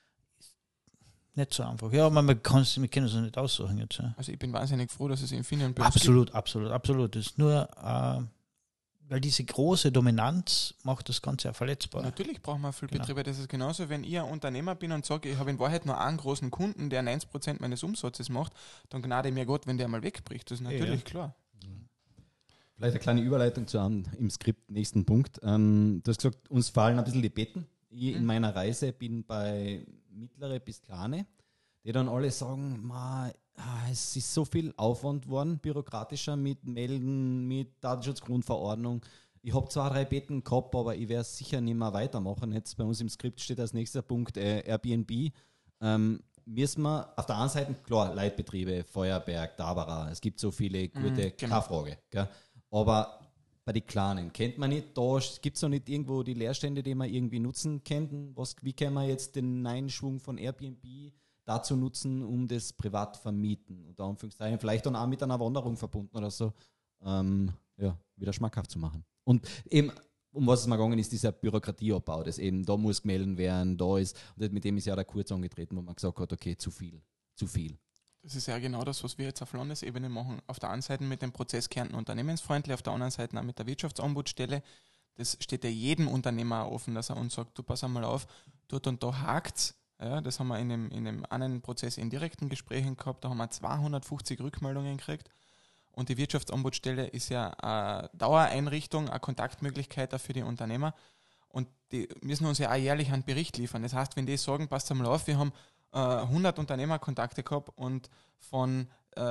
Nicht so einfach. Ja, aber wir können es nicht aussuchen jetzt. Ja. Also ich bin wahnsinnig froh, dass es Infineon gibt. Absolut. Das ist nur weil diese große Dominanz macht das Ganze ja verletzbar. Natürlich brauchen wir viel Betriebe. Das ist genauso, wenn ich ein Unternehmer bin und sage, ich habe in Wahrheit nur einen großen Kunden, der 90% meines Umsatzes macht, dann gnade mir Gott, wenn der mal wegbricht. Das ist natürlich klar. Vielleicht eine kleine Überleitung zu einem im Skript nächsten Punkt. Du hast gesagt, uns fallen ein bisschen die Betten. Ich in meiner Reise bin bei mittlere bis kleine, die dann alle sagen, es ist so viel Aufwand worden, bürokratischer mit Melden, mit Datenschutzgrundverordnung. Ich habe 2, 3 Betten gehabt, aber ich werde sicher nicht mehr weitermachen. Jetzt bei uns im Skript steht als nächster Punkt Airbnb. müssen wir auf der einen Seite, klar, Leitbetriebe, Feuerberg, Dabara, es gibt so viele gute, genau. keine Frage. Gell? Aber bei den Kleinen, kennt man nicht, da gibt es noch nicht irgendwo die Leerstände, die man irgendwie nutzen könnten? Wie kann man jetzt den Einschwung von Airbnb dazu nutzen, um das privat vermieten? Unter Anführungszeichen, vielleicht dann auch mit einer Wanderung verbunden oder so, wieder schmackhaft zu machen. Und eben, um was es mal gegangen ist, dieser Bürokratieabbau, das eben, da muss gemeldet werden, da ist, und mit dem ist ja der Kurz angetreten, wo man gesagt hat, okay, zu viel. Das ist ja genau das, was wir jetzt auf Landesebene machen. Auf der einen Seite mit dem Prozess Kärnten unternehmensfreundlich, auf der anderen Seite auch mit der Wirtschaftsombudsstelle. Das steht ja jedem Unternehmer offen, dass er uns sagt, du pass einmal auf, dort und da hakt's. Ja, das haben wir in dem anderen Prozess in direkten Gesprächen gehabt, da haben wir 250 Rückmeldungen gekriegt. Und die Wirtschaftsombudsstelle ist ja eine Dauereinrichtung, eine Kontaktmöglichkeit auch für die Unternehmer. Und die müssen uns ja auch jährlich einen Bericht liefern. Das heißt, wenn die sagen, passt einmal auf, wir haben 100 Unternehmerkontakte gehabt und von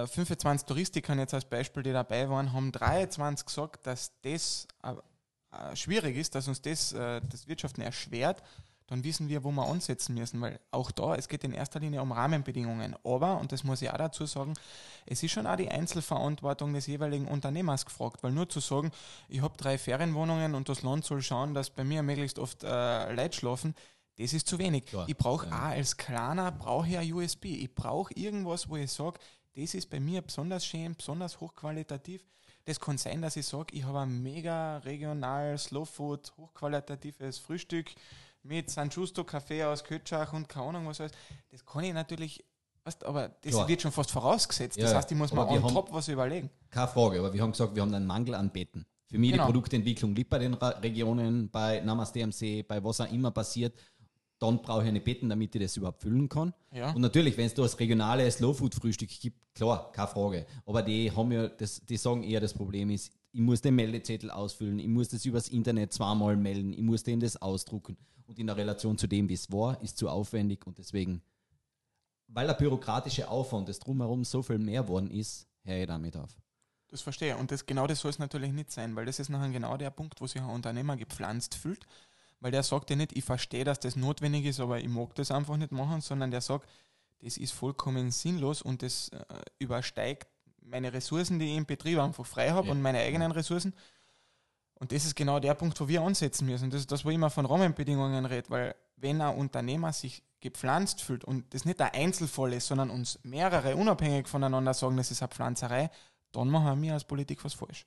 25 Touristikern jetzt als Beispiel, die dabei waren, haben 23 gesagt, dass das schwierig ist, dass uns das Wirtschaften erschwert, dann wissen wir, wo wir ansetzen müssen, weil auch da, es geht in erster Linie um Rahmenbedingungen. Aber, und das muss ich auch dazu sagen, es ist schon auch die Einzelverantwortung des jeweiligen Unternehmers gefragt, weil nur zu sagen, ich habe 3 Ferienwohnungen und das Land soll schauen, dass bei mir möglichst oft Leute schlafen, das ist zu wenig. Klar, ich brauche auch als Kleiner, ein USB. Ich brauche irgendwas, wo ich sage, das ist bei mir besonders schön, besonders hochqualitativ. Das kann sein, dass ich sage, ich habe ein mega regional, Slow Food, hochqualitatives Frühstück mit San Giusto Kaffee aus Kötschach und keine Ahnung was alles. Das kann ich natürlich, aber das wird schon fast vorausgesetzt. Das heißt, ich muss mir on top was überlegen. Keine Frage, aber wir haben gesagt, wir haben einen Mangel an Betten. Für mich die Produktentwicklung liegt bei den Regionen, bei Namaste am See, bei was auch immer passiert. Dann brauche ich eine Betten, damit ich das überhaupt füllen kann. Ja. Und natürlich, wenn es da das regionale Slow-Food-Frühstück gibt, klar, keine Frage. Aber die haben ja, die sagen eher, das Problem ist, ich muss den Meldezettel ausfüllen, ich muss das übers Internet zweimal melden, ich muss denen das ausdrucken. Und in der Relation zu dem, wie es war, ist zu aufwendig. Und deswegen, weil der bürokratische Aufwand, das drumherum so viel mehr worden ist, höre ich damit auf. Das verstehe. Und genau das soll es natürlich nicht sein, weil das ist nachher genau der Punkt, wo sich ein Unternehmer gepflanzt fühlt. Weil der sagt ja nicht, ich verstehe, dass das notwendig ist, aber ich mag das einfach nicht machen, sondern der sagt, das ist vollkommen sinnlos und das übersteigt meine Ressourcen, die ich im Betrieb einfach frei habe und meine eigenen Ressourcen. Und das ist genau der Punkt, wo wir ansetzen müssen. Das ist das, wo ich immer von Rahmenbedingungen rede, weil wenn ein Unternehmer sich gepflanzt fühlt und das nicht ein Einzelfall ist, sondern uns mehrere unabhängig voneinander sagen, das ist eine Pflanzerei, dann machen wir als Politik was falsch.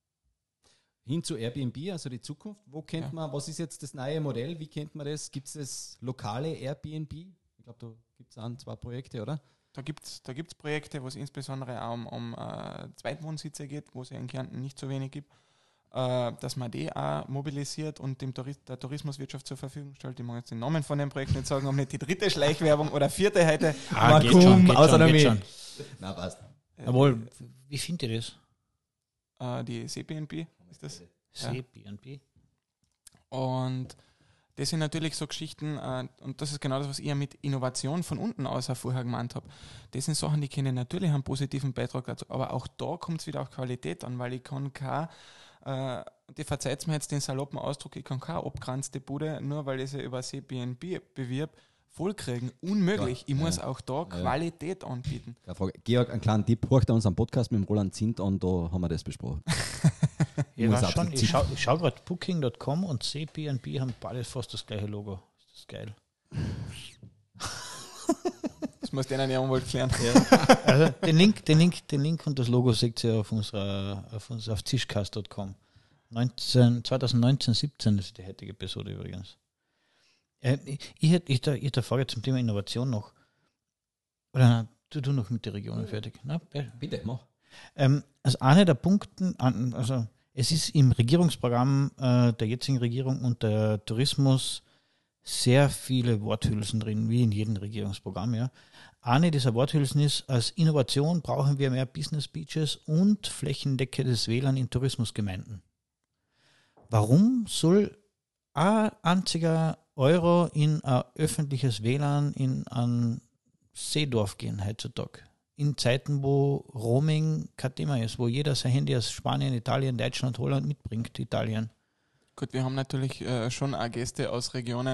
Hin zu Airbnb, also die Zukunft. Wo kennt man, was ist jetzt das neue Modell? Wie kennt man das? Gibt es das lokale Airbnb? Ich glaube, da gibt es 2 Projekte, oder? Da gibt's Projekte, wo es insbesondere auch um Zweitwohnsitze geht, wo es ja in Kärnten nicht so wenig gibt, dass man die auch mobilisiert und der Tourismuswirtschaft zur Verfügung stellt. Ich mag jetzt den Namen von dem Projekt nicht sagen, um nicht die 3. Schleichwerbung oder 4. heute. Geht schon. Na, passt. Jawohl, wie findet ihr das? Die CBNB ist das. CBNB. Und das sind natürlich so Geschichten, und das ist genau das, was ich mit Innovation von unten aus vorher gemeint habe. Das sind Sachen, die können natürlich einen positiven Beitrag dazu, aber auch da kommt es wieder auf Qualität an, weil ich kann die verzeiht mir jetzt den saloppen Ausdruck, ich kann keine abgegrenzte Bude, nur weil ich sie über CBNB bewirb, vollkriegen. Unmöglich. Ich muss auch da Qualität anbieten. Georg, einen kleinen Tipp, horcht er unseren Podcast mit dem Roland Zint an, da haben wir das besprochen. Ich schau gerade Booking.com und CBNB haben beide fast das gleiche Logo. Ist das geil? Das muss denen ja Anwalt klären. Ja. Also den Link und das Logo seht ihr auf tischcast.com. 2019, 17 ist die heutige Episode übrigens. Ich hätte eine Frage zum Thema Innovation noch. Oder nein, du noch mit den Regionen fertig. Na, bitte, mach. Also einer der Punkte, also es ist im Regierungsprogramm der jetzigen Regierung und der Tourismus sehr viele Worthülsen drin, wie in jedem Regierungsprogramm. Ja. Eine dieser Worthülsen ist, als Innovation brauchen wir mehr Business Beaches und flächendeckendes WLAN in Tourismusgemeinden. Warum soll ein einziger Euro in ein öffentliches WLAN in ein Seedorf gehen heutzutage? In Zeiten, wo Roaming kein Thema ist, wo jeder sein Handy aus Spanien, Italien, Deutschland, Holland mitbringt, Italien. Gut, wir haben natürlich schon auch Gäste aus Regionen,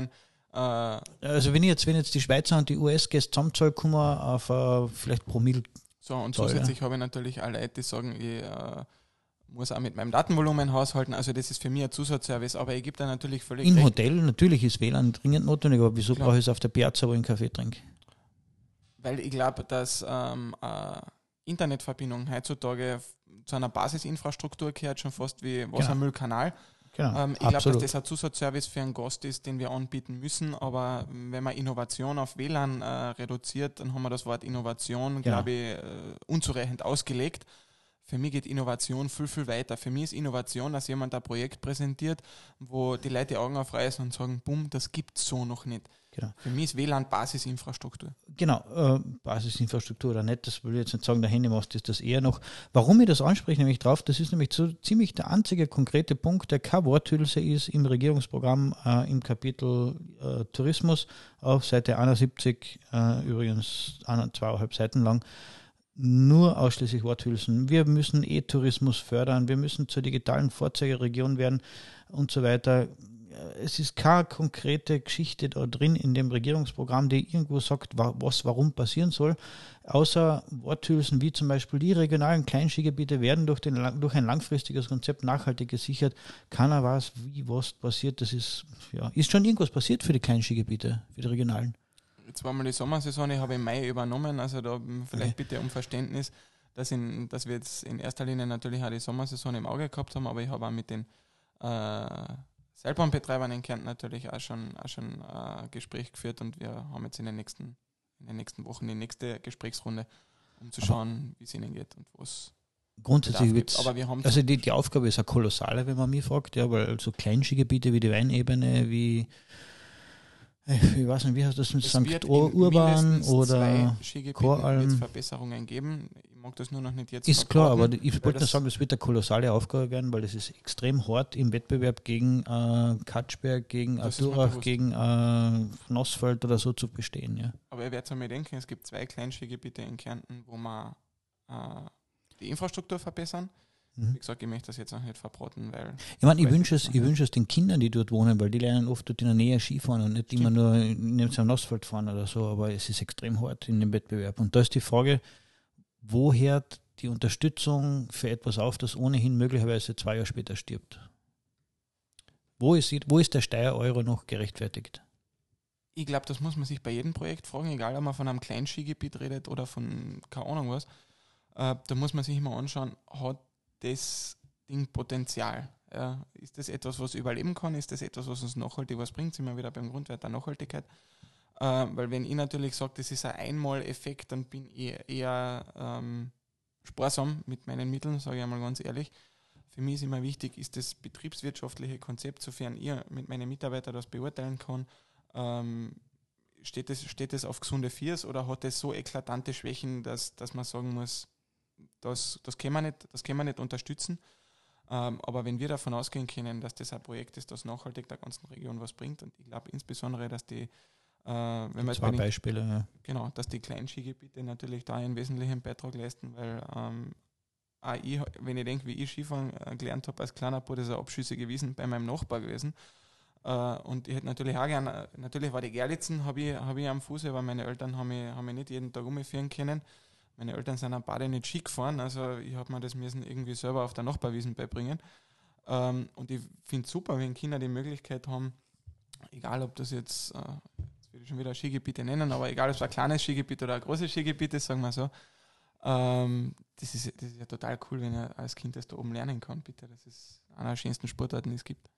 Also wenn jetzt die Schweizer und die US-Gäste zusammenzahlen, kommen wir auf vielleicht Promille. So, und Toll, zusätzlich habe ich natürlich alle Leute, die sagen, ich muss auch mit meinem Datenvolumen haushalten. Also das ist für mich ein Zusatzservice, aber ich gebe da natürlich völlig Im recht. Hotel natürlich ist WLAN dringend notwendig, aber wieso Klar. brauche ich es auf der Piazza, wo ich einen Kaffee trinke? Weil ich glaube, dass Internetverbindung heutzutage zu einer Basisinfrastruktur gehört, schon fast wie Wassermüllkanal. Genau, Ich glaube, dass absolut. das ein Zusatzservice für einen Gast ist, den wir anbieten müssen, aber wenn man Innovation auf WLAN reduziert, dann haben wir das Wort Innovation, glaube ich, unzureichend ausgelegt. Für mich geht Innovation viel, viel weiter. Für mich ist Innovation, dass jemand ein Projekt präsentiert, wo die Leute die Augen aufreißen und sagen, bumm, das gibt es so noch nicht. Genau. Für mich ist WLAN Basisinfrastruktur. Genau, Basisinfrastruktur oder nicht, das will ich jetzt nicht sagen, der Handymast ist das eher noch. Warum ich das anspreche, nämlich drauf, das ist nämlich so ziemlich der einzige konkrete Punkt, der keine Worthülse ist im Regierungsprogramm im Kapitel Tourismus auf Seite 71, übrigens 2,5 Seiten lang, nur ausschließlich Worthülsen. Wir müssen E-Tourismus fördern, wir müssen zur digitalen Vorzeigeregion werden und so weiter. Es ist keine konkrete Geschichte da drin in dem Regierungsprogramm, die irgendwo sagt, was warum passieren soll, außer Worthülsen wie zum Beispiel die regionalen Kleinskigebiete werden durch ein langfristiges Konzept nachhaltig gesichert. Keiner weiß, wie was passiert. Das ist schon irgendwas passiert für die Kleinskigebiete, für die regionalen. Jetzt war mal die Sommersaison, ich habe im Mai übernommen, also da vielleicht bitte um Verständnis, dass wir jetzt in erster Linie natürlich auch die Sommersaison im Auge gehabt haben, aber ich habe auch mit den Seilbahnbetreibern in Kärnten natürlich auch schon ein Gespräch geführt und wir haben jetzt in den nächsten Wochen die nächste Gesprächsrunde, um zu schauen, wie es ihnen geht und was grundsätzlich wird aber wir haben also die Aufgabe ist eine kolossale, wenn man mich fragt, ja, weil so Kleinskigebiete wie die Weinebene, wie ich weiß nicht, wie heißt das mit St. Urban oder Skigebieten wird es Verbesserungen geben. Ich mag das nur noch nicht jetzt ist klar, aber ich wollte nur sagen, das wird eine kolossale Aufgabe werden, weil das ist extrem hart im Wettbewerb gegen Katschberg, gegen Durach, gegen Nossfeld oder so zu bestehen. Ja. Aber ihr werdet mir denken, es gibt 2 Kleinskigebiete in Kärnten, wo wir die Infrastruktur verbessern. Wie gesagt, ich möchte das jetzt noch nicht verbraten, weil... Ich meine, ich wünsche es den Kindern, die dort wohnen, weil die lernen oft dort in der Nähe Skifahren und nicht immer nur in einem Asphalt fahren oder so, aber es ist extrem hart in dem Wettbewerb. Und da ist die Frage, wo hört die Unterstützung für etwas auf, das ohnehin möglicherweise 2 Jahre später stirbt? Wo ist der Steuer-Euro noch gerechtfertigt? Ich glaube, das muss man sich bei jedem Projekt fragen, egal ob man von einem kleinen Skigebiet redet oder von keine Ahnung was. Da muss man sich immer anschauen, hat das Ding Potenzial? Ist das etwas, was überleben kann? Ist das etwas, was uns nachhaltig was bringt? Sind wir wieder beim Grundwert der Nachhaltigkeit? Weil wenn ich natürlich sage, das ist ein Einmaleffekt, dann bin ich eher sparsam mit meinen Mitteln, sage ich einmal ganz ehrlich. Für mich ist immer wichtig, ist das betriebswirtschaftliche Konzept, sofern ich mit meinen Mitarbeitern das beurteilen kann, steht es auf gesunde Viers oder hat es so eklatante Schwächen, dass man sagen muss, das können wir nicht unterstützen. Aber wenn wir davon ausgehen können, dass das ein Projekt ist, das nachhaltig der ganzen Region was bringt, und ich glaube insbesondere, dass die wenn wir zwei Beispiele, ja. Genau, dass die kleinen Skigebiete natürlich da einen wesentlichen Beitrag leisten, weil auch ich, wenn ich denke, wie ich Skifahren gelernt habe als kleiner Bub, das ist ein Abschüsse gewesen bei meinem Nachbar gewesen. Und ich hätte natürlich auch gerne, natürlich war die Gerlitzen, habe ich am Fuße, weil meine Eltern haben mich nicht jeden Tag umführen können. Meine Eltern sind ein paar nicht Ski gefahren, also ich habe mir das müssen irgendwie selber auf der Nachbarwiesen beibringen. Und ich finde es super, wenn Kinder die Möglichkeit haben, egal ob das jetzt will ich schon wieder Skigebiete nennen, aber egal ob es ein kleines Skigebiet oder ein großes Skigebiet ist, sagen wir so, das ist ja total cool, wenn er als Kind das da oben lernen kann, bitte. Das ist einer der schönsten Sportarten, die es gibt.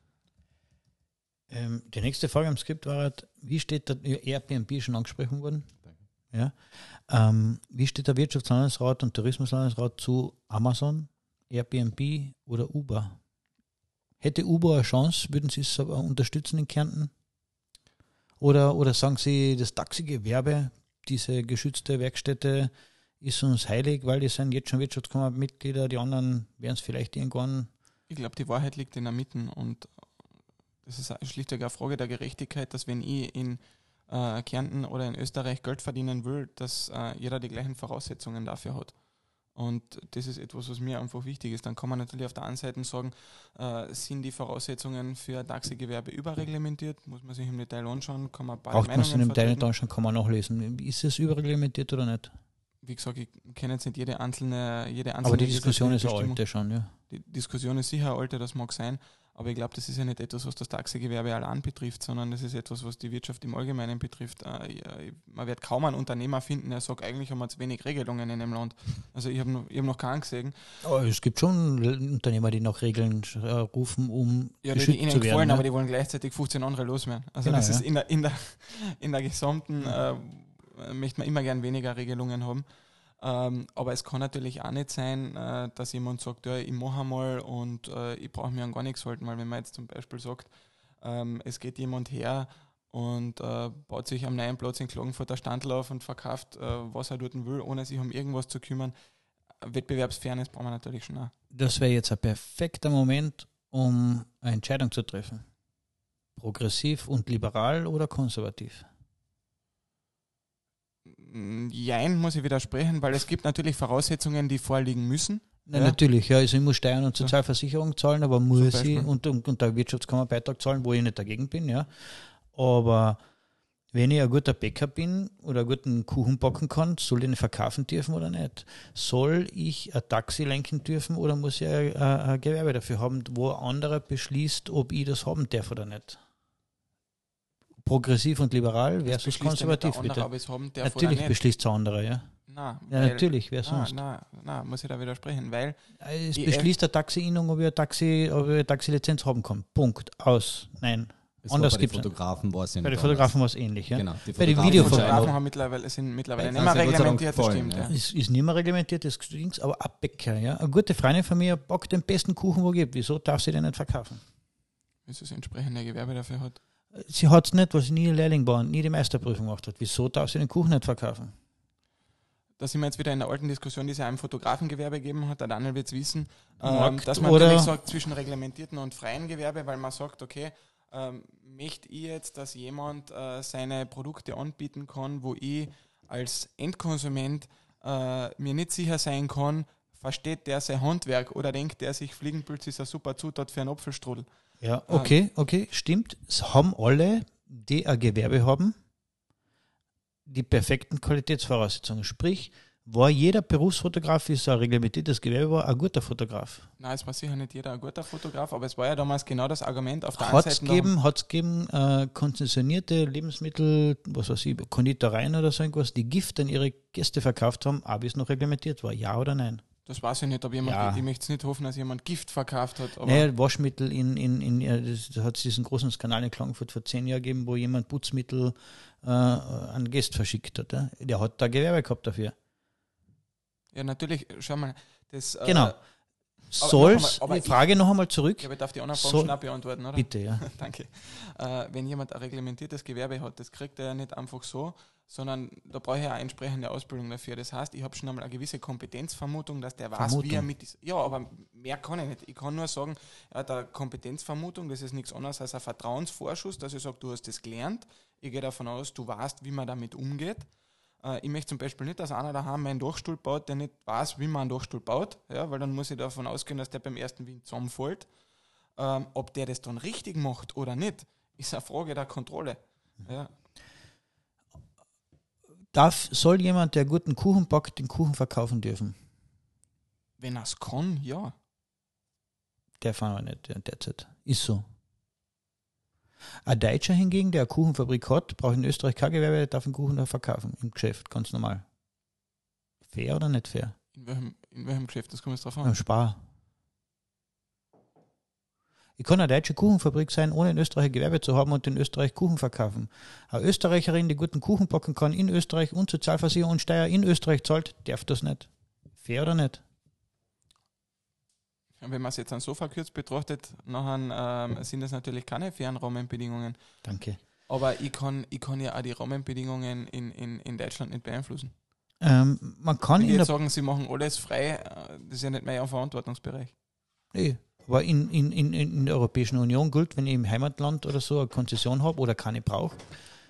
Die nächste Frage am Skript war, wie steht der Airbnb schon angesprochen worden? Ja. Wie steht der Wirtschaftslandesrat und Tourismuslandesrat zu Amazon, Airbnb oder Uber? Hätte Uber eine Chance, würden Sie es unterstützen in Kärnten? Oder sagen Sie, das Taxigewerbe, diese geschützte Werkstätte, ist uns heilig, weil die sind jetzt schon Wirtschaftskammermitglieder, die anderen werden es vielleicht irgendwann. Ich glaube, die Wahrheit liegt in der Mitte und das ist schlichtweg eine Frage der Gerechtigkeit, dass wenn ich in Kärnten oder in Österreich Geld verdienen will, dass jeder die gleichen Voraussetzungen dafür hat. Und das ist etwas, was mir einfach wichtig ist. Dann kann man natürlich auf der einen Seite sagen, sind die Voraussetzungen für ein Taxigewerbe überreglementiert? Muss man sich im Detail anschauen, kann man beide Braucht man es in Meinungen dem Teil nicht vertreten. anschauen, kann man nachlesen. Ist es überreglementiert oder nicht? Wie gesagt, ich kenne jetzt nicht jede einzelne Aber die Diskussion ist gesetzliche eine Bestimmung. alte schon, ja. Die Diskussion ist sicher eine alte, das mag sein, aber ich glaube, das ist ja nicht etwas, was das Taxigewerbe allein betrifft, sondern das ist etwas, was die Wirtschaft im Allgemeinen betrifft. Man wird kaum einen Unternehmer finden, der sagt, eigentlich haben wir zu wenig Regelungen in dem Land. Also ich hab noch keinen gesehen. Aber es gibt schon Unternehmer, die nach Regeln rufen, um Ja, die geschützt ihnen zu werden. gefallen, ne? aber die wollen gleichzeitig 15 andere loswerden. Also Genau, das ist ja. in der gesamten, möchte man immer gern weniger Regelungen haben. Aber es kann natürlich auch nicht sein, dass jemand sagt, ja, ich mache einmal und ich brauche mir an gar nichts halten, weil wenn man jetzt zum Beispiel sagt, es geht jemand her und baut sich am neuen Platz in Klagenfurt ein Standl auf und verkauft, was er dort will, ohne sich um irgendwas zu kümmern. Wettbewerbsfairness brauchen wir natürlich schon auch. Das wäre jetzt ein perfekter Moment, um eine Entscheidung zu treffen. Progressiv und liberal oder konservativ? Jein, muss ich widersprechen, weil es gibt natürlich Voraussetzungen, die vorliegen müssen. Na, Ja. natürlich, ja, also ich muss Steuern und Sozialversicherung zahlen, aber muss Beispiel. ich und der Wirtschaftskammerbeitrag zahlen, wo ich nicht dagegen bin, ja. Aber wenn ich ein guter Bäcker bin oder einen guten Kuchen backen kann, soll ich ihn verkaufen dürfen oder nicht? Soll ich ein Taxi lenken dürfen oder muss ich ein Gewerbe dafür haben, wo ein anderer beschließt, ob ich das haben darf oder nicht? Progressiv und liberal Das versus beschließt ja nicht der konservativ, andere, bitte. ob es haben darf Natürlich oder nicht. beschließt es ein anderer, ja. Nein, Ja, natürlich, wer sonst? Nein, muss ich da widersprechen, weil Es Die beschließt der Taxi-Innung, ob ich eine Taxilizenz haben kann. Punkt. Aus. Nein. Es Anders war bei den gibt's nicht. Fotografen war es ja Bei den nicht Fotografen war es ähnlich, ja. Genau. Die Bei den Fotografen Videofotografen Fotografen entscheiden, sind mittlerweile nicht Also mehr Gott sei Dank reglementiert, das gefallen, stimmt. ja. Ja. Ist nicht mehr reglementiert, das Dings, aber ein Bäcker, ja. Eine gute Freundin von mir backt den besten Kuchen, wo es gibt. Wieso darf sie den nicht verkaufen? Wie es das entsprechende Gewerbe dafür hat. Sie hat es nicht, weil sie nie Lehrling war und nie die Meisterprüfung gemacht hat. Wieso darf sie den Kuchen nicht verkaufen? Da sind wir jetzt wieder in der alten Diskussion, die es ja im Fotografengewerbe gegeben hat. Der Daniel wird es wissen, Markt dass man oder- natürlich sagt, zwischen reglementierten und freien Gewerbe, weil man sagt, okay, möchte ich jetzt, dass jemand seine Produkte anbieten kann, wo ich als Endkonsument mir nicht sicher sein kann, versteht der sein Handwerk oder denkt der sich, Fliegenpilz ist eine super Zutat für einen Apfelstrudel. Ja, okay, stimmt. Es haben alle, die ein Gewerbe haben, die perfekten Qualitätsvoraussetzungen. Sprich, war jeder Berufsfotograf, wie es ein reglementiertes Gewerbe war, ein guter Fotograf. Nein, es war sicher nicht jeder ein guter Fotograf, aber es war ja damals genau das Argument auf der Hat einen es Seite. gegeben konzessionierte Lebensmittel, was weiß ich, Konditoreien oder so irgendwas, die Gift an ihre Gäste verkauft haben, auch bis es noch reglementiert war, ja oder nein? Das weiß ich nicht, ob jemand, Ja. ich möchte es nicht hoffen, dass jemand Gift verkauft hat. Aber Naja, Waschmittel da hat es diesen großen Skandal in Klagenfurt vor 10 Jahren gegeben, wo jemand Putzmittel an Gäste verschickt hat. Ja? Der hat da Gewerbe gehabt dafür. ja, natürlich, schau mal, das. Genau. noch Soll's, einmal, aber die Frage noch einmal zurück. Ich darf die anderen Fragen Soll- schnell beantworten, oder? Bitte, ja. Danke. Wenn jemand ein reglementiertes Gewerbe hat, das kriegt er ja nicht einfach so, sondern da brauche ich ja eine entsprechende Ausbildung dafür. Das heißt, ich habe schon einmal eine gewisse Kompetenzvermutung, dass der weiß, wie er mit ja, aber mehr kann ich nicht. Ich kann nur sagen, er hat eine Kompetenzvermutung, das ist nichts anderes als ein Vertrauensvorschuss, dass ich sage, du hast das gelernt, ich gehe davon aus, du weißt, wie man damit umgeht. Ich möchte zum Beispiel nicht, dass einer daheim einen Dachstuhl baut, der nicht weiß, wie man einen Dachstuhl baut, ja, weil dann muss ich davon ausgehen, dass der beim ersten Wind zusammenfällt. Ob der das dann richtig macht oder nicht, ist eine Frage der Kontrolle. Ja. Soll jemand, der guten Kuchen backt, den Kuchen verkaufen dürfen? Wenn er es kann, ja. Der fahren wir nicht derzeit. Ist so. Ein Deutscher hingegen, der eine Kuchenfabrik hat, braucht in Österreich kein Gewerbe, der darf den Kuchen da verkaufen. Im Geschäft, ganz normal. Fair oder nicht fair? In welchem Geschäft, das kommt jetzt drauf Beim an. Spar. Ich kann eine deutsche Kuchenfabrik sein, ohne in Österreich ein Gewerbe zu haben und in Österreich Kuchen verkaufen. Eine Österreicherin, die guten Kuchen backen kann in Österreich und Sozialversicherung und Steuer in Österreich zahlt, darf das nicht. Fair oder nicht? Wenn man es jetzt so verkürzt betrachtet, nachher sind das natürlich keine fairen Rahmenbedingungen. Danke. Aber ich kann ja auch die Rahmenbedingungen in Deutschland nicht beeinflussen. Man kann Wenn die in jetzt der sagen, sie machen alles frei, das ist ja nicht mein Verantwortungsbereich. Nee, aber in der Europäischen Union gilt, wenn ich im Heimatland oder so eine Konzession habe oder keine brauche,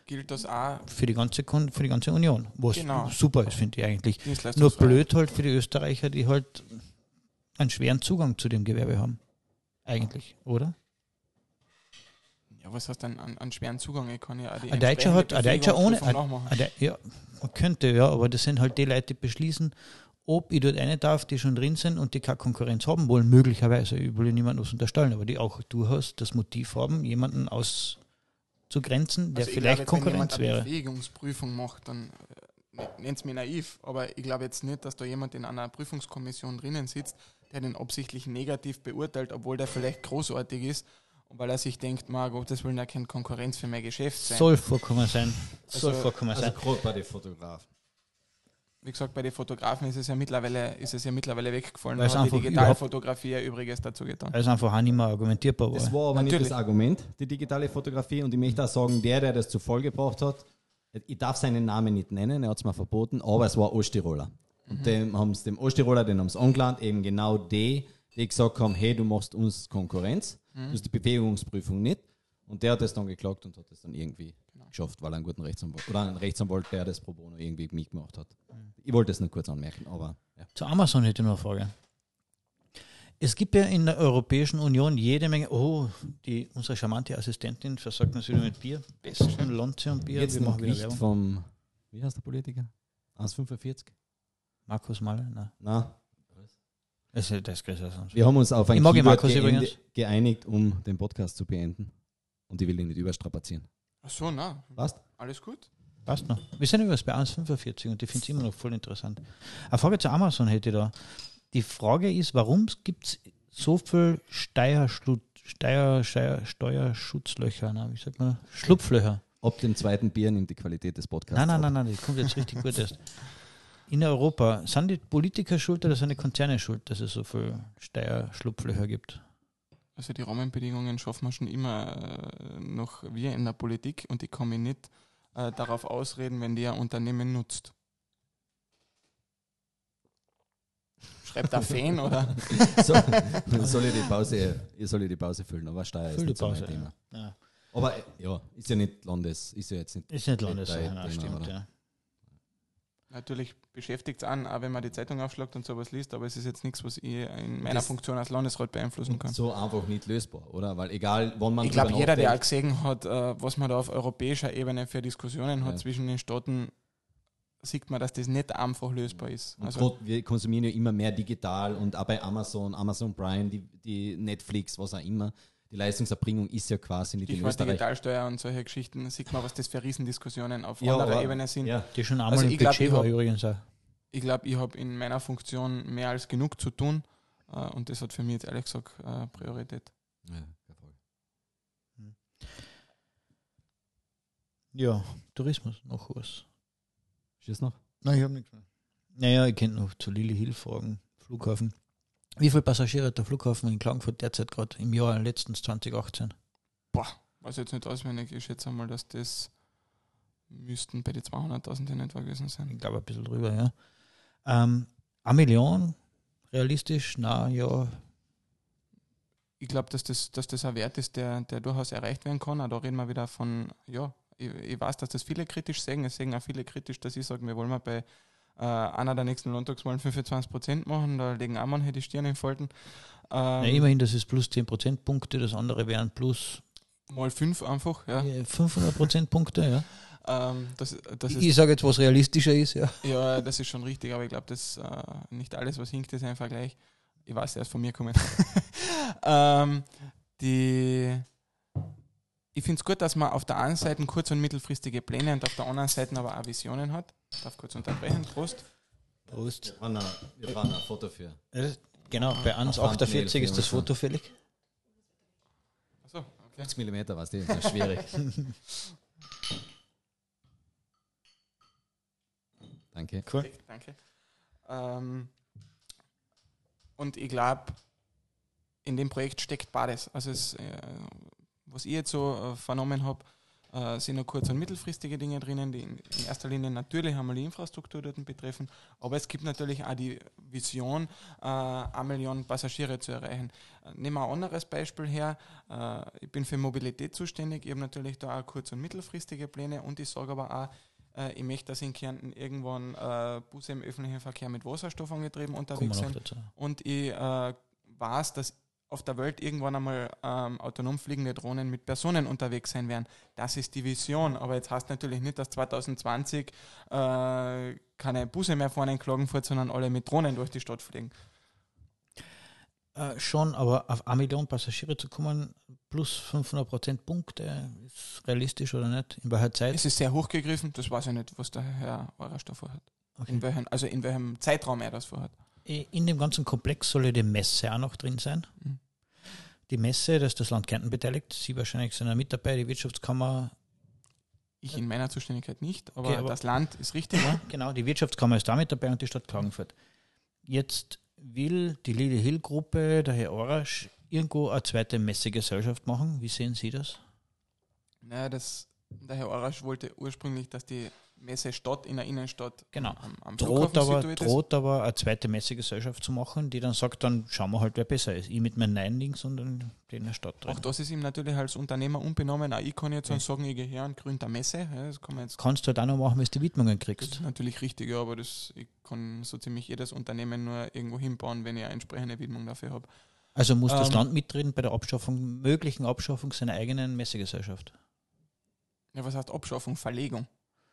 gilt das auch für die ganze Union, was Genau. super ist, finde ich eigentlich. Nur Dienstleistungsfreiheit. blöd halt für die Österreicher, die halt einen schweren Zugang zu dem Gewerbe haben. Eigentlich, oder? Ja, was heißt denn an schweren Zugang? Ich kann ja auch die Ein Deutscher hat, ein Deutscher ohne, Befähigungsprüfung nachmachen. ja, man könnte, ja, aber das sind halt die Leute, die beschließen, ob ich dort eine darf, die schon drin sind und die keine Konkurrenz haben wollen, möglicherweise. Ich will niemandem was unterstellen, aber die auch durchaus das Motiv haben, jemanden auszugrenzen, der Also ich vielleicht glaube, jetzt, Konkurrenz wenn jemand wäre. eine Befähigungsprüfung macht, dann nennt es mich naiv, aber ich glaube jetzt nicht, dass da jemand in einer Prüfungskommission drinnen sitzt, der den absichtlich negativ beurteilt, obwohl der vielleicht großartig ist und weil er sich denkt, mein Gott, das will ja keine Konkurrenz für mein Geschäft sein. Soll vorkommen sein. Also- sein. Also gerade bei den Fotografen. Wie gesagt, bei den Fotografen ist es ja mittlerweile weggefallen. Weil Da es hat die einfach Digitalfotografie ja Übriges dazu getan. Weil es einfach auch nicht mehr argumentierbar war. Das war aber Natürlich. nicht das Argument, die digitale Fotografie. Und ich möchte auch sagen, der das zu Fall gebracht hat, ich darf seinen Namen nicht nennen, er hat es mir verboten, aber es war Osttiroler. Und dem haben sie angelernt, eben genau die gesagt haben, hey, du machst uns Konkurrenz, du hast die Befähigungsprüfung nicht. Und der hat das dann geklagt und hat das dann irgendwie geschafft, weil er einen guten Rechtsanwalt, oder einen Rechtsanwalt, der das pro bono irgendwie mitgemacht hat. Ich wollte das nur kurz anmerken, aber ja. Zu Amazon hätte ich noch eine Frage. Es gibt ja in der Europäischen Union jede Menge, unsere charmante Assistentin versorgt uns wieder mit Bier, besten Lonze und Bier. Jetzt Wir noch machen wieder nicht Werbung. vom, wie heißt der Politiker? 1,45? Markus Mahler? Nein. Nein. Das ist größer als sonst. Wir haben uns auf ein Ich mag den Keyword Markus übrigens. geeinigt, um den Podcast zu beenden. Und ich will ihn nicht überstrapazieren. Ach so, na, Passt? alles gut. Passt noch. Wir sind übrigens bei 1,45 und ich finde es immer noch voll interessant. Eine Frage zu Amazon hätte ich da. Die Frage ist, warum gibt es so viel Steuerschutzlöcher, wie sagt man, Schlupflöcher? Ab dem zweiten Bier nimmt die Qualität des Podcasts ab. Nein, das kommt jetzt richtig gut erst. In Europa, sind die Politiker schuld oder sind die Konzerne schuld, dass es so viel Steuerschlupflöcher gibt? Also die Rahmenbedingungen schaffen wir schon immer noch wir in der Politik und ich kann mich nicht darauf ausreden, wenn die ein Unternehmen nutzt. Schreibt der Fan oder? Soll ich die Pause füllen, aber Steuer ist Füll die nicht so mein Pause, Thema. Ja. Aber ja, ist ja nicht ist ja jetzt nicht. Ist nicht Landessache, Thema, nein, stimmt, oder? ja. Natürlich beschäftigt es an, auch wenn man die Zeitung aufschlägt und sowas liest, aber es ist jetzt nichts, was ich in meiner Das- Funktion als Landesrat beeinflussen kann. So einfach nicht lösbar, oder? Weil egal, wann man Ich glaube, drüber jeder, der auch nachdenkt- gesehen hat, was man da auf europäischer Ebene für Diskussionen hat Ja. zwischen den Staaten, sieht man, dass das nicht einfach lösbar ist. Und Also, gerade wir konsumieren ja immer mehr digital und auch bei Amazon Prime, die Netflix, was auch immer. Die Leistungserbringung ist ja quasi nicht in Stichwort Österreich. Digitalsteuer und solche Geschichten, sieht man, was das für Riesendiskussionen auf Ja, anderer aber- Ebene sind. Ja, Die schon einmal Also im ich glaub, Budget ich war hab- übrigens auch. Ich glaube, ich habe in meiner Funktion mehr als genug zu tun und das hat für mich jetzt ehrlich gesagt Priorität. ja, kein Fall. Ja, Tourismus, noch was. Ist das noch? Nein, ich habe nichts mehr. Naja, ich könnte noch zu Lilly Hill fragen, Flughafen. Wie viele Passagiere hat der Flughafen in Klagenfurt derzeit gerade im Jahr letztens 2018? Weiß jetzt nicht auswendig, ich schätze mal, dass das müssten bei den 200.000 in etwa gewesen sein. Ich glaube ein bisschen drüber, ja. 1 Million, realistisch, na ja, Ich glaube, dass das ein Wert ist, der durchaus erreicht werden kann. Auch da reden wir wieder von, ja, ich weiß, dass das viele kritisch sehen. Es sehen auch viele kritisch, dass ich sage, wir wollen mal bei einer der nächsten Landtagswahlen 25% machen. Da legen auch manche die Stirn in Falten. ja, immerhin, das ist plus 10 Prozentpunkte, das andere wären plus Mal 5 einfach, ja. 500 Prozentpunkte, ja. Das Ich ist, sage jetzt, was realistischer ist, ja. ja, das ist schon richtig, aber ich glaube, dass nicht alles, was hinkt, ist ein Vergleich. Ich weiß, er ist von mir gekommen. Ich finde es gut, dass man auf der einen Seite kurz- und mittelfristige Pläne und auf der anderen Seite aber auch Visionen hat. Ich darf kurz unterbrechen. Prost. Prost. Wir brauchen ein Foto für. Genau, bei 1,48 ist das Foto fällig. Achso, okay. 50 mm, was das ist schwierig. Danke. Cool. Perfekt, danke. Und ich glaube, in dem Projekt steckt beides. Also was ich jetzt so vernommen habe, sind noch kurz- und mittelfristige Dinge drinnen, die in erster Linie natürlich einmal die Infrastruktur dort betreffen, aber es gibt natürlich auch die Vision, 1 Million Passagiere zu erreichen. Nehmen wir ein anderes Beispiel her, ich bin für Mobilität zuständig, ich habe natürlich da auch kurz- und mittelfristige Pläne und ich sage aber auch, ich möchte, dass in Kärnten irgendwann Busse im öffentlichen Verkehr mit Wasserstoff angetrieben unterwegs sind und ich weiß, dass auf der Welt irgendwann einmal autonom fliegende Drohnen mit Personen unterwegs sein werden. Das ist die Vision, aber jetzt heißt natürlich nicht, dass 2020 keine Busse mehr vorne in Klagenfurt, sondern alle mit Drohnen durch die Stadt fliegen. Schon, aber auf 1 Million Passagiere zu kommen, plus 500% Punkte, ist realistisch oder nicht? In welcher Zeit? Es ist sehr hochgegriffen, das weiß ich nicht, was der Herr Eurastor vorhat. Okay. In welchem Zeitraum er das vorhat. In dem ganzen Komplex soll ja die Messe auch noch drin sein. Mhm. Die Messe, da ist das Land Kärnten beteiligt. Sie wahrscheinlich sind auch mit dabei, die Wirtschaftskammer. Ich in meiner Zuständigkeit nicht, aber, okay, aber das Land ist richtig. Ja? Genau, die Wirtschaftskammer ist da mit dabei und die Stadt Klagenfurt. Jetzt will die Lily Hill Gruppe, der Herr Orasch, irgendwo eine zweite Messegesellschaft machen. Wie sehen Sie das? Naja, der Herr Orasch wollte ursprünglich, dass die Messestadt in der Innenstadt am droht aber eine zweite Messegesellschaft zu machen, die dann sagt, dann schauen wir halt, wer besser ist. Ich mit meinem Nein-Dings und dann in der Stadt drin. Auch das ist ihm natürlich als Unternehmer unbenommen. Auch ich kann jetzt sagen, ich gehe her und gründe eine Messe. Ja, das kann man jetzt kannst du halt auch noch machen, wenn du die Widmungen kriegst. Das ist natürlich richtig, ja, aber ich kann so ziemlich jedes Unternehmen nur irgendwo hinbauen, wenn ich eine entsprechende Widmung dafür habe. Also muss das Land mitreden bei der möglichen Abschaffung seiner eigenen Messegesellschaft? Ja, was heißt Abschaffung? Verlegung.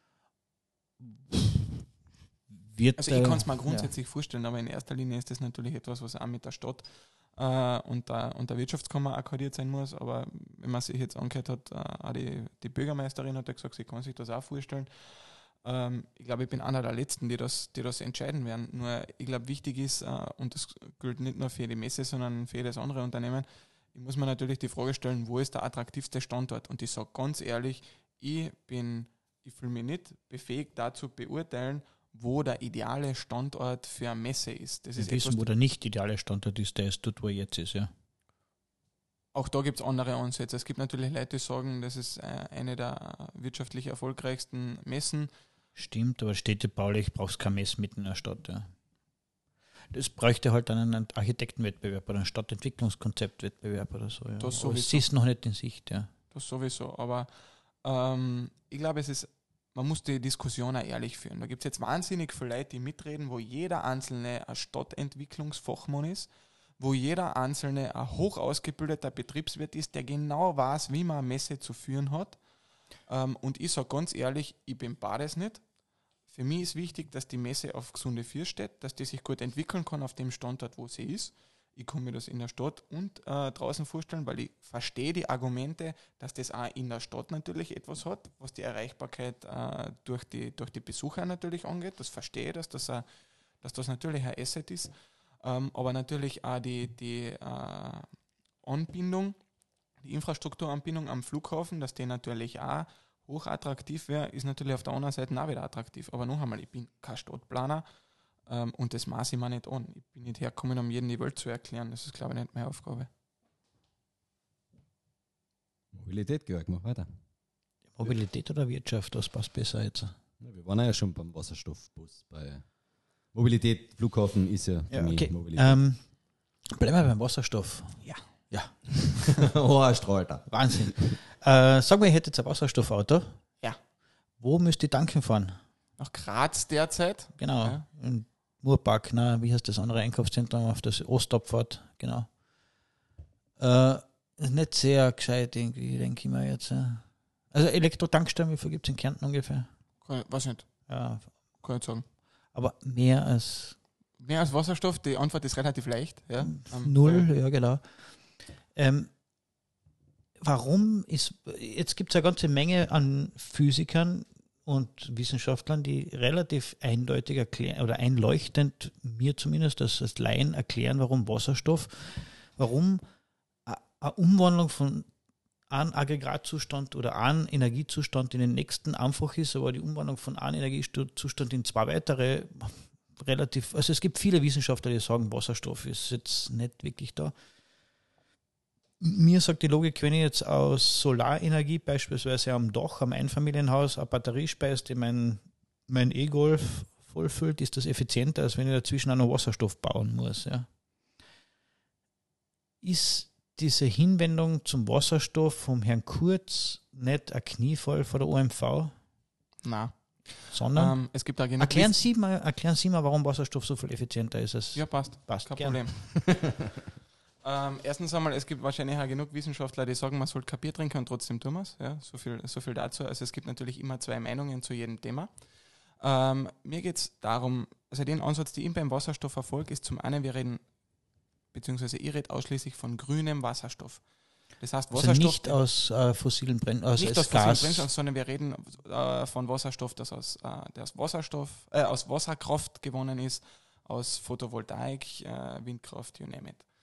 Also ich kann es mir grundsätzlich vorstellen, aber in erster Linie ist das natürlich etwas, was auch mit der Stadt und der Wirtschaftskammer akkordiert sein muss. Aber wenn man sich jetzt angehört hat, auch die Bürgermeisterin hat ja gesagt, sie kann sich das auch vorstellen. Ich glaube, ich bin einer der Letzten, die das entscheiden werden. Nur ich glaube, wichtig ist, und das gilt nicht nur für die Messe, sondern für jedes andere Unternehmen, ich muss mir natürlich die Frage stellen, wo ist der attraktivste Standort? Und ich sage ganz ehrlich, ich fühle mich nicht befähigt dazu beurteilen, wo der ideale Standort für eine Messe ist. Das ist wissen, wo der nicht ideale Standort ist, der ist dort, wo er jetzt ist, ja. Auch da gibt es andere Ansätze. Es gibt natürlich Leute, die sagen, das ist eine der wirtschaftlich erfolgreichsten Messen. Stimmt, aber städtebaulich brauchst du keine Messe mitten in der Stadt, ja. Das bräuchte halt einen Architektenwettbewerb oder einen Stadtentwicklungskonzeptwettbewerb oder so. Ja. Das sowieso. Es ist noch nicht in Sicht, ja. Das sowieso, aber ich glaube, man muss die Diskussion auch ehrlich führen. Da gibt es jetzt wahnsinnig viele Leute, die mitreden, wo jeder Einzelne ein Stadtentwicklungsfachmann ist, wo jeder Einzelne ein hoch ausgebildeter Betriebswirt ist, der genau weiß, wie man eine Messe zu führen hat. Und ich sage ganz ehrlich, ich bin beides nicht. Für mich ist wichtig, dass die Messe auf gesunde Füße steht, dass die sich gut entwickeln kann auf dem Standort, wo sie ist. Ich kann mir das in der Stadt und draußen vorstellen, weil ich verstehe die Argumente, dass das auch in der Stadt natürlich etwas hat, was die Erreichbarkeit durch die Besucher natürlich angeht. Das verstehe ich, dass das natürlich ein Asset ist. Aber natürlich auch die Anbindung, die Infrastrukturanbindung am Flughafen, dass die natürlich auch hoch attraktiv wäre, ist natürlich auf der anderen Seite auch wieder attraktiv. Aber noch einmal, ich bin kein Stadtplaner. Und das maße ich mir nicht an. Ich bin nicht hergekommen, um jedem die Welt zu erklären. Das ist, glaube ich, nicht meine Aufgabe. Mobilität, Georg, mach weiter. Mobilität oder Wirtschaft, was passt besser jetzt? Ja, wir waren ja schon beim Wasserstoffbus. Bei Mobilität, Flughafen ist ja okay. Mobilität. Bleiben wir beim Wasserstoff. Ja. Oh, Strahler. Wahnsinn. Sag mal, ich hätte jetzt ein Wasserstoffauto. Ja. Wo müsst ihr tanken fahren? Nach Graz derzeit. Genau. Ja. In Murpark, wie heißt das andere Einkaufszentrum auf das Ostabfahrt? Genau. Ist nicht sehr gescheit irgendwie, denke ich mal jetzt. Also Elektro-Tankstellen, wie viel gibt es in Kärnten ungefähr? Weiß nicht. Ja. Kann ich sagen. Aber mehr als Wasserstoff, die Antwort ist relativ leicht. Ja. 0, ja genau. Warum jetzt gibt es eine ganze Menge an Physikern und Wissenschaftlern, die relativ eindeutig erklären oder einleuchtend, mir zumindest als Laien erklären, warum eine Umwandlung von einem Aggregatzustand oder einem Energiezustand in den nächsten einfach ist, aber die Umwandlung von einem Energiezustand in zwei weitere relativ, also es gibt viele Wissenschaftler, die sagen, Wasserstoff ist jetzt nicht wirklich da. Mir sagt die Logik, wenn ich jetzt aus Solarenergie beispielsweise am Dach, am Einfamilienhaus, eine Batterie speist, die mein E-Golf vollfüllt, ist das effizienter, als wenn ich dazwischen auch noch Wasserstoff bauen muss. Ja. Ist diese Hinwendung zum Wasserstoff vom Herrn Kurz nicht ein Kniefall vor der OMV? Nein. Sondern es gibt da genug erklären Sie mal, warum Wasserstoff so viel effizienter ist als. Ja, passt. Kein gern. Problem. Erstens einmal, es gibt wahrscheinlich auch genug Wissenschaftler, die sagen, man sollte kein Bier trinken und trotzdem tun wir es. Ja, so viel dazu. Also es gibt natürlich immer zwei Meinungen zu jedem Thema. Mir geht es darum, also den Ansatz, den ich beim Wasserstoff verfolge, ist zum einen, ich rede ausschließlich von grünem Wasserstoff. Das heißt, Wasserstoff. Also nicht aus fossilen Brennstoffen, nicht aus fossilen Brennstoffen, sondern wir reden von Wasserstoff, das aus Wasserkraft gewonnen ist, aus Photovoltaik, Windkraft, you name it.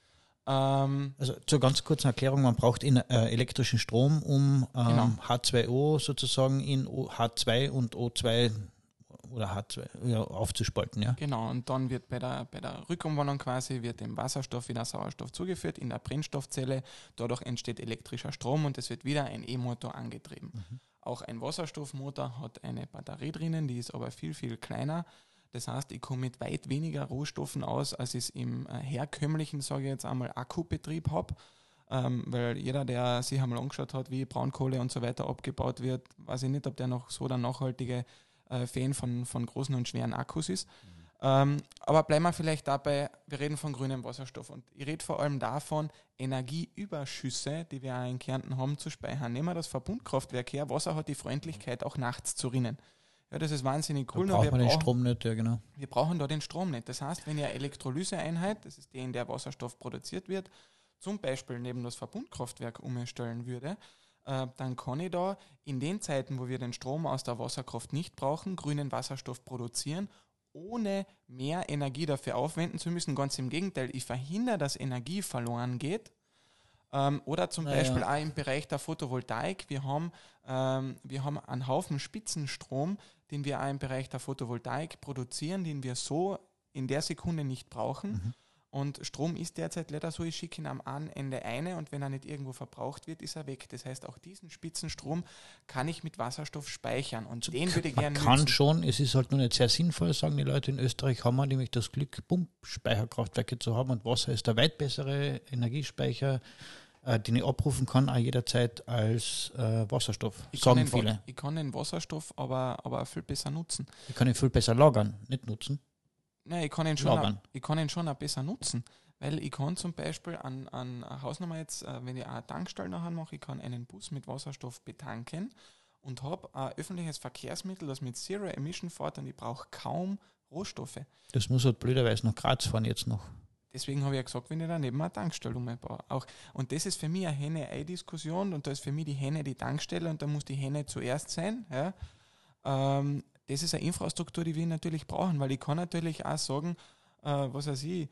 Also zur ganz kurzen Erklärung, man braucht elektrischen Strom, um Genau. H2O sozusagen in H2 und O2 oder H2 aufzuspalten, ja. Genau, und dann wird bei der Rückumwandlung quasi wird dem Wasserstoff wieder Sauerstoff zugeführt in der Brennstoffzelle. Dadurch entsteht elektrischer Strom und es wird wieder ein E-Motor angetrieben. Auch ein Wasserstoffmotor hat eine Batterie drinnen, die ist aber viel, viel kleiner. Das heißt, ich komme mit weit weniger Rohstoffen aus, als ich es im herkömmlichen, sage ich jetzt einmal, Akkubetrieb habe. Weil jeder, der sich einmal angeschaut hat, wie Braunkohle und so weiter abgebaut wird, weiß ich nicht, ob der noch so der nachhaltige Fan von großen und schweren Akkus ist. Aber bleiben wir vielleicht dabei, wir reden von grünem Wasserstoff und ich rede vor allem davon, Energieüberschüsse, die wir auch in Kärnten haben, zu speichern. Nehmen wir das Verbundkraftwerk her, Wasser hat die Freundlichkeit, auch nachts zu rinnen. Ja, das ist wahnsinnig cool. Da braucht man den Strom nicht, ja genau. Wir brauchen da den Strom nicht. Das heißt, wenn ich eine Elektrolyseeinheit, das ist die, in der Wasserstoff produziert wird, zum Beispiel neben das Verbundkraftwerk umstellen würde, dann kann ich da in den Zeiten, wo wir den Strom aus der Wasserkraft nicht brauchen, grünen Wasserstoff produzieren, ohne mehr Energie dafür aufwenden zu müssen. Ganz im Gegenteil, ich verhindere, dass Energie verloren geht. Oder zum Beispiel auch im Bereich der Photovoltaik. Wir haben einen Haufen Spitzenstrom, den wir auch im Bereich der Photovoltaik produzieren, den wir so in der Sekunde nicht brauchen. Und Strom ist derzeit leider so, ich schicke ihn am einen Ende eine und wenn er nicht irgendwo verbraucht wird, ist er weg. Das heißt, auch diesen Spitzenstrom kann ich mit Wasserstoff speichern und den würde ich gerne nutzen. Man kann schon, es ist halt nur nicht sehr sinnvoll, sagen die Leute in Österreich, haben wir nämlich das Glück, Pumpspeicherkraftwerke zu haben und Wasser ist der weit bessere Energiespeicher, den ich abrufen kann, auch jederzeit als Wasserstoff, sagen viele. Ich kann den Wasserstoff aber viel besser nutzen. Ich kann ihn viel besser lagern, nicht nutzen. Nein, ich kann ihn schon auch besser nutzen, weil ich kann zum Beispiel an Hausnummer jetzt, wenn ich eine Tankstelle nachher mache, ich kann einen Bus mit Wasserstoff betanken und habe ein öffentliches Verkehrsmittel, das mit Zero Emission fährt und ich brauche kaum Rohstoffe. Das muss halt blöderweise nach Graz fahren jetzt noch. Deswegen habe ich ja gesagt, wenn ich daneben eine Tankstelle umbaue. Und das ist für mich eine Henne-Ei-Diskussion und da ist für mich die Henne die Tankstelle und da muss die Henne zuerst sein. Ja. Das ist eine Infrastruktur, die wir natürlich brauchen, weil ich kann natürlich auch sagen, was weiß ich,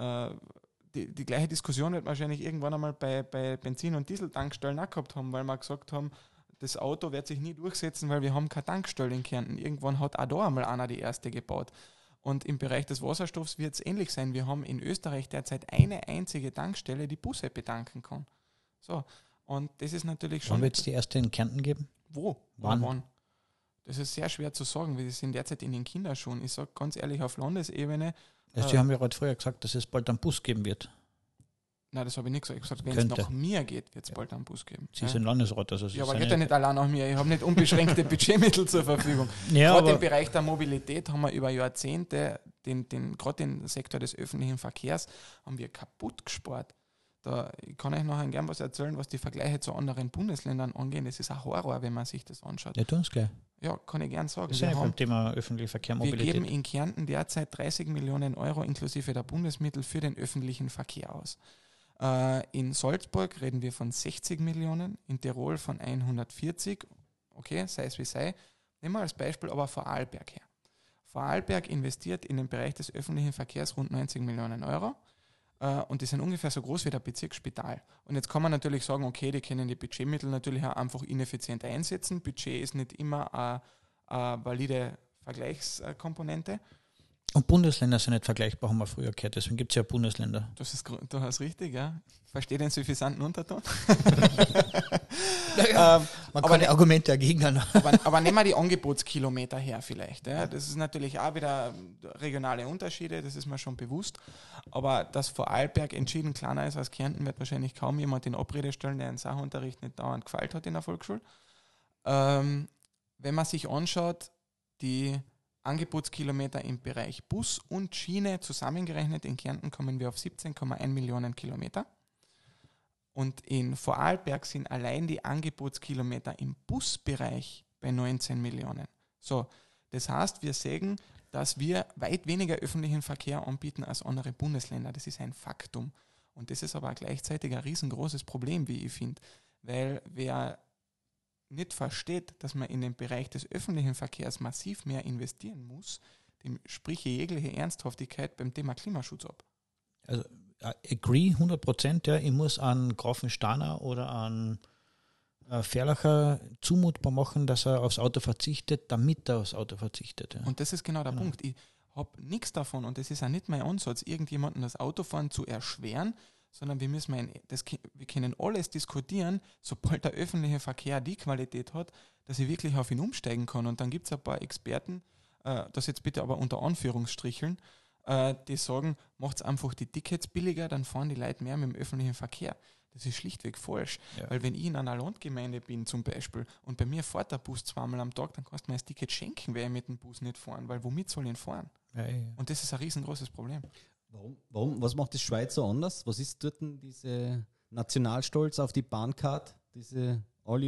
die gleiche Diskussion wird wahrscheinlich irgendwann einmal bei Benzin- und Dieseltankstellen auch gehabt haben, weil wir gesagt haben, das Auto wird sich nie durchsetzen, weil wir haben keine Tankstelle in Kärnten. Irgendwann hat auch da einmal einer die erste gebaut. Und im Bereich des Wasserstoffs wird es ähnlich sein. Wir haben in Österreich derzeit eine einzige Tankstelle, die Busse betanken kann. So, und das ist natürlich schon... Wann wird es die erste in Kärnten geben? Wo? Wann? Das ist sehr schwer zu sagen, weil sie sind derzeit in den Kinderschuhen. Ich sage ganz ehrlich, auf Landesebene... Sie haben ja gerade vorher gesagt, dass es bald einen Bus geben wird. Nein, das habe ich nicht gesagt. Ich habe gesagt, wenn es nach mir geht, wird es bald einen Bus geben. Sie sind Landesrat. Also ja, aber geht ja nicht allein nach mir. Ich habe nicht unbeschränkte Budgetmittel zur Verfügung. Ja, gerade im Bereich der Mobilität haben wir über Jahrzehnte, gerade den Sektor des öffentlichen Verkehrs, haben wir kaputt gespart. Ich kann euch nachher gern was erzählen, was die Vergleiche zu anderen Bundesländern angehen. Das ist ein Horror, wenn man sich das anschaut. Ja, tun es gleich. Ja, kann ich gern sagen. Das ist ja beim Thema öffentlicher Verkehr, Mobilität. Wir geben in Kärnten derzeit 30 Millionen Euro inklusive der Bundesmittel für den öffentlichen Verkehr aus. In Salzburg reden wir von 60 Millionen, in Tirol von 140, okay, sei es wie sei. Nehmen wir als Beispiel aber Vorarlberg her. Vorarlberg investiert in den Bereich des öffentlichen Verkehrs rund 90 Millionen Euro und die sind ungefähr so groß wie der Bezirksspital. Und jetzt kann man natürlich sagen, okay, die können die Budgetmittel natürlich auch einfach ineffizient einsetzen. Budget ist nicht immer eine valide Vergleichskomponente. Und Bundesländer sind nicht vergleichbar, haben wir früher gehört, deswegen gibt es ja Bundesländer. Das ist durchaus richtig, ja. Verstehe den suffisanten Unterton. Man kann die Argumente dagegen haben. Aber nehmen wir die Angebotskilometer her vielleicht. Ja. Das ist natürlich auch wieder regionale Unterschiede, das ist mir schon bewusst. Aber dass Vorarlberg entschieden kleiner ist als Kärnten, wird wahrscheinlich kaum jemand in Abrede stellen, der einen Sachunterricht nicht dauernd gefeilt hat in der Volksschule. Wenn man sich anschaut, die Angebotskilometer im Bereich Bus und Schiene zusammengerechnet, in Kärnten kommen wir auf 17,1 Millionen Kilometer. Und in Vorarlberg sind allein die Angebotskilometer im Busbereich bei 19 Millionen. So, das heißt, wir sehen, dass wir weit weniger öffentlichen Verkehr anbieten als andere Bundesländer. Das ist ein Faktum. Und das ist aber gleichzeitig ein riesengroßes Problem, wie ich finde. Weil wer nicht versteht, dass man in den Bereich des öffentlichen Verkehrs massiv mehr investieren muss, dem spreche jegliche Ernsthaftigkeit beim Thema Klimaschutz ab. Also, agree, 100%, ja. Ich muss an Grafensteiner oder an Ferlacher zumutbar machen, dass er aufs Auto verzichtet, damit er aufs Auto verzichtet. Ja. Und das ist genau der Punkt. Ich habe nichts davon, und das ist auch nicht mein Ansatz, irgendjemandem das Autofahren zu erschweren, sondern wir können alles diskutieren, sobald der öffentliche Verkehr die Qualität hat, dass ich wirklich auf ihn umsteigen kann. Und dann gibt es ein paar Experten, das jetzt bitte aber unter Anführungsstricheln, die sagen, macht einfach die Tickets billiger, dann fahren die Leute mehr mit dem öffentlichen Verkehr. Das ist schlichtweg falsch. Ja. Weil wenn ich in einer Landgemeinde bin zum Beispiel und bei mir fährt der Bus zweimal am Tag, dann kannst du mir das Ticket schenken, weil ich mit dem Bus nicht fahren, weil womit soll ich ihn fahren? Ja. Und das ist ein riesengroßes Problem. Warum? Was macht die Schweiz so anders? Was ist dort denn diese Nationalstolz auf die Bahncard? Diese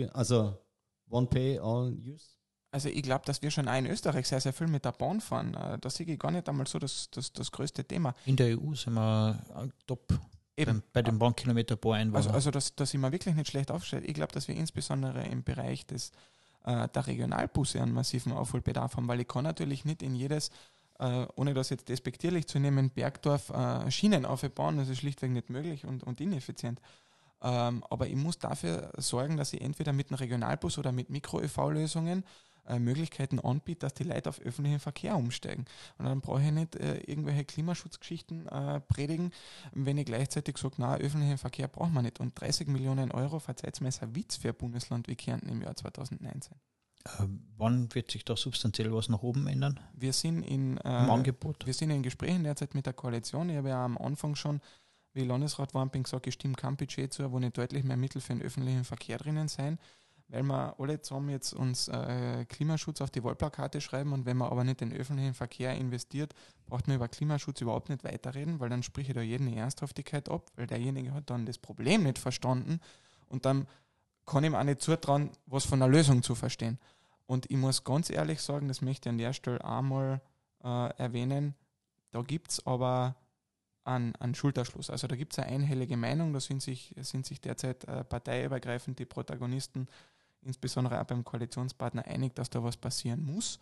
One Pay, All Use? Also ich glaube, dass wir schon auch in Österreich sehr, sehr viel mit der Bahn fahren. Da sehe ich gar nicht einmal so das größte Thema. In der EU sind wir top bei den Bahnkilometer pro Einwohner. Also da sind wir wirklich nicht schlecht aufgestellt. Ich glaube, dass wir insbesondere im Bereich der Regionalbusse einen massiven Aufholbedarf haben, weil ich kann natürlich nicht in jedes, ohne das jetzt despektierlich zu nehmen, Bergdorf Schienen aufbauen. Das ist schlichtweg nicht möglich und ineffizient. Aber ich muss dafür sorgen, dass ich entweder mit einem Regionalbus oder mit Mikro-ÖV-Lösungen Möglichkeiten anbiete, dass die Leute auf öffentlichen Verkehr umsteigen. Und dann brauche ich nicht irgendwelche Klimaschutzgeschichten predigen, wenn ich gleichzeitig sage, na, öffentlichen Verkehr braucht man nicht. Und 30 Millionen Euro, verzeiht mir, ist ein Witz für ein Bundesland wie Kärnten im Jahr 2019. Wann wird sich da substanziell was nach oben ändern? Wir sind im Angebot. Wir sind in Gesprächen derzeit mit der Koalition. Ich habe ja am Anfang schon, wie Landesrat war, bin gesagt, ich stimme kein Budget zu, wo nicht deutlich mehr Mittel für den öffentlichen Verkehr drinnen sein, weil wir alle zusammen jetzt uns Klimaschutz auf die Wahlplakate schreiben, und wenn man aber nicht in den öffentlichen Verkehr investiert, braucht man über Klimaschutz überhaupt nicht weiterreden, weil dann spreche ich da jeden Ernsthaftigkeit ab, weil derjenige hat dann das Problem nicht verstanden und dann kann ihm auch nicht zutrauen, was von der Lösung zu verstehen. Und ich muss ganz ehrlich sagen, das möchte ich an der Stelle einmal erwähnen, da gibt es aber einen Schulterschluss. Also da gibt es eine einhellige Meinung, da sind sich derzeit parteiübergreifend die Protagonisten, insbesondere auch beim Koalitionspartner, einig, dass da was passieren muss.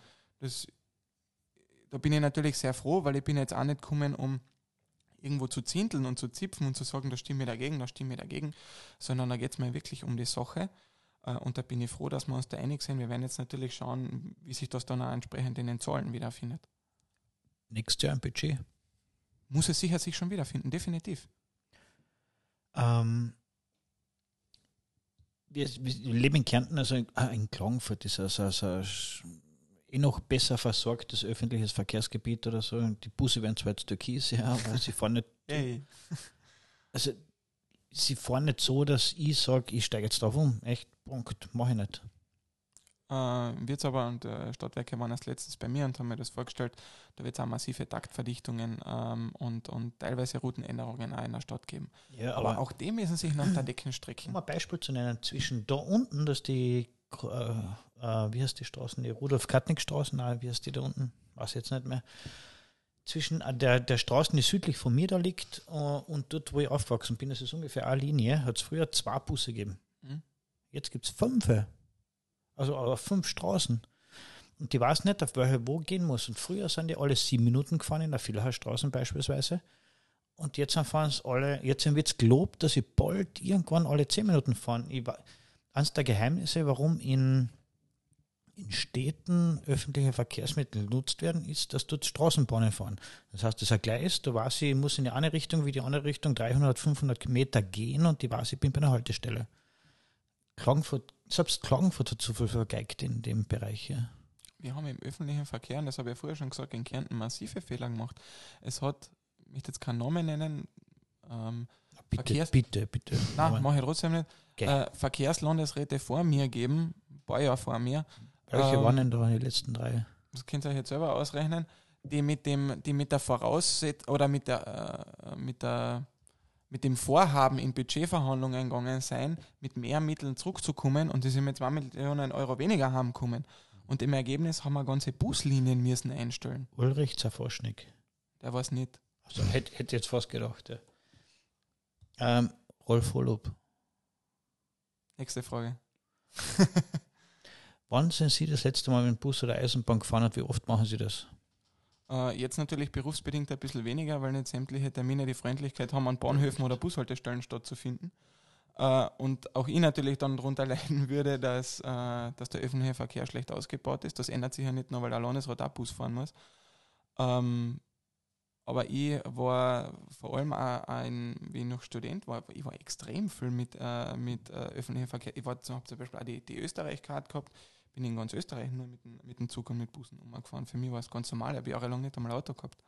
Da bin ich natürlich sehr froh, weil ich bin jetzt auch nicht gekommen, um irgendwo zu zinteln und zu zipfen und zu sagen, da stimme ich dagegen, sondern da geht es mir wirklich um die Sache. Und da bin ich froh, dass wir uns da einig sind. Wir werden jetzt natürlich schauen, wie sich das dann auch entsprechend in den Zahlen wiederfindet. Nächstes Jahr ein Budget? Muss es sicher sich schon wiederfinden, definitiv. Wir leben in Kärnten, also in Klagenfurt ist also noch besser versorgtes öffentliches Verkehrsgebiet oder so. Die Busse werden zwar jetzt türkis, ja, aber sie fahren nicht. Hey. Also sie fahren nicht so, dass ich sage, ich steige jetzt drauf um. Echt, Punkt, mache ich nicht. Wird es aber, und Stadtwerke waren als letztes bei mir und haben mir das vorgestellt, da wird es auch massive Taktverdichtungen und teilweise Routenänderungen auch in der Stadt geben. Ja, aber auch die müssen sich nach der Decken strecken. Um ein Beispiel zu nennen, zwischen da unten, dass die, wie heißt die Straßen, die Rudolf-Kattnick-Straßen, wie heißt die da unten, weiß jetzt nicht mehr, zwischen der Straße, die südlich von mir da liegt und dort, wo ich aufgewachsen bin, das ist ungefähr eine Linie, hat es früher 2 Busse gegeben. Jetzt gibt es 5. Also 5 Straßen. Und die weiß nicht, auf welche wo gehen muss. Und früher sind die alle 7 Minuten gefahren, in der Villachstraße beispielsweise. Und jetzt wird es gelobt, dass sie bald irgendwann alle 10 Minuten fahren. Eines der Geheimnisse, warum in in Städten öffentliche Verkehrsmittel genutzt werden, ist, dass dort Straßenbahnen fahren. Das heißt, das ist ein Gleis, da weiß ich muss in die eine Richtung wie die andere Richtung 300, 500 Meter gehen und ich weiß, ich bin bei einer Haltestelle. Selbst Klagenfurt hat so viel vergeigt in dem Bereich hier. Wir haben im öffentlichen Verkehr, und das habe ich ja vorher schon gesagt, in Kärnten massive Fehler gemacht. Es hat, ich möchte jetzt keinen Namen nennen, Bitte. Nein, mache ich trotzdem nicht. Okay. Verkehrslandesräte vor mir gegeben, ein paar Jahre vor mir. Welche waren denn da die letzten 3? Das könnt ihr euch jetzt selber ausrechnen, die mit der Voraussetzung oder mit dem Vorhaben in Budgetverhandlungen gegangen sein, mit mehr Mitteln zurückzukommen und die sind mit 2 Millionen Euro weniger haben kommen. Und im Ergebnis haben wir ganze Buslinien müssen einstellen. Ulrich Zaforschnik. Der war es nicht. Also hätte jetzt fast gedacht, ja. Rolf Holub. Nächste Frage. Wann sind Sie das letzte Mal mit dem Bus oder Eisenbahn gefahren und wie oft machen Sie das? Jetzt natürlich berufsbedingt ein bisschen weniger, weil nicht sämtliche Termine die Freundlichkeit haben, an Bahnhöfen oder Bushaltestellen stattzufinden. Und auch ich natürlich dann darunter leiden würde, dass der öffentliche Verkehr schlecht ausgebaut ist. Das ändert sich ja nicht nur, weil der Landesrat auch Bus fahren muss. Aber ich war vor allem auch wie ich noch Student war, ich war extrem viel mit öffentlichem Verkehr. Ich habe zum Beispiel auch die Österreich-Card gehabt, bin in ganz Österreich nur mit dem Zug und mit Bussen umgefahren. Für mich war es ganz normal, ich habe jahrelang nicht einmal Auto gehabt.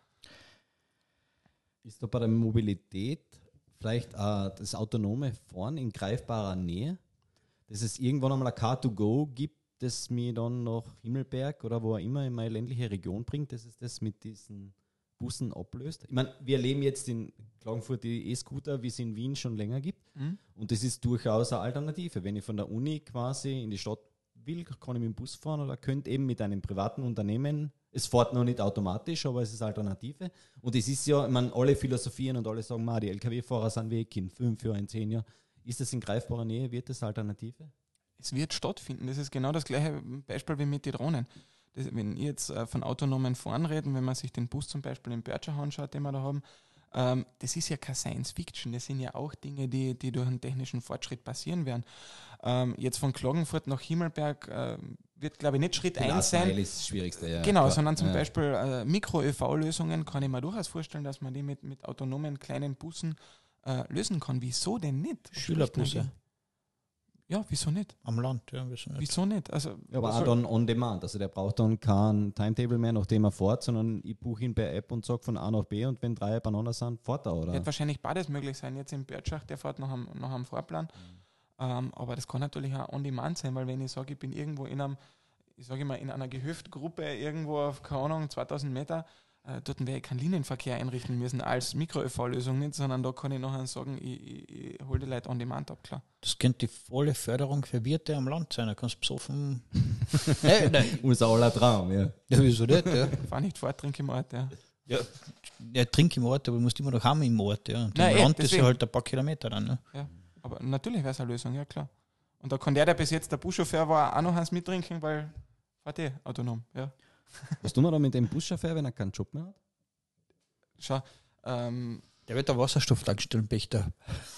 Ist da bei der Mobilität vielleicht das autonome Fahren in greifbarer Nähe, dass es irgendwann einmal ein Car2Go gibt, das mich dann nach Himmelberg oder wo auch immer in meine ländliche Region bringt, dass es das mit diesen Bussen ablöst? Ich meine, wir erleben jetzt in Klagenfurt die E-Scooter, wie es in Wien schon länger gibt. Und das ist durchaus eine Alternative. Wenn ich von der Uni quasi in die Stadt will, kann ich mit dem Bus fahren oder könnte eben mit einem privaten Unternehmen. Es fährt noch nicht automatisch, aber es ist Alternative. Und es ist ja, ich meine, alle philosophieren und alle sagen, die LKW-Fahrer sind weg in 5 Jahren, in 10 Jahren. Ist das in greifbarer Nähe? Wird das Alternative? Es wird stattfinden. Das ist genau das gleiche Beispiel wie mit den Drohnen. Wenn ich jetzt von autonomen Fahren reden, wenn man sich den Bus zum Beispiel in Börcher anschaut, den wir da haben, das ist ja kein Science Fiction, das sind ja auch Dinge, die durch einen technischen Fortschritt passieren werden. Jetzt von Klagenfurt nach Himmelberg wird, glaube ich, nicht Schritt 1 sein. Das ist das Schwierigste, ja. Genau, klar. sondern zum Beispiel Mikro-ÖV-Lösungen kann ich mir durchaus vorstellen, dass man die mit autonomen kleinen Bussen lösen kann. Wieso denn nicht? Schülerbusse. Ja, wieso nicht? Am Land, ja, wieso nicht? Wieso nicht? Also, Ja, aber auch dann on demand. Also der braucht dann kein Timetable mehr, nachdem er fährt, sondern ich buche ihn per App und sage von A nach B und wenn 3 beieinander sind, fährt er, oder? Wird wahrscheinlich beides möglich sein. Jetzt im Börtschach, der fährt nach einem Fahrplan. Aber das kann natürlich auch on demand sein, weil wenn ich sage, ich bin irgendwo in einer Gehöftgruppe irgendwo auf, keine Ahnung, 2000 Meter, dort werde ich keinen Linienverkehr einrichten müssen als Mikro-ÖV-Lösung nicht, sondern da kann ich nachher sagen, ich hole die Leute on demand ab, klar. Das könnte die volle Förderung für Wirte am Land sein. Da kannst du besoffen. Nein. Unser aller Traum, ja. Ja, wieso nicht? Ja. Fahr nicht fort, trink im Ort, ja. Ja, trink im Ort, aber du musst immer noch haben im Ort. Ja. Und Nein, im Land ist deswegen. ja halt ein paar Kilometer dann. Ne? Ja. Aber natürlich wäre es eine Lösung, ja klar. Und da kann der bis jetzt der Buschauffeur war, auch noch eins mittrinken, weil fährt autonom, ja. Was tun wir da mit dem Buschauffeur, wenn er keinen Job mehr hat? Schau, Der wird der Wasserstofftankstellen Pächter.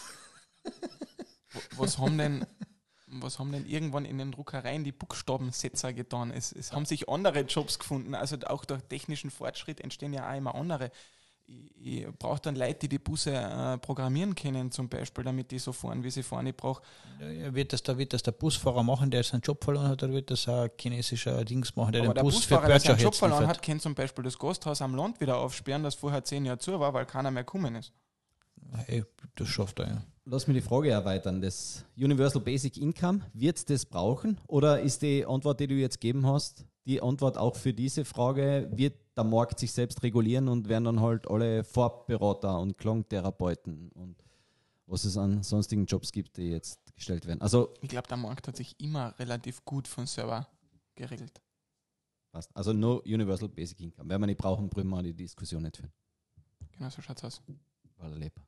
was haben denn irgendwann in den Druckereien die Buchstabensetzer getan? Es haben sich andere Jobs gefunden, also auch durch technischen Fortschritt entstehen ja auch immer andere. Ich brauche dann Leute, die Busse programmieren können, zum Beispiel, damit die so fahren, wie sie fahren. Ich brauche. Wird das der Busfahrer machen, der seinen Job verloren hat, oder wird das ein chinesischer Dings machen, der Aber den der Bus Busfahrer, für der Börtschach seinen Job jetzt verloren liefert? hat, kann zum Beispiel das Gasthaus am Land wieder aufsperren, das vorher 10 Jahre zu war, weil keiner mehr gekommen ist. Hey, das schafft er, ja. Lass mich die Frage erweitern. Das Universal Basic Income, wird es das brauchen? Oder ist die Antwort, die du jetzt gegeben hast, die Antwort auch für diese Frage, wird der Markt sich selbst regulieren und werden dann halt alle Farbberater und Klangtherapeuten und was es an sonstigen Jobs gibt, die jetzt gestellt werden? Also, Ich glaube, der Markt hat sich immer relativ gut von selber geregelt. passt. Also no Universal Basic Income. Wenn wir nicht brauchen, brauchen wir die Diskussion nicht führen. Genau so schaut es aus. Weil er lebt.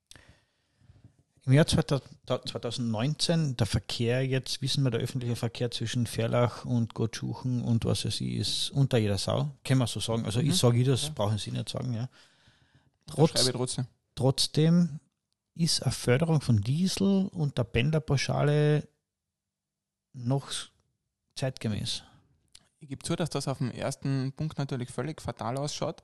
Im Jahr 2019, der Verkehr jetzt, wissen wir, der öffentliche Verkehr zwischen Verlach und Gottschuchen und was es ist, unter jeder Sau. Können wir so sagen. Also ich sage das, Ja. brauchen Sie nicht sagen. Ja. Schreibe ich trotzdem. Trotzdem ist eine Förderung von Diesel und der Pendlerpauschale noch zeitgemäß. Ich gebe zu, dass das auf den ersten Punkt natürlich völlig fatal ausschaut.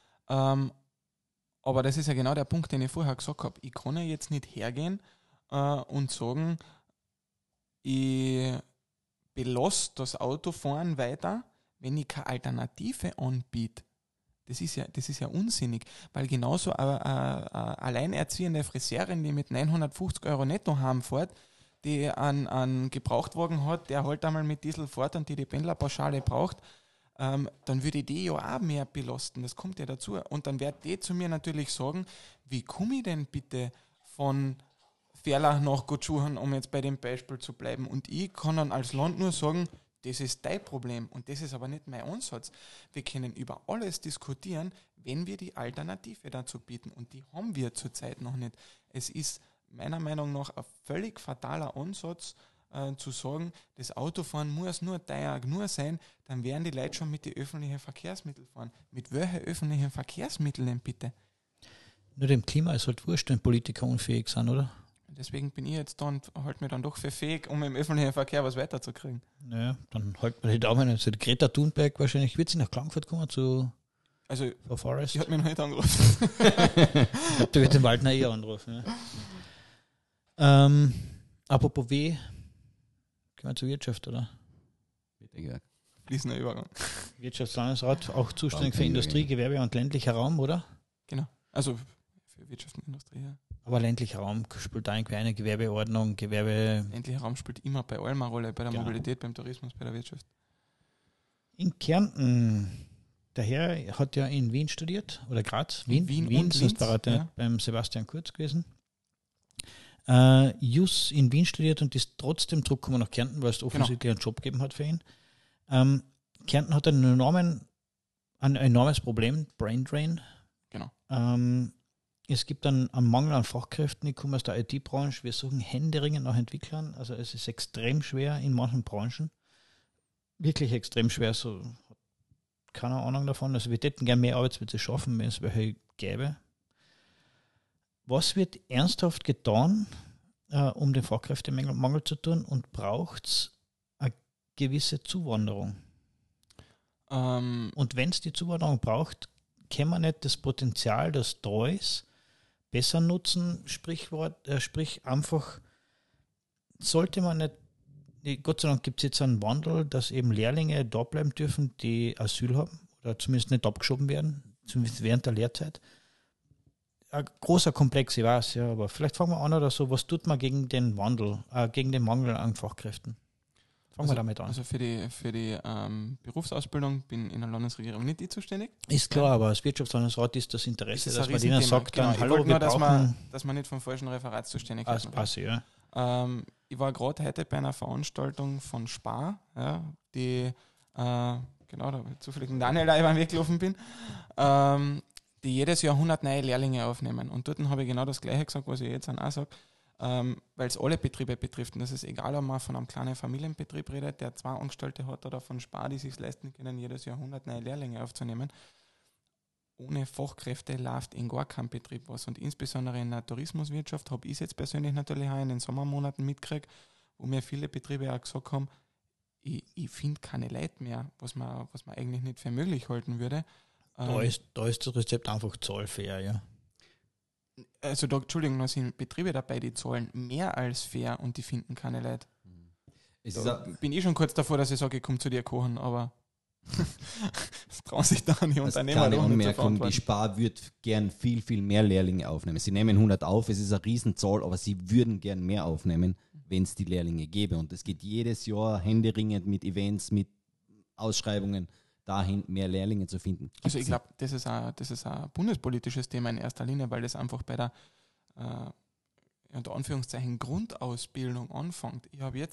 Aber das ist ja genau der Punkt, den ich vorher gesagt habe. Ich kann ja jetzt nicht hergehen und sagen, ich belasse das Autofahren weiter, wenn ich keine Alternative anbiete. Das ist ja unsinnig, weil genauso eine alleinerziehende Friseurin, die mit 950 Euro netto heimfährt, die einen Gebrauchtwagen hat, der halt einmal mit Diesel fährt und die Pendlerpauschale braucht, dann würde ich die ja auch mehr belasten. Das kommt ja dazu. Und dann wird die zu mir natürlich sagen, wie komme ich denn bitte von Ferlach nach Gotschuhan, um jetzt bei dem Beispiel zu bleiben. Und ich kann dann als Land nur sagen, das ist dein Problem und das ist aber nicht mein Ansatz. Wir können über alles diskutieren, wenn wir die Alternative dazu bieten und die haben wir zurzeit noch nicht. Es ist meiner Meinung nach ein völlig fataler Ansatz, zu sagen, das Autofahren muss nur teuer genug sein, dann werden die Leute schon mit den öffentlichen Verkehrsmitteln fahren. Mit welchen öffentlichen Verkehrsmitteln denn bitte? Nur dem Klima ist halt wurscht, wenn Politiker unfähig sind, oder? Deswegen bin ich jetzt da und halte mich dann doch für fähig, um im öffentlichen Verkehr was weiterzukriegen. Naja, dann halt man die Daumen. Also die Greta Thunberg wahrscheinlich, wird sie nach Klagenfurt kommen zu Forest? Die hat mich noch nicht angerufen. Ich glaube, die wird den Waldner eher anrufen. Ja. Apropos W, gehen wir zur Wirtschaft, oder? Fließender Übergang. Wirtschaftslandesrat, auch zuständig für Industrie, Gewerbe und ländlicher Raum, oder? Genau, also für Wirtschaft und Industrie, ja. Aber ländlicher Raum spielt da irgendwie eine Gewerbeordnung, Ländlicher Raum spielt immer bei allem eine Rolle, bei der Mobilität, beim Tourismus, bei der Wirtschaft. In Kärnten, der Herr hat ja in Wien studiert, oder Graz, Wien und Linz, ja. Beim Sebastian Kurz gewesen. Jus in Wien studiert und ist trotzdem zurückgekommen nach Kärnten, weil es offensichtlich einen Job gegeben hat für ihn. Kärnten hat ein enormes Problem, Brain Drain. Genau. Es gibt einen Mangel an Fachkräften. Ich komme aus der IT-Branche. Wir suchen händeringend nach Entwicklern. Also es ist extrem schwer in manchen Branchen. Wirklich extrem schwer. So, keine Ahnung davon. Also wir hätten gerne mehr Arbeitsplätze schaffen, wenn es welche gäbe. Was wird ernsthaft getan, um den Fachkräftemangel zu tun, und braucht es eine gewisse Zuwanderung? Und wenn es die Zuwanderung braucht, kann man nicht das Potenzial, das da ist, besser nutzen? Sprich einfach, sollte man nicht, Gott sei Dank gibt es jetzt einen Wandel, dass eben Lehrlinge da bleiben dürfen, die Asyl haben oder zumindest nicht abgeschoben werden, zumindest während der Lehrzeit. Ein großer Komplex, ich weiß, ja, aber vielleicht fangen wir an oder so, was tut man gegen den Wandel, gegen den Mangel an Fachkräften? Fangen wir damit an. Also für die Berufsausbildung bin in der Landesregierung nicht ich zuständig. Ist klar, aber als Wirtschaftslandesrat ist das Interesse, ist dass man denen sagt, dann, hallo, wir brauchen... dass man nicht vom falschen Referat zuständig ist. Passt, ja. Ich war gerade heute bei einer Veranstaltung von Spar, ja, die, da zufällig in Daniel da über den Weg gelaufen bin, die jedes Jahr 100 neue Lehrlinge aufnehmen. Und dort habe ich genau das Gleiche gesagt, was ich jetzt auch sage, weil es alle Betriebe betrifft. Und das ist egal, ob man von einem kleinen Familienbetrieb redet, der 2 Angestellte hat, oder von Spar, die sich leisten können, jedes Jahr 100 neue Lehrlinge aufzunehmen. Ohne Fachkräfte läuft in gar keinem Betrieb was. Und insbesondere in der Tourismuswirtschaft habe ich es jetzt persönlich natürlich auch in den Sommermonaten mitgekriegt, wo mir viele Betriebe auch gesagt haben, ich finde keine Leute mehr, was man eigentlich nicht für möglich halten würde. Da ist das Rezept einfach zahlfair, ja. Also da sind Betriebe dabei, die zahlen mehr als fair und die finden keine Leute. Bin ich schon kurz davor, dass ich sage, ich komme zu dir kochen, aber das trauen sich da die Unternehmer noch nicht zu verantworten. Die Spar würde gern viel, viel mehr Lehrlinge aufnehmen. Sie nehmen 100 auf, es ist eine Riesenzahl, aber sie würden gern mehr aufnehmen, wenn es die Lehrlinge gäbe. Und es geht jedes Jahr händeringend mit Events, mit Ausschreibungen dahin, mehr Lehrlinge zu finden. Also ich glaube, das ist ein bundespolitisches Thema in erster Linie, weil das einfach bei der unter Anführungszeichen Grundausbildung anfängt.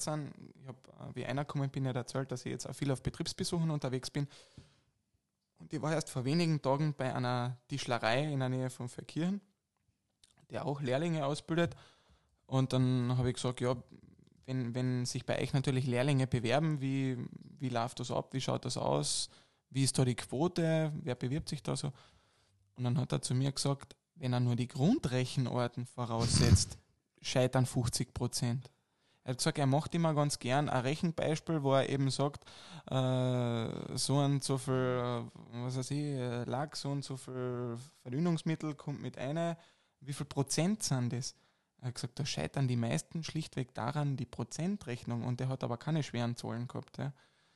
Wie einer gekommen bin, ja erzählt, dass ich jetzt auch viel auf Betriebsbesuchen unterwegs bin. Und ich war erst vor wenigen Tagen bei einer Tischlerei in der Nähe von Verkirchen, der auch Lehrlinge ausbildet. Und dann habe ich gesagt, ja, wenn sich bei euch natürlich Lehrlinge bewerben, wie läuft das ab, wie schaut das aus, wie ist da die Quote, wer bewirbt sich da so? Und dann hat er zu mir gesagt, wenn er nur die Grundrechenarten voraussetzt, scheitern 50%. Er hat gesagt, er macht immer ganz gern ein Rechenbeispiel, wo er eben sagt, so und so viel, was weiß ich, Lack, so und so viel Verdünnungsmittel kommt mit einer, wie viel Prozent sind das? Er hat gesagt, da scheitern die meisten schlichtweg daran, die Prozentrechnung, und der hat aber keine schweren Zahlen gehabt. Ja.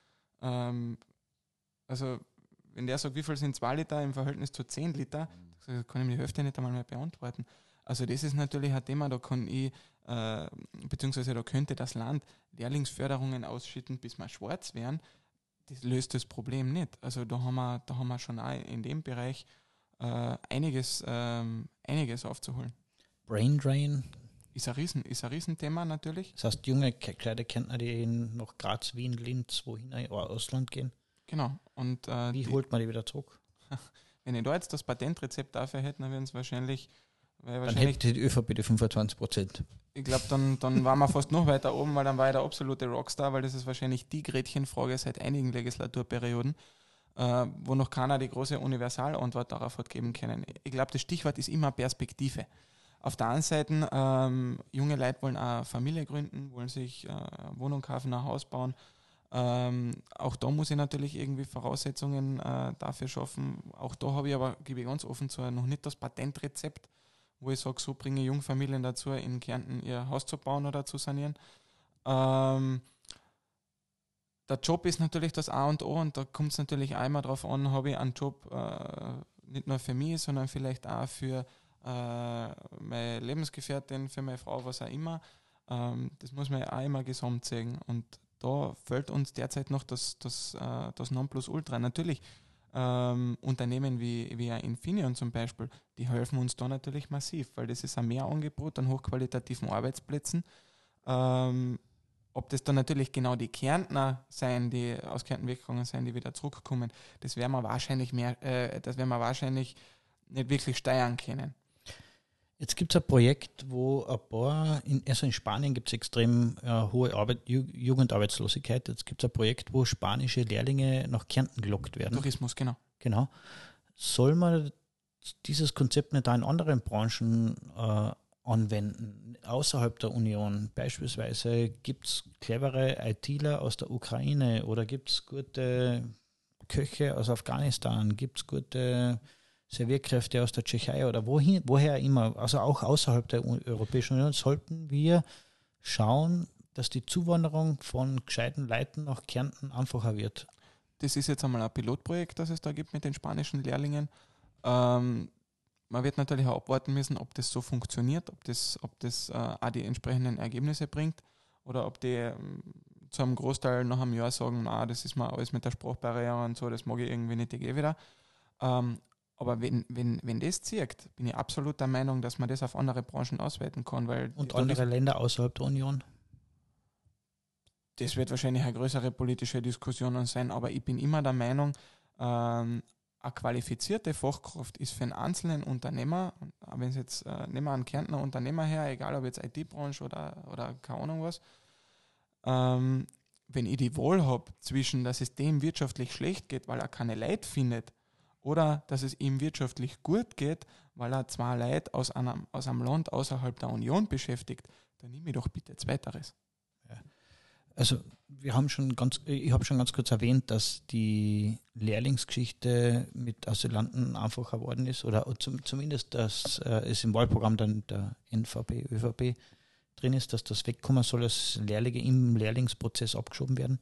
Also, wenn der sagt, wie viel sind 2 Liter im Verhältnis zu 10 Liter, kann ich mir die Hälfte nicht einmal mehr beantworten. Also das ist natürlich ein Thema, da kann ich, beziehungsweise da könnte das Land Lehrlingsförderungen ausschütten, bis wir schwarz werden. Das löst das Problem nicht. Also da haben wir schon auch in dem Bereich einiges aufzuholen. Brain Drain. Ist ein Riesenthema natürlich. Das heißt, junge, kleine Kärntner, die nach Graz, Wien, Linz, wohin, oder Ausland gehen. Genau. Und wie holt man die wieder zurück? Wenn ich da jetzt das Patentrezept dafür hätte, dann wären es wahrscheinlich. Dann hätte die ÖVP die 25%. Ich glaube, dann waren wir fast noch weiter oben, weil dann war ich der absolute Rockstar, weil das ist wahrscheinlich die Gretchenfrage seit einigen Legislaturperioden, wo noch keiner die große Universalantwort darauf hat geben können. Ich glaube, das Stichwort ist immer Perspektive. Auf der einen Seite, junge Leute wollen eine Familie gründen, wollen sich eine Wohnung kaufen, ein Haus bauen. Auch da muss ich natürlich irgendwie Voraussetzungen dafür schaffen. Auch da habe ich aber, gebe ich ganz offen zu, noch nicht das Patentrezept, wo ich sage, so bringe ich Jungfamilien dazu, in Kärnten ihr Haus zu bauen oder zu sanieren. Der Job ist natürlich das A und O, und da kommt es natürlich einmal darauf an, habe ich einen Job nicht nur für mich, sondern vielleicht auch für meine Lebensgefährtin, für meine Frau, was auch immer. Das muss man auch immer gesamt sehen. Und da fällt uns derzeit noch das Nonplusultra. Natürlich Unternehmen wie ein Infineon zum Beispiel, die helfen uns da natürlich massiv, weil das ist ein Mehrangebot an hochqualitativen Arbeitsplätzen. Ob das dann natürlich genau die Kärntner sein, die aus Kärnten weggegangen sind, die wieder zurückkommen, das werden wir wahrscheinlich nicht wirklich steuern können. Jetzt gibt es ein Projekt, wo ein paar, in Spanien gibt es extrem hohe Jugendarbeitslosigkeit. Jetzt gibt es ein Projekt, wo spanische Lehrlinge nach Kärnten gelockt werden. Tourismus, genau. Genau. Soll man dieses Konzept nicht auch in anderen Branchen anwenden, außerhalb der Union? Beispielsweise gibt es clevere ITler aus der Ukraine oder gibt es gute Köche aus Afghanistan, gibt es gute Servierkräfte aus der Tschechei oder woher immer, also auch außerhalb der Europäischen Union, sollten wir schauen, dass die Zuwanderung von gescheiten Leuten nach Kärnten einfacher wird. Das ist jetzt einmal ein Pilotprojekt, das es da gibt mit den spanischen Lehrlingen. Man wird natürlich auch abwarten müssen, ob das so funktioniert, ob das auch die entsprechenden Ergebnisse bringt oder ob die zu einem Großteil nach einem Jahr sagen, das ist mir alles mit der Sprachbarriere und so, das mag ich irgendwie nicht, ich gehe wieder. Aber wenn das zieht, bin ich absolut der Meinung, dass man das auf andere Branchen ausweiten kann. Und andere Länder außerhalb der Union? Das wird wahrscheinlich eine größere politische Diskussion sein, aber ich bin immer der Meinung, eine qualifizierte Fachkraft ist für einen einzelnen Unternehmer, wenn es jetzt, nehmen wir einen Kärntner Unternehmer her, egal ob jetzt IT-Branche oder keine Ahnung was, wenn ich die Wahl habe zwischen, dass es dem wirtschaftlich schlecht geht, weil er keine Leute findet, oder dass es ihm wirtschaftlich gut geht, weil er 2 Leute aus einem Land außerhalb der Union beschäftigt, dann nehme ich doch bitte Zweiteres. Ja. Also ich habe schon ganz kurz erwähnt, dass die Lehrlingsgeschichte mit Asylanten einfacher geworden ist oder zumindest, dass es im Wahlprogramm dann der NVP, ÖVP drin ist, dass das wegkommen soll, dass Lehrlinge im Lehrlingsprozess abgeschoben werden.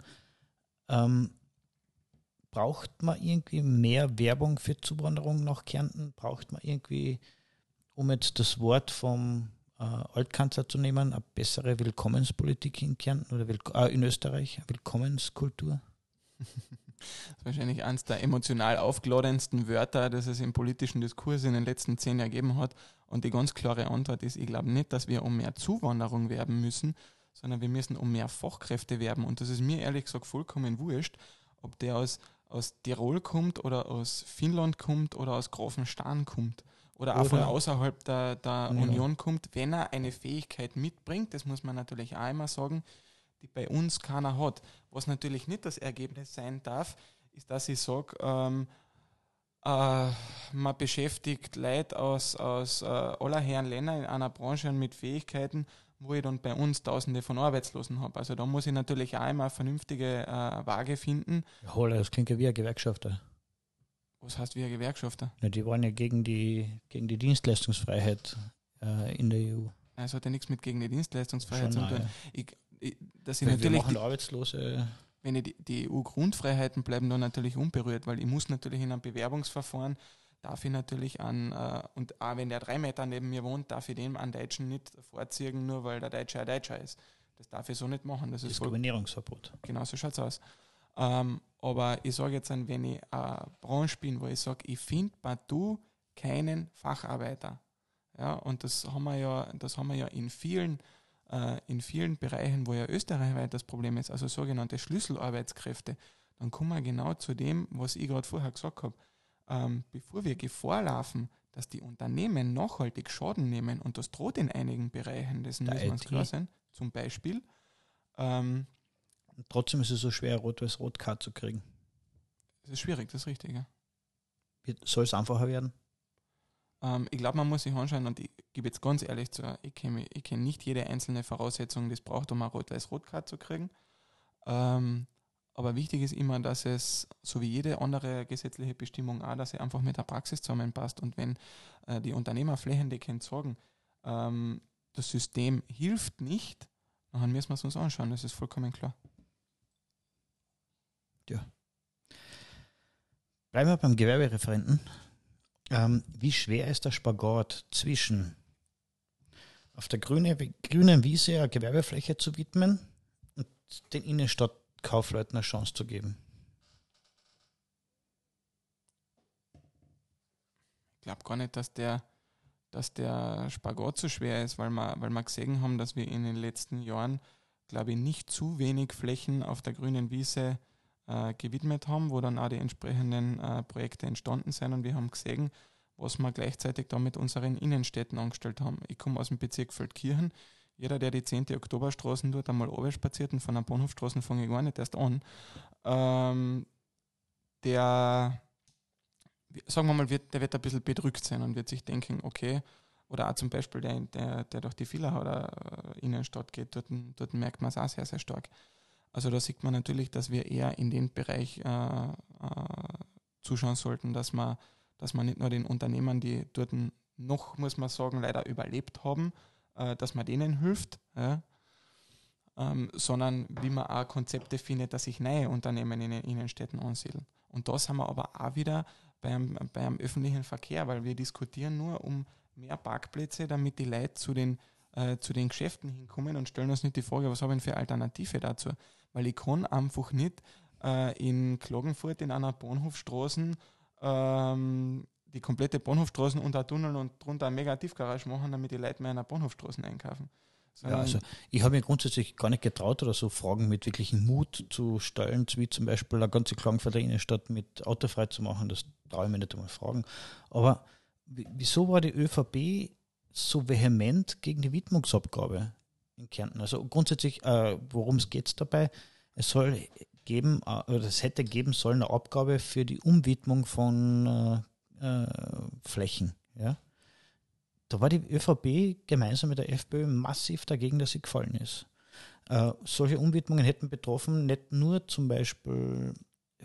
Braucht man irgendwie mehr Werbung für Zuwanderung nach Kärnten? Braucht man irgendwie, um jetzt das Wort vom Altkanzler zu nehmen, eine bessere Willkommenspolitik in Kärnten oder in Österreich, eine Willkommenskultur? Das ist wahrscheinlich eines der emotional aufgeladendsten Wörter, das es im politischen Diskurs in den letzten 10 Jahren gegeben hat. Und die ganz klare Antwort ist, ich glaube nicht, dass wir um mehr Zuwanderung werben müssen, sondern wir müssen um mehr Fachkräfte werben. Und das ist mir ehrlich gesagt vollkommen wurscht, ob der aus Tirol kommt oder aus Finnland kommt oder aus Grafenstein kommt oder auch von außerhalb der Union kommt, wenn er eine Fähigkeit mitbringt, das muss man natürlich auch immer sagen, die bei uns keiner hat. Was natürlich nicht das Ergebnis sein darf, ist, dass ich sage, man beschäftigt Leute aus aller Herren Länder in einer Branche mit Fähigkeiten, wo ich dann bei uns Tausende von Arbeitslosen habe. Also da muss ich natürlich auch immer eine vernünftige Waage finden. Ja, Holla, das klingt ja wie ein Gewerkschafter. Was heißt wie ein Gewerkschafter? Ja, die waren ja gegen die Dienstleistungsfreiheit in der EU. Also hat ja nichts mit gegen die Dienstleistungsfreiheit zu Schon, tun. ja. Dass ich Wir natürlich machen Arbeitslose. wenn ich die EU-Grundfreiheiten bleiben dann natürlich unberührt, weil ich muss natürlich in einem Bewerbungsverfahren, darf ich natürlich und auch wenn der 3 Meter neben mir wohnt, darf ich dem einen Deutschen nicht vorziehen, nur weil der Deutsche ein Deutscher ist. Das darf ich so nicht machen. Das ist Diskriminierungsverbot. Genau so schaut es aus. Aber ich sage jetzt, wenn ich eine Branche bin, wo ich sage, ich finde partout keinen Facharbeiter. Ja, und das haben wir ja in vielen Bereichen, wo ja österreichweit das Problem ist, also sogenannte Schlüsselarbeitskräfte, dann kommen wir genau zu dem, was ich gerade vorher gesagt habe. Bevor wir Gefahr laufen, dass die Unternehmen nachhaltig Schaden nehmen, und das droht in einigen Bereichen, das müssen wir uns klar sein, zum Beispiel. Trotzdem ist es so schwer, Rot-Weiß-Rot-Card zu kriegen. Das ist schwierig, das ist richtig. Ja. Soll es einfacher werden? Ich glaube, man muss sich anschauen, und ich gebe jetzt ganz ehrlich zu, ich kenne nicht jede einzelne Voraussetzung, die es braucht, um eine Rot-Weiß-Rot-Card zu kriegen. Aber wichtig ist immer, dass es, so wie jede andere gesetzliche Bestimmung auch, dass sie einfach mit der Praxis zusammenpasst. Und wenn die Unternehmer flächendeckend sagen, das System hilft nicht, dann müssen wir es uns anschauen, das ist vollkommen klar. Ja. Bleiben wir beim Gewerbereferenten. Wie schwer ist der Spagat zwischen auf der grünen Wiese eine Gewerbefläche zu widmen und den Innenstadtkaufleuten eine Chance zu geben? Ich glaube gar nicht, dass der Spagat so schwer ist, weil wir gesehen haben, dass wir in den letzten Jahren, glaube ich, nicht zu wenig Flächen auf der grünen Wiese gewidmet haben, wo dann auch die entsprechenden Projekte entstanden sind, und wir haben gesehen, was wir gleichzeitig da mit unseren Innenstädten angestellt haben. Ich komme aus dem Bezirk Feldkirchen. Jeder, der die 10. Oktoberstraßen dort einmal runterspaziert, und von der Bahnhofstraßen fange ich gar nicht erst an, der wird ein bisschen bedrückt sein und wird sich denken, okay, oder auch zum Beispiel der durch die Villachauer Innenstadt geht, dort merkt man es auch sehr, sehr stark. Also da sieht man natürlich, dass wir eher in den Bereich zuschauen sollten, dass man nicht nur den Unternehmern, die dort noch, muss man sagen, leider überlebt haben, dass man denen hilft, ja, sondern wie man auch Konzepte findet, dass sich neue Unternehmen in den Innenstädten ansiedeln. Und da sind wir aber auch wieder beim öffentlichen Verkehr, weil wir diskutieren nur um mehr Parkplätze, damit die Leute zu den Geschäften hinkommen, und stellen uns nicht die Frage, was haben wir für Alternative dazu? Weil ich kann einfach nicht in Klagenfurt in einer Bahnhofstraße die komplette Bahnhofstraßen unter Tunnel und drunter eine mega Tiefgarage machen, damit die Leute mehr in der Bahnhofstraße einkaufen. Ja, also ich habe mir grundsätzlich gar nicht getraut, oder so Fragen mit wirklichem Mut zu stellen, wie zum Beispiel eine ganze Klagenfurter Innenstadt mit autofrei zu machen. Das traue ich mir nicht einmal fragen. Aber wieso war die ÖVP so vehement gegen die Widmungsabgabe in Kärnten? Also grundsätzlich, worum es geht dabei? Es soll geben, oder es hätte geben sollen, eine Abgabe für die Umwidmung von Flächen. Ja? Da war die ÖVP gemeinsam mit der FPÖ massiv dagegen, dass sie gefallen ist. Solche Umwidmungen hätten betroffen nicht nur zum Beispiel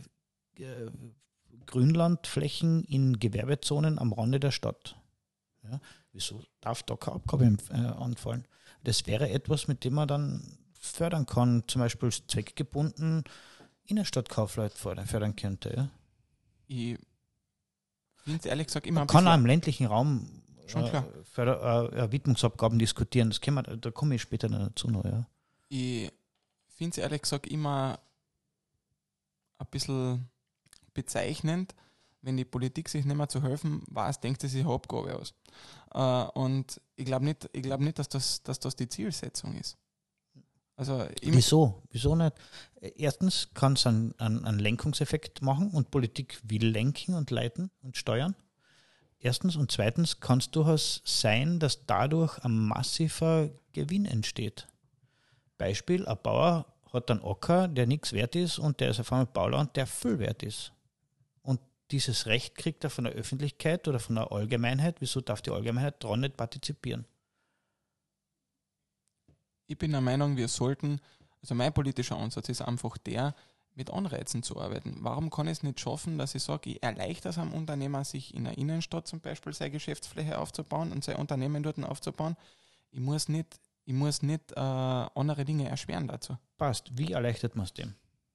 Grünlandflächen in Gewerbezonen am Rande der Stadt. Ja? Wieso darf da keine Abgabe anfallen? Das wäre etwas, mit dem man dann fördern kann, zum Beispiel zweckgebunden Innenstadtkaufleute fördern könnte. Ja? Ich finde es ehrlich gesagt immer man kann auch im ländlichen Raum schon klar. Widmungsabgaben diskutieren. Da komme ich später noch dazu. Ja. Ich finde es ehrlich gesagt immer ein bisschen bezeichnend, wenn die Politik sich nicht mehr zu helfen weiß, denkt sie sich eine Abgabe aus. Und ich glaube nicht, dass das die Zielsetzung ist. Also Wieso? Wieso nicht? Erstens kann es einen Lenkungseffekt machen, und Politik will lenken und leiten und steuern. Erstens, und zweitens kann es durchaus sein, dass dadurch ein massiver Gewinn entsteht. Beispiel, ein Bauer hat einen Acker, der nichts wert ist, und der ist auf einmal Bauland, der viel wert ist. Und dieses Recht kriegt er von der Öffentlichkeit oder von der Allgemeinheit. Wieso darf die Allgemeinheit daran nicht partizipieren? Ich bin der Meinung, wir sollten, also mein politischer Ansatz ist einfach der, mit Anreizen zu arbeiten. Warum kann ich es nicht schaffen, dass ich sage, ich erleichtere es einem Unternehmer, sich in der Innenstadt zum Beispiel seine Geschäftsfläche aufzubauen und sein Unternehmen dort aufzubauen. Ich muss nicht andere Dinge erschweren dazu. Passt. Wie erleichtert man es dem?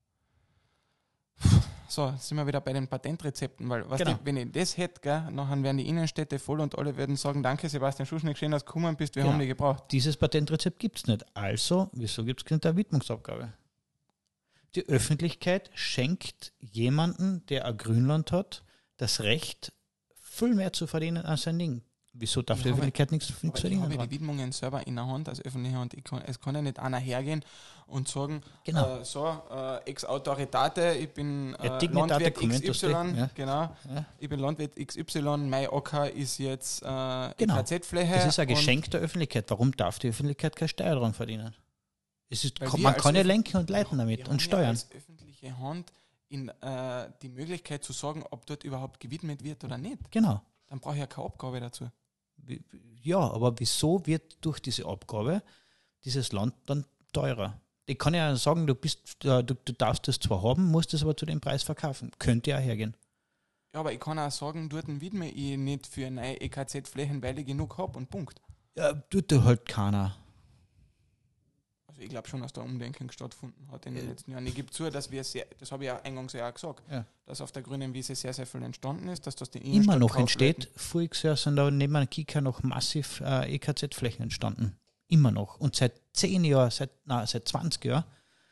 So, jetzt sind wir wieder bei den Patentrezepten, weil Genau. wenn ich das hätte, gell, nachher wären die Innenstädte voll und alle würden sagen, danke Sebastian Schuschnigg, schön, dass du gekommen bist, wir Genau. haben dich gebraucht. Dieses Patentrezept gibt es nicht. Also, wieso gibt es keine Widmungsabgabe? Die Öffentlichkeit schenkt jemanden, der ein Grünland hat, das Recht, viel mehr zu verdienen als sein Ding. Wieso darf Ich die habe- Öffentlichkeit nichts Aber ich verdienen? habe die dran? Widmungen selber in der Hand als öffentliche Hand. Es kann ja nicht einer hergehen und sagen, Genau. ex autoritate, ich bin Et dignitate Landwirt commentus XY, te, ja. genau, Ja. ich bin Landwirt XY, mein Acker ist jetzt Genau. EKZ-Fläche. Das ist ein und- Geschenk der Öffentlichkeit. Warum darf die Öffentlichkeit keine Steuer dran verdienen? Weil wir Man als kann ja Öff- lenken und leiten Wir damit haben und ja steuern. als öffentliche Hand die Möglichkeit zu sagen, ob dort überhaupt gewidmet wird oder nicht. Genau. Dann brauche ich ja keine Abgabe dazu. Ja, aber wieso wird durch diese Abgabe dieses Land dann teurer? Ich kann ja sagen, du darfst das zwar haben, musst es aber zu dem Preis verkaufen. Könnte ja hergehen. Ja, aber ich kann auch sagen, dort widme ich nicht für neue EKZ-Flächen, weil ich genug habe und Punkt. Ja, tut da halt keiner. Also ich glaube schon, dass da Umdenken stattgefunden hat in den letzten Jahren. Ich gebe zu, dass das habe ich ja eingangs ja auch gesagt, Ja. dass auf der grünen Wiese sehr, sehr viel entstanden ist, dass das die Immer Innenstadt noch Kaufleuten- entsteht. Voriges Jahr sind da neben einem Kika noch massiv EKZ-Flächen entstanden. Immer noch. Und seit 10 Jahren, seit 20 Jahren,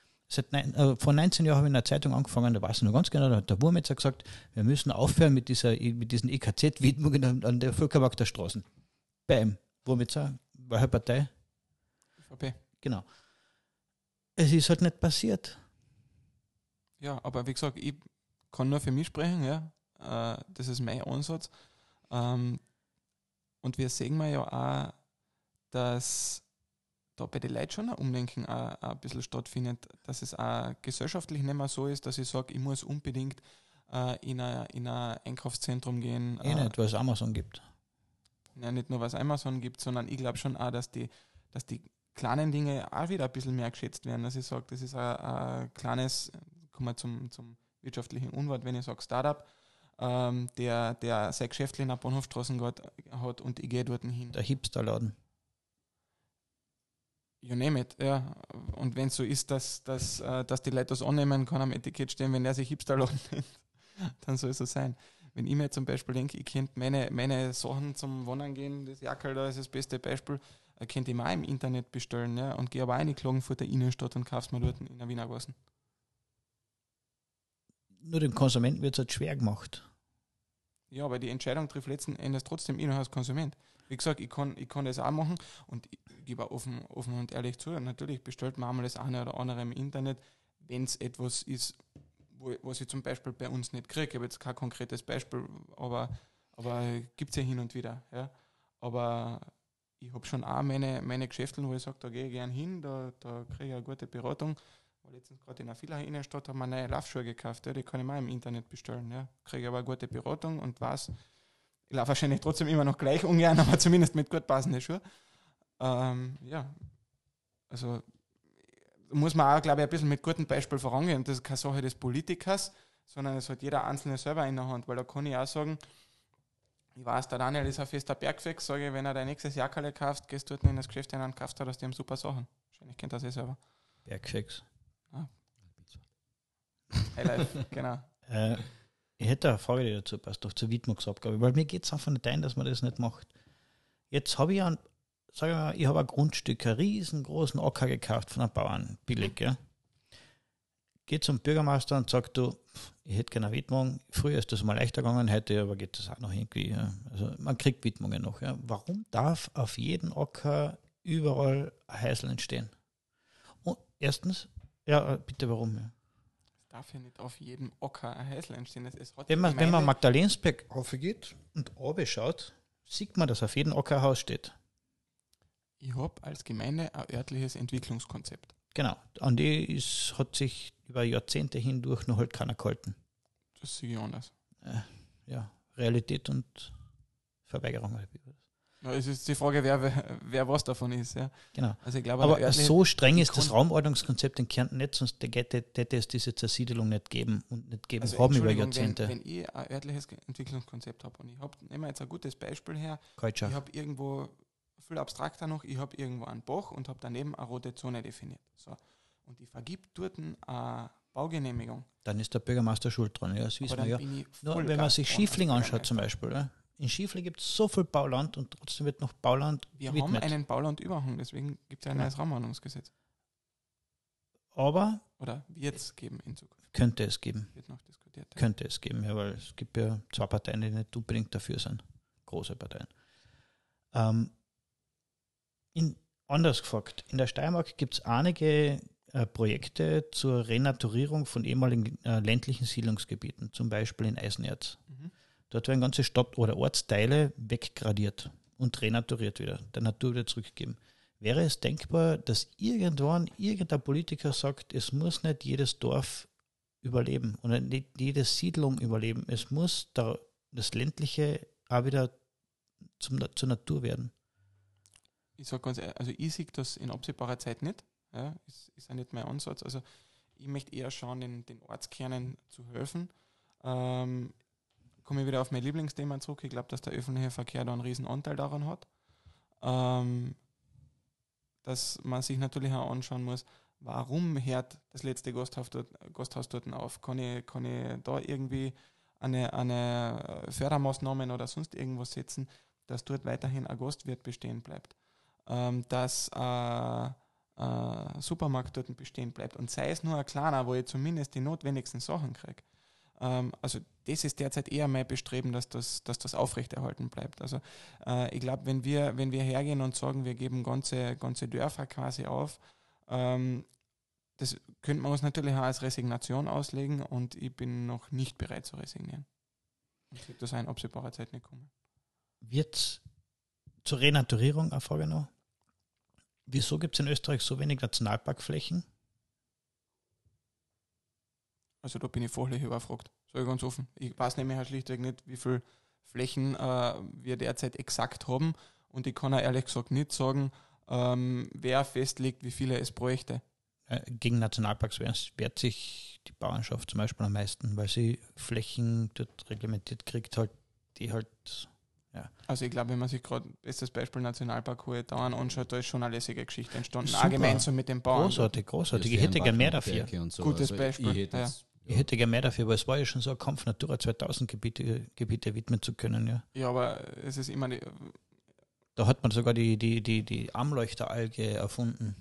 vor 19 Jahren habe ich in der Zeitung angefangen, da weiß ich noch ganz genau, da hat der Wurmitzer gesagt, wir müssen aufhören mit diesen EKZ-Widmungen an der Völkermarkt der Straßen. Bam. Wurmitzer, welche Partei? ÖVP. Genau. Es ist halt nicht passiert. Ja, aber wie gesagt, ich kann nur für mich sprechen, ja. Das ist mein Ansatz. Und wir sehen ja auch, dass da bei den Leuten schon ein Umdenken auch ein bisschen stattfindet, dass es auch gesellschaftlich nicht mehr so ist, dass ich sage, ich muss unbedingt in ein Einkaufszentrum gehen. Nicht, weil es Amazon gibt. Ja, nicht nur was Amazon gibt, sondern ich glaube schon auch, dass die kleinen Dinge auch wieder ein bisschen mehr geschätzt werden. Dass ich sage, das ist ein kleines, kommen wir zum wirtschaftlichen Unwort, wenn ich sage Startup, der sein Geschäft in der Bahnhofstraße hat und ich gehe dort hin. Der Hipsterladen. You name it, ja. Und wenn es so ist, dass die Leute das annehmen, kann am Etikett stehen, wenn der sich Hipsterladen nennt, dann soll es so sein. Wenn ich mir zum Beispiel denke, ich könnte meine Sachen zum Wandern gehen, das Jackerl da ist das beste Beispiel, könnte ich mir auch im Internet bestellen, ja, und gehe aber auch in die Klagenfurter Innenstadt und kaufe es mir dort in der Wiener Gassen. Nur dem Konsumenten wird es halt schwer gemacht. Ja, aber die Entscheidung trifft letzten Endes trotzdem ich noch als Konsument. Wie gesagt, ich kann das auch machen und ich gebe auch offen und ehrlich zu. Natürlich bestellt man einmal das eine oder andere im Internet, wenn es etwas ist, was ich zum Beispiel bei uns nicht kriege. Ich habe jetzt kein konkretes Beispiel, aber gibt es ja hin und wieder. Ja. Aber ich habe schon auch meine Geschäfte, wo ich sage, da gehe ich gern hin, da kriege ich eine gute Beratung. Letztens gerade in der Villacher Innenstadt haben wir neue Laufschuhe gekauft, ja, die kann ich mir auch im Internet bestellen. Ja. Kriege aber eine gute Beratung und weiß, ich laufe wahrscheinlich trotzdem immer noch gleich ungern, aber zumindest mit gut passenden Schuhen. Ja, also muss man auch, glaube ich, ein bisschen mit gutem Beispiel vorangehen. Das ist keine Sache des Politikers, sondern es hat jeder Einzelne selber in der Hand, weil da kann ich auch sagen, ich weiß, der Daniel ist ein fester Bergfix, sage ich, wenn er dein nächstes Jackerle kauft, gehst du dort in das Geschäft hinein und kaufst du, dass die haben super Sachen. Wahrscheinlich kennt das selber. Bergfix. Highlife, genau. Ich hätte eine Frage, die dazu passt, doch zur Widmungsabgabe, weil mir geht es einfach nicht ein, dass man das nicht macht. Jetzt habe ich ich habe ein Grundstück, einen riesengroßen Acker gekauft von einem Bauern, billig, ja. Geht zum Bürgermeister und sagt, du, ich hätte gerne eine Widmung. Früher ist das mal leichter gegangen, heute aber geht das auch noch irgendwie. Ja. Also man kriegt Widmungen noch. Ja. Warum darf auf jedem Acker überall ein Häusl entstehen? Und erstens, ja, bitte warum? Ja. Darf ja nicht auf jedem Acker ein Häusl entstehen. Es hat Wenn man Magdalensberg raufgeht und schaut, sieht man, dass auf jedem Acker ein Haus steht. Ich habe als Gemeinde ein örtliches Entwicklungskonzept. Genau. An die hat sich über Jahrzehnte hindurch noch halt keiner gehalten. Das sehe ich anders. Ja, Realität und Verweigerung. Ja, es ist die Frage, wer was davon ist. Ja. Genau. Also ich glaube, Aber örtliche- so streng die ist das Kon- Raumordnungskonzept in Kärnten nicht, sonst hätte es diese Zersiedelung nicht geben und nicht geben also haben über Entschuldigung, Jahrzehnte. Wenn ich ein örtliches Entwicklungskonzept habe und nehmen wir jetzt ein gutes Beispiel her, Keutschach. ich habe irgendwo, viel abstrakter noch, ich habe irgendwo einen Bach und habe daneben eine rote Zone definiert. So. Und ich vergib dort eine Baugenehmigung. Dann ist der Bürgermeister schuld dran, ja, das wissen Aber wir dann ja. bin ich Nur voll wenn man Gas sich dran Schiefling als anschaut zum Bürgermeister. Beispiel, ja. In Schiefling gibt es so viel Bauland und trotzdem wird noch Bauland Wir gewidmet. haben einen Baulandüberhang, deswegen gibt es ein neues Raumordnungsgesetz. Aber Oder wird es geben in Zukunft. könnte es geben. Wird noch diskutiert. Ja. Könnte es geben, ja, weil es gibt ja zwei Parteien, die nicht unbedingt dafür sind. Große Parteien. Anders gefragt, in der Steiermark gibt es einige Projekte zur Renaturierung von ehemaligen ländlichen Siedlungsgebieten, zum Beispiel in Eisenerz. Mhm. Dort werden ganze Stadt- oder Ortsteile weggradiert und renaturiert wieder, der Natur wieder zurückgegeben. Wäre es denkbar, dass irgendwann irgendein Politiker sagt, es muss nicht jedes Dorf überleben oder nicht jede Siedlung überleben, es muss das ländliche auch wieder zur Natur werden? Ich sage ganz ehrlich, also ich sehe das in absehbarer Zeit nicht. Ja, ist ja nicht mein Ansatz. Also ich möchte eher schauen, den Ortskernen zu helfen. Komme ich wieder auf mein Lieblingsthema zurück. Ich glaube, dass der öffentliche Verkehr da einen riesen Anteil daran hat. Dass man sich natürlich auch anschauen muss, warum hört das letzte Gasthaus dort auf? Kann ich da irgendwie eine Fördermaßnahmen oder sonst irgendwas setzen, dass dort weiterhin ein Gastwirt bestehen bleibt? Dass Supermarkt dort bestehen bleibt und sei es nur ein kleiner, wo ich zumindest die notwendigsten Sachen kriege. Also das ist derzeit eher mein Bestreben, dass das aufrechterhalten bleibt. Also ich glaube, wenn wir hergehen und sagen, wir geben ganze Dörfer quasi auf, das könnte man uns natürlich auch als Resignation auslegen und ich bin noch nicht bereit zu resignieren. Ich sehe das in absehbarer Zeit nicht kommen. Wird zur Renaturierung eine Frage noch? Wieso gibt es in Österreich so wenig Nationalparkflächen? Also da bin ich völlig überfragt, sage ich ganz offen. Ich weiß nämlich halt schlichtweg nicht, wie viele Flächen wir derzeit exakt haben und ich kann auch ehrlich gesagt nicht sagen, wer festlegt, wie viele es bräuchte. Gegen Nationalparks wehrt sich die Bauernschaft zum Beispiel am meisten, weil sie Flächen dort reglementiert kriegt, halt, die halt, ja. Also ich glaube, wenn man sich gerade bestes Beispiel Nationalpark Hohe Tauern anschaut, da ist schon eine lässige Geschichte entstanden. Super. Auch gemeinsam mit den Bauern. Großartig. Ich hätte gern mehr dafür. Und so. Gutes Also Beispiel, Ich hätte ja. jetzt, Ich hätte gern mehr dafür, weil es war ja schon so ein Kampf, Natura 2000 Gebiete widmen zu können, ja. Ja, aber es ist immer Da hat man sogar die Armleuchteralge erfunden.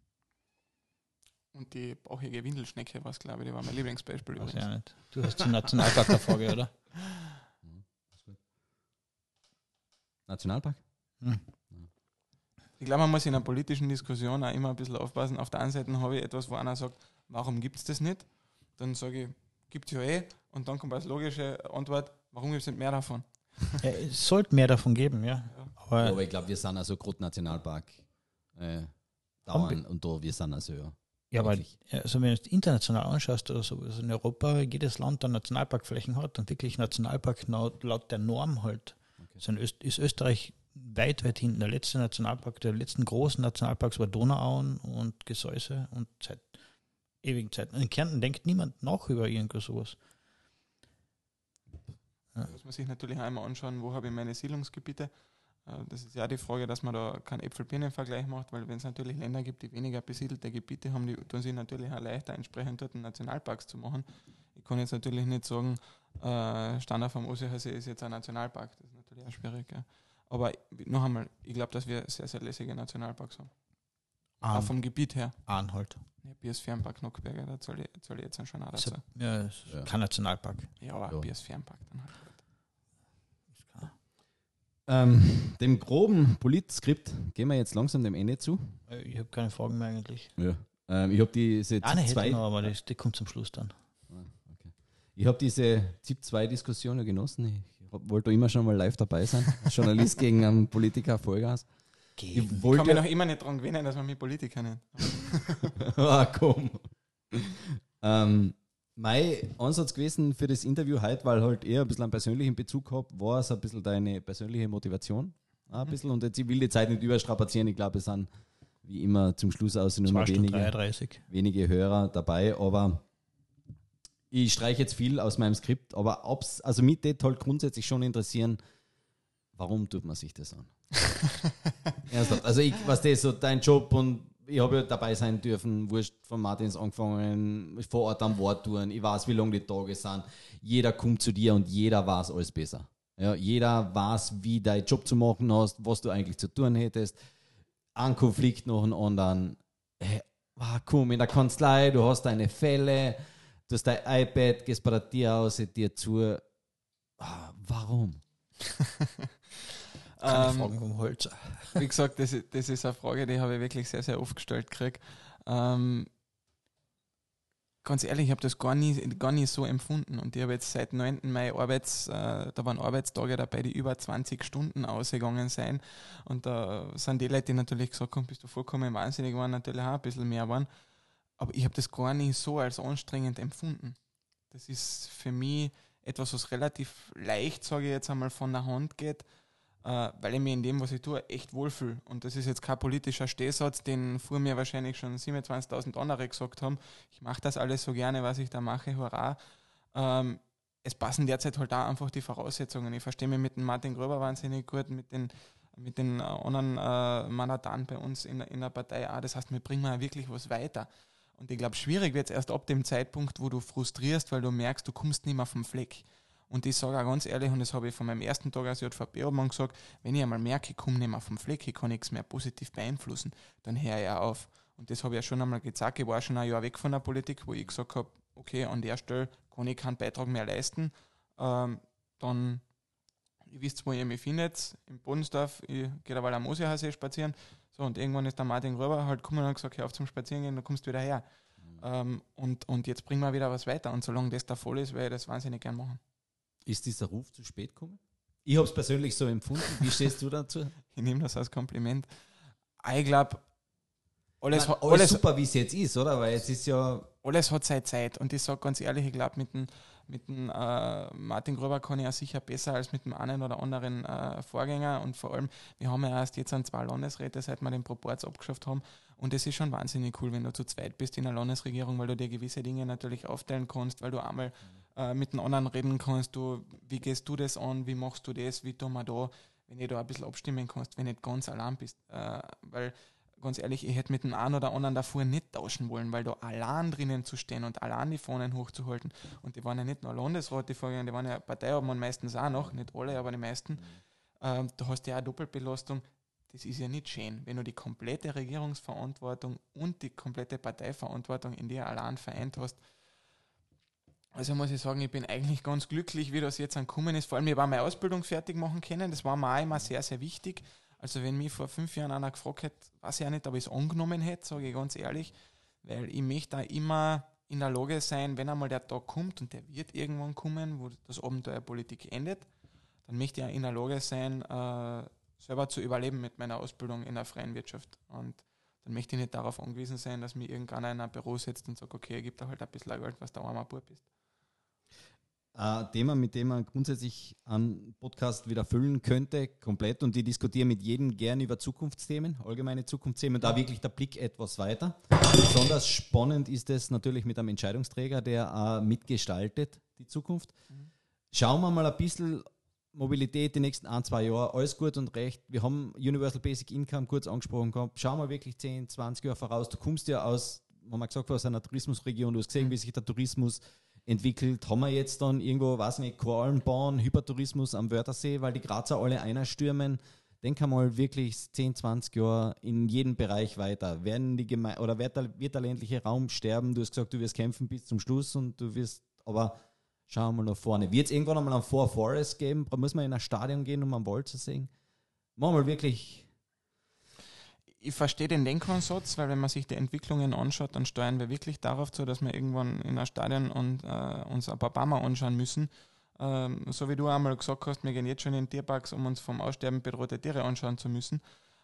und die bauchige Windelschnecke, was glaube ich, die war mein Lieblingsbeispiel Weiß übrigens. ja nicht. Du hast zum Nationalpark eine Frage, oder? Nationalpark? Hm. Ich glaube, man muss in einer politischen Diskussion auch immer ein bisschen aufpassen. Auf der einen Seite habe ich etwas, wo einer sagt, warum gibt es das nicht? Dann sage ich, gibt es ja eh. Und dann kommt als logische Antwort, warum gibt es nicht mehr davon? Ja, es sollte mehr davon geben, ja. Ja. Aber Aber ich glaube, wir sind also gerade Nationalpark dauern und da, wir sind also ja, aber wirklich. also wenn du es international anschaust oder so, also in Europa jedes Land dann Nationalparkflächen hat und wirklich Nationalpark laut der Norm halt. Okay. Ist Österreich weit hinten. Der letzte Nationalpark, der letzten großen Nationalparks war Donauauen und Gesäuse und seit ewigen Zeiten. In Kärnten denkt niemand nach über irgendwas sowas. Da muss man sich natürlich einmal anschauen, wo habe ich meine Siedlungsgebiete. Das ist ja die Frage, dass man da keinen Äpfel-Birnen-Vergleich macht, weil wenn es natürlich Länder gibt, die weniger besiedelte Gebiete haben, die tun sich natürlich auch leichter, entsprechend dort Nationalparks zu machen. Ich kann jetzt natürlich nicht sagen, Standard vom Ossichersee ist jetzt ein Nationalpark. Das ist natürlich auch schwierig. Ja. Aber noch einmal, ich glaube, dass wir sehr, sehr lässige Nationalparks haben. Auch vom Gebiet her. Arnhold. Ja, Biosphärenpark Nockberger, da zahle ich jetzt schon auch dazu. Ja, es ist Ja. kein Nationalpark. Ja, aber Ja. Biosphärenpark dann halt. Dem groben Politskript gehen wir jetzt langsam dem Ende zu. Ich habe keine Fragen mehr eigentlich. Ja. Ich habe diese Eine hätte ZIP ich noch, aber die kommt zum Schluss dann. Ich habe diese ZIP-2-Diskussion ja genossen. Ich wollte immer schon mal live dabei sein. Journalist gegen einen Politiker Vollgas. Ich Ich kann mich wollte. noch immer nicht daran gewöhnen, dass man mit Politikern nicht. Komm. Mein Ansatz gewesen für das Interview heute, weil halt eher ein bisschen einen persönlichen Bezug habe, war es ein bisschen deine persönliche Motivation. Ein bisschen. Und jetzt, ich will die Zeit nicht überstrapazieren. Ich glaube, es sind wie immer zum Schluss aus nur 2 Stunden wenige, 33. wenige Hörer dabei. Aber ich streiche jetzt viel aus meinem Skript. Aber also mich würde halt grundsätzlich schon interessieren, warum tut man sich das an? Ernsthaft. Also was das so dein Job und ich habe ja dabei sein dürfen, wurscht von Martins angefangen, vor Ort am Worttouren, ich weiß, wie lange die Tage sind. Jeder kommt zu dir und jeder weiß alles besser. Ja, jeder weiß, wie dein Job zu machen hast, was du eigentlich zu tun hättest. Ein Konflikt nach dem anderen. Hey, komm, in der Kanzlei, du hast deine Fälle, du hast dein iPad, gehst bei der Tür aus, dir zu. Warum? Keine Fragen vom Holzer. Wie gesagt, das ist eine Frage, die habe ich wirklich sehr, sehr oft gestellt gekriegt. Ganz ehrlich, ich habe das gar nie so empfunden. Und ich habe jetzt seit 9. Mai da waren Arbeitstage dabei, die über 20 Stunden ausgegangen sind. Und da sind die Leute, die natürlich gesagt haben, bist du vollkommen wahnsinnig, waren natürlich auch ein bisschen mehr waren. Aber ich habe das gar nicht so als anstrengend empfunden. Das ist für mich etwas, was relativ leicht, sage ich jetzt einmal, von der Hand geht, weil ich mich in dem, was ich tue, echt wohlfühle. Und das ist jetzt kein politischer Stehsatz, den vor mir wahrscheinlich schon 27.000 andere gesagt haben. Ich mache das alles so gerne, was ich da mache, hurra. Es passen derzeit halt auch einfach die Voraussetzungen. Ich verstehe mich mit dem Martin Gröber wahnsinnig gut, mit den anderen Mandanten bei uns in der Partei auch. Das heißt, wir bringen ja wirklich was weiter. Und ich glaube, schwierig wird es erst ab dem Zeitpunkt, wo du frustrierst, weil du merkst, du kommst nicht mehr vom Fleck. Und ich sage auch ganz ehrlich, und das habe ich von meinem ersten Tag als JVP-Obmann gesagt, wenn ich einmal merke, ich komme nicht mehr vom Fleck, ich kann nichts mehr positiv beeinflussen, dann höre ich auch auf. Und das habe ich ja schon einmal gesagt, ich war schon ein Jahr weg von der Politik, wo ich gesagt habe, okay, an der Stelle kann ich keinen Beitrag mehr leisten. Dann, ihr wisst, wo ihr mich findet, im Bodensdorf, ich gehe da mal am Mosehasee spazieren. So, und irgendwann ist der Martin Gröber halt gekommen und hat gesagt, hör auf zum Spazierengehen, dann kommst du wieder her. Und jetzt bringen wir wieder was weiter. Und solange das der Fall ist, werde ich das wahnsinnig gern machen. Ist dieser Ruf zu spät gekommen? Ich habe es persönlich so empfunden. Wie stehst du dazu? Ich nehme das als Kompliment. Ich glaube, alles super, wie es jetzt ist, oder? Weil jetzt ist ja... Alles hat seine Zeit. Und ich sage ganz ehrlich, ich glaube, mit dem Martin Gröber kann ich ja sicher besser als mit dem einen oder anderen Vorgänger. Und vor allem, wir haben ja erst jetzt 2 Landesräte, seit wir den Proporz abgeschafft haben. Und es ist schon wahnsinnig cool, wenn du zu zweit bist in einer Landesregierung, weil du dir gewisse Dinge natürlich aufteilen kannst, weil du einmal mit den anderen reden kannst, wie gehst du das an, wie machst du das, wie tun wir da, wenn du da ein bisschen abstimmen kannst, wenn du nicht ganz allein bist. Weil, ganz ehrlich, ich hätte mit dem einen oder anderen davor nicht tauschen wollen, weil da allein drinnen zu stehen und allein die Fahnen hochzuhalten. Und die waren ja nicht nur Landesrat, die Vorgänger, die waren ja Parteiobmann meistens auch noch, nicht alle, aber die meisten. Da hast du ja auch Doppelbelastung. Das ist ja nicht schön, wenn du die komplette Regierungsverantwortung und die komplette Parteiverantwortung in dir allein vereint hast. Also muss ich sagen, ich bin eigentlich ganz glücklich, wie das jetzt angekommen ist. Vor allem, ich habe meine Ausbildung fertig machen können. Das war mir auch immer sehr, sehr wichtig. Also wenn mich vor 5 Jahren einer gefragt hätte, weiß ich auch nicht, ob ich es angenommen hätte, sage ich ganz ehrlich, weil ich möchte da immer in der Lage sein, wenn einmal der Tag kommt und der wird irgendwann kommen, wo das Abenteuer Politik endet, dann möchte ich auch in der Lage sein, selber zu überleben mit meiner Ausbildung in der freien Wirtschaft. Und dann möchte ich nicht darauf angewiesen sein, dass mir irgendeiner in ein Büro sitzt und sagt, okay, gib da halt ein bisschen Geld, was der arme Bub ist. Thema, mit dem man grundsätzlich einen Podcast wieder füllen könnte, komplett. Und ich diskutiere mit jedem gern über Zukunftsthemen, allgemeine Zukunftsthemen, da wirklich der Blick etwas weiter. Besonders spannend ist es natürlich mit einem Entscheidungsträger, der mitgestaltet die Zukunft. Schauen wir mal ein bisschen Mobilität die nächsten 1-2 Jahre, alles gut und recht. Wir haben Universal Basic Income kurz angesprochen gehabt. Schauen wir wirklich 10, 20 Jahre voraus. Du kommst ja aus, wenn man gesagt hat, aus einer Tourismusregion, du hast gesehen, wie sich der Tourismus entwickelt. Haben wir jetzt dann irgendwo, weiß nicht, Korallenbahn, Hypertourismus am Wörthersee, weil die Grazer alle einstürmen. Denk einmal wirklich 10, 20 Jahre in jedem Bereich weiter. Wird der ländliche Raum sterben? Du hast gesagt, du wirst kämpfen bis zum Schluss und du wirst, aber schauen wir mal nach vorne. Wird es irgendwann einmal ein Four Forest geben? Muss man in ein Stadion gehen, um einen Wald zu sehen? Machen wir wirklich. Ich verstehe den Denkansatz, weil wenn man sich die Entwicklungen anschaut, dann steuern wir wirklich darauf zu, dass wir irgendwann in ein Stadion und uns ein paar Bäume anschauen müssen. So wie du einmal gesagt hast, wir gehen jetzt schon in Tierparks, um uns vom Aussterben bedrohte Tiere anschauen zu müssen.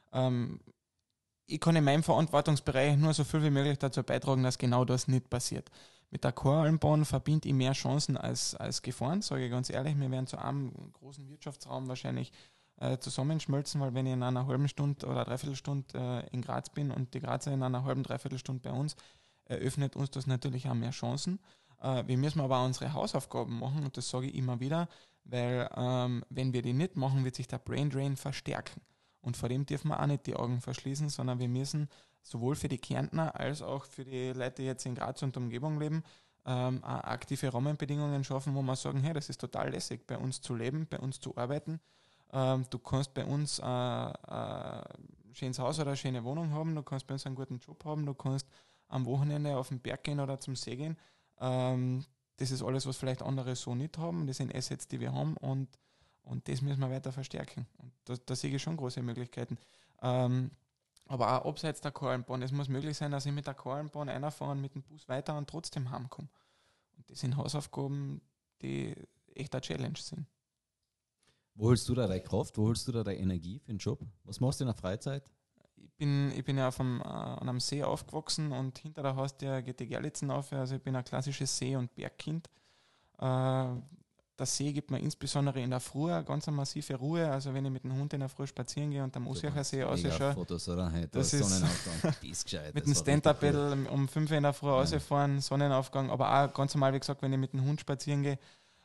Ich kann in meinem Verantwortungsbereich nur so viel wie möglich dazu beitragen, dass genau das nicht passiert. Mit der Korallenbahn verbinde ich mehr Chancen als Gefahren, sage ich ganz ehrlich. Wir werden zu einem großen Wirtschaftsraum wahrscheinlich zusammenschmelzen, weil wenn ich in einer halben Stunde oder Dreiviertelstunde in Graz bin und die Grazer in einer halben, Dreiviertelstunde bei uns, eröffnet uns das natürlich auch mehr Chancen. Wir müssen aber auch unsere Hausaufgaben machen und das sage ich immer wieder, weil wenn wir die nicht machen, wird sich der Brain Drain verstärken. Und vor dem dürfen wir auch nicht die Augen verschließen, sondern wir müssen sowohl für die Kärntner als auch für die Leute, die jetzt in Graz und Umgebung leben, aktive Rahmenbedingungen schaffen, wo wir sagen, hey, das ist total lässig, bei uns zu leben, bei uns zu arbeiten. Du kannst bei uns ein schönes Haus oder eine schöne Wohnung haben, du kannst bei uns einen guten Job haben, du kannst am Wochenende auf den Berg gehen oder zum See gehen. Das ist alles, was vielleicht andere so nicht haben. Das sind Assets, die wir haben und das müssen wir weiter verstärken. Und da sehe ich schon große Möglichkeiten. Aber auch abseits der Korallenbahn. Es muss möglich sein, dass ich mit der Korallenbahn reinfahre und mit dem Bus weiter und trotzdem heimkomme. Und das sind Hausaufgaben, die echt eine Challenge sind. Wo holst du da deine Kraft? Wo holst du da deine Energie für den Job? Was machst du in der Freizeit? Ich bin ja an einem See aufgewachsen und hinter der Haustür geht die Gerlitzen auf. Also ich bin ein klassisches See- und Bergkind. Der See gibt mir insbesondere in der Früh eine ganz massive Ruhe. Also wenn ich mit dem Hund in der Früh spazieren gehe und am Osiacher See ausschaue, Fotos, oder? Hey, das ist Sonnenaufgang. Die ist gescheit. mit dem Stand-Up-Pedal um 5 Uhr in der Früh rausfahren, Sonnenaufgang. Aber auch ganz normal, wie gesagt, wenn ich mit dem Hund spazieren gehe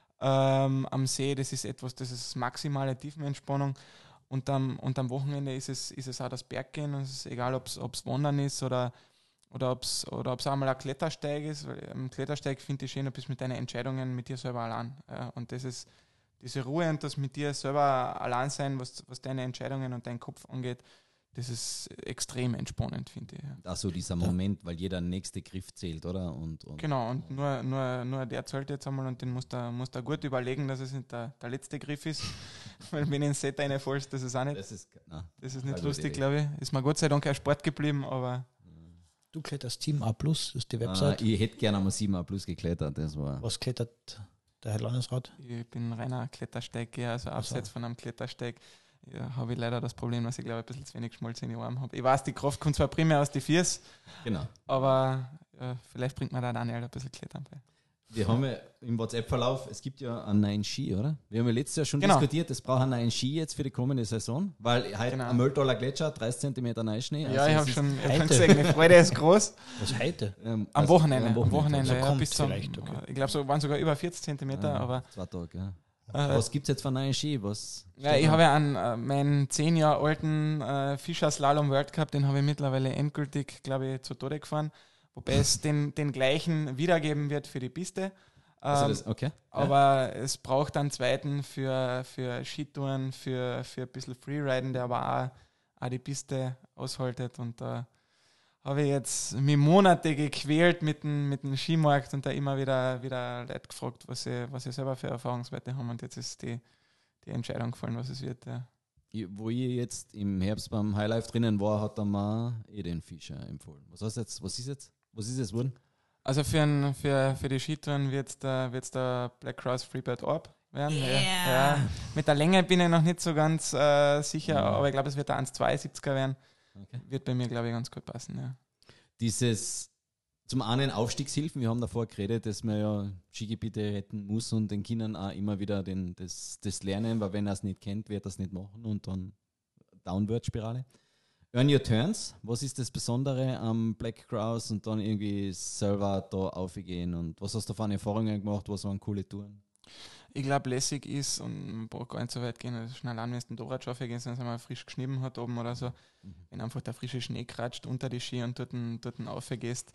am See, das ist etwas, das ist maximale Tiefenentspannung. Und am Wochenende ist es auch das Berggehen. Und es ist egal, ob es Wandern ist oder ob es auch mal ein Klettersteig ist. Weil am Klettersteig finde ich schön, du bist mit deinen Entscheidungen mit dir selber allein. Und das ist diese Ruhe und das mit dir selber allein sein, was deine Entscheidungen und deinen Kopf angeht, das ist extrem entspannend, finde ich. Also dieser Moment, weil jeder nächste Griff zählt, oder? Und genau, und nur der zählt jetzt einmal und den musst du gut überlegen, dass es nicht der letzte Griff ist. Weil wenn du ins Set reinfällst, das ist auch nicht, das ist nicht lustig, glaube ich. Ist mir Gott sei Dank ein Sport geblieben, aber... Du kletterst 7A+, das ist die Website. Ich hätte gerne einmal 7A+ geklettert. Das war Was klettert der Herr Landesrat? Ich bin reiner Klettersteig, also abseits von einem Klettersteig habe ich leider das Problem, dass ich glaube ein bisschen zu wenig Schmalz in die Arme habe. Ich weiß, die Kraft kommt zwar primär aus den Füßen, genau. Aber vielleicht bringt man da Daniel ein bisschen Klettern bei. Wir haben ja im WhatsApp-Verlauf, es gibt ja einen neuen Ski, oder? Wir haben ja letztes Jahr schon diskutiert, es braucht einen neuen Ski jetzt für die kommende Saison, weil heute am Mölltaler Gletscher 30 cm Neuschnee. Ja, ich habe schon gesehen, die Freude ist groß. Was heute? Am Wochenende. Also ja, bis zum, vielleicht, okay. Ich glaube, so waren sogar über 40 cm, aber... 2 Tage, ja. Was gibt es jetzt für einen neuen Ski? Ja, ich habe ja meinen 10 Jahre alten Fischer Slalom World Cup, den habe ich mittlerweile endgültig, glaube ich, zu Tode gefahren. Wobei es den gleichen wiedergeben wird für die Piste. Okay. Aber es braucht einen zweiten für Skitouren, für ein bisschen Freeriden, der aber auch die Piste aushaltet. Und da habe ich jetzt mich Monate gequält mit dem Skimarkt und da immer wieder Leute gefragt, was sie selber für Erfahrungswerte haben. Und jetzt ist die Entscheidung gefallen, was es wird. Ja. Wo ich jetzt im Herbst beim Highlife drinnen war, hat er mir den Fischer empfohlen. Was ist jetzt geworden? Also für die Skitouren wird der Black Cross Freebird Orb werden. Yeah. Ja. Mit der Länge bin ich noch nicht so ganz sicher, aber ich glaube, es wird der 1,72er werden. Okay. Wird bei mir, glaube ich, ganz gut passen. Ja. Dieses zum einen Aufstiegshilfen, wir haben davor geredet, dass man ja Skigebiete retten muss und den Kindern auch immer wieder das lernen, weil wenn er es nicht kennt, wird er es nicht machen und dann Downward-Spirale. Earn Your Turns, was ist das Besondere am Black Grouse und dann irgendwie selber da aufgehen und was hast du für Erfahrungen gemacht, was waren coole Touren? Ich glaube, lässig ist, und man braucht gar nicht so weit gehen, also schnell an, wenn es den Dorad gehst, wenn es einmal frisch geschnitten hat oben oder so, wenn einfach der frische Schnee kratscht unter die Ski und dort aufgehst.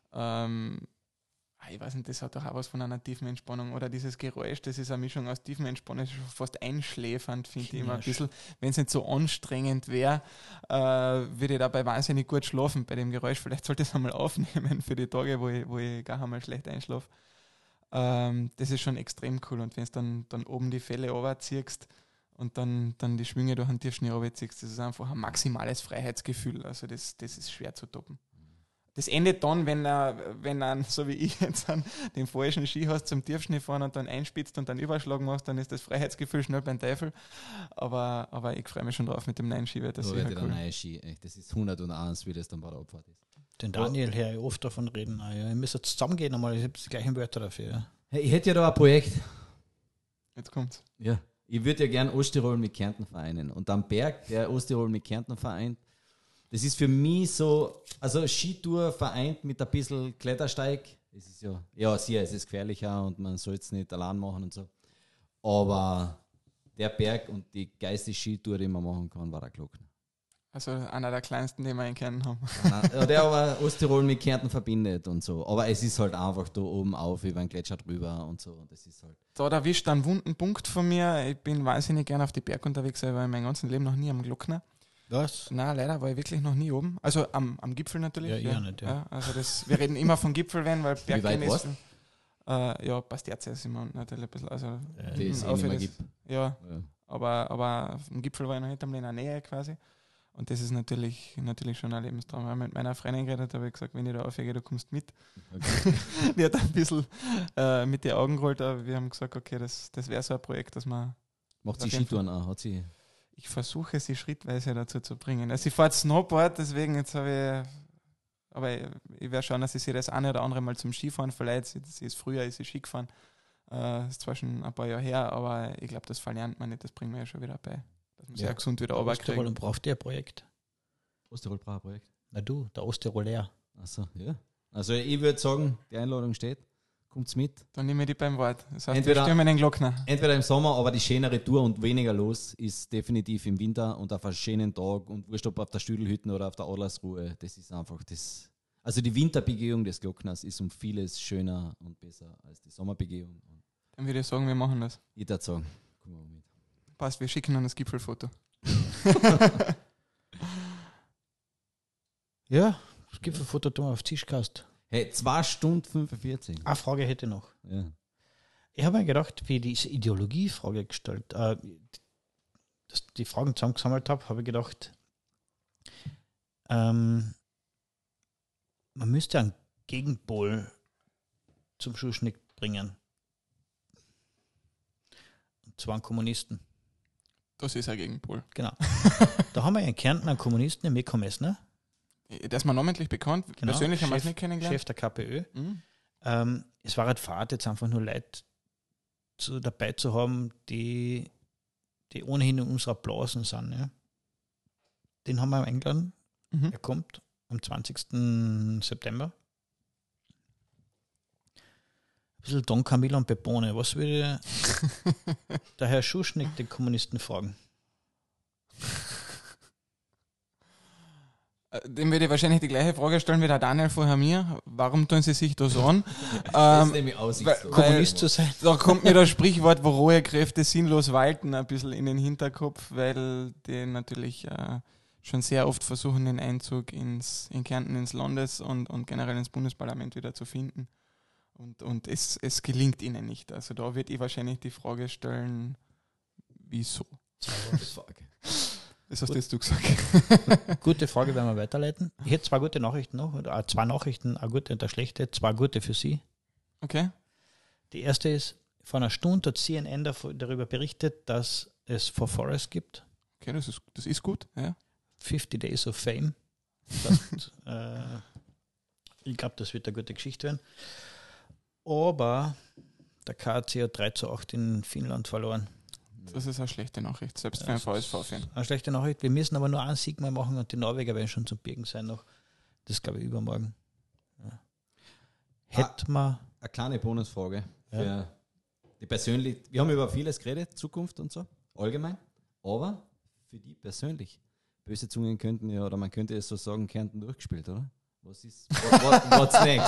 Ich weiß nicht, das hat doch auch was von einer tiefen Entspannung oder dieses Geräusch, das ist eine Mischung aus tiefen Entspannung, das ist fast einschläfernd, finde ich immer ein bisschen. Wenn es nicht so anstrengend wäre, würde ich dabei wahnsinnig gut schlafen bei dem Geräusch. Vielleicht sollte ich es einmal aufnehmen für die Tage, wo ich gar einmal schlecht einschlafe. Das ist schon extrem cool und wenn du dann oben die Fälle runterziehst und dann die Schwünge durch den Tiefschnee runterziehst, das ist einfach ein maximales Freiheitsgefühl. Also das ist schwer zu toppen. Das endet dann, wenn er so wie ich jetzt den falschen Ski hast zum Tiefschnee fahren und dann einspitzt und dann Überschlag machst, dann ist das Freiheitsgefühl schnell beim Teufel. Aber ich freue mich schon drauf mit dem neuen Ski, weil das ist cool. Neue Ski, echt, das ist 101, wie das dann bei der Abfahrt ist. Den Daniel höre ich oft davon reden. Ja, ihr müsst zusammengehen einmal, ich habe die gleichen Wörter dafür. Ja. Hey, ich hätte ja da ein Projekt. Jetzt kommt's. Ja. Ich würde ja gern Osttirol mit Kärnten vereinen. Und am Berg, der Osttirol mit Kärnten vereint, das ist für mich so, also Skitour vereint mit ein bisschen Klettersteig. Es ist ja, sicher, es ist gefährlicher und man soll es nicht allein machen und so. Aber der Berg und die geilste Skitour, die man machen kann, war der Glockner. Also einer der kleinsten, die wir in Kärnten haben. Ja, der aber Osttirol mit Kärnten verbindet und so. Aber es ist halt einfach da oben auf über den Gletscher drüber und so. Und das ist halt. Da erwischt einen wunden Punkt von mir. Ich bin wahnsinnig gern auf die Berg unterwegs, aber in meinem ganzen Leben noch nie am Glockner. Was? Nein, leider war ich wirklich noch nie oben. Also am Gipfel natürlich. Ja, nicht, ja. Also wir reden immer vom Gipfel, weil Wie weit ist. Ja, Pasterze sind wir natürlich ein bisschen. Also, Die es nicht mehr gibt. Ja, aber am Gipfel war ich noch nicht einmal in der Nähe quasi. Und das ist natürlich schon ein Lebenstraum. Ich habe mit meiner Freundin geredet, habe ich gesagt, wenn ich da aufgehe, du kommst mit. Okay. Die hat ein bisschen mit den Augen gerollt, aber wir haben gesagt, okay, das wäre so ein Projekt, dass man. Macht sie Skitouren auch? Hat sie? Ich versuche sie schrittweise dazu zu bringen. Also ich fahre Snowboard, deswegen jetzt habe ich. Aber ich werde schauen, dass ich sie das eine oder andere mal zum Skifahren verleiht. Sie ist früher Ski gefahren. Das ist zwar schon ein paar Jahre her, aber ich glaube, das verlernt man nicht, das bringen wir ja schon wieder bei. Dass man sehr gesund wieder runterkriegt. Osttirol braucht ihr ein Projekt. Osttirol braucht ein Projekt. Na du, der Osttiroler. Achso, ja. Also ich würde sagen, die Einladung steht. Kommt's mit. Dann nehme ich die beim Wort. Das heißt, Entweder- wir stürmen den Glockner. Entweder im Sommer, aber die schönere Tour und weniger los ist definitiv im Winter und auf einen schönen Tag und wurscht ob auf der Stüdelhütte oder auf der Adlersruhe. Das ist einfach das. Also die Winterbegehung des Glockners ist um vieles schöner und besser als die Sommerbegehung. Und Dann würde ich sagen, wir machen das. ich würde sagen, kommen wir mit. Passt, wir schicken dann das Gipfelfoto. Ja, das Gipfelfoto tun wir auf Tischkast. Hey, 2 Stunden 45. Eine Frage hätte ich noch. Ja. Ich habe mir gedacht, wie ich diese Ideologiefrage gestellt, die Fragen zusammengesammelt habe ich gedacht, man müsste einen Gegenpol zum Schuschnigg bringen. Und zwar einen Kommunisten. Das ist ein Gegenpol. Genau. Da haben wir in Kärnten einen Kommunisten, den Mirko Messner. Der ist mir namentlich bekannt. Genau, Persönlich haben wir es Chef- nicht kennengelernt. Chef der KPÖ. Mhm. Es war halt Fahrt, jetzt einfach nur Leute dabei zu haben, die ohnehin in unserer Blasen sind. Ja. Den haben wir eingeladen. Mhm. Er kommt am 20. September. Ein bisschen Don Camillo und Pepone. Was würde der Herr Schuschnigg den Kommunisten fragen? Dem würde ich wahrscheinlich die gleiche Frage stellen wie der Daniel vorher mir. Warum tun sie sich das an? Das ist nämlich aussichtslos. Kommunist zu sein? Da kommt mir das Sprichwort, wo rohe Kräfte sinnlos walten, ein bisschen in den Hinterkopf, weil die natürlich schon sehr oft versuchen, den Einzug in Kärnten ins Landes- und generell ins Bundesparlament wieder zu finden. Und es gelingt ihnen nicht. Also da würde ich wahrscheinlich die Frage stellen, wieso? Das hast jetzt du gesagt. Gute Frage, werden wir weiterleiten. Ich hätte 2 gute Nachrichten noch, oder 2 Nachrichten, eine gute und eine schlechte, 2 gute für Sie. Okay. Die erste ist, vor einer Stunde hat CNN darüber berichtet, dass es For Forest gibt. Okay, das ist gut. Ja. 50 Days of Fame. Das, ich glaube, das wird eine gute Geschichte werden. Aber der KAC hat 3:8 in Finnland verloren. Das ist eine schlechte Nachricht, selbst für einen VSV-Fan. Eine schlechte Nachricht. Wir müssen aber nur einen Sieg mal machen und die Norweger werden schon zum Birgen sein noch. Das glaube ich übermorgen. Ja. Hätte man. Eine kleine Bonusfrage. Ja. Für die persönlich. Wir haben über vieles geredet, Zukunft und so, allgemein. Aber für die persönlich. Böse Zungen könnten ja, oder man könnte es so sagen, Kärnten durchgespielt, oder? Was ist, what's next?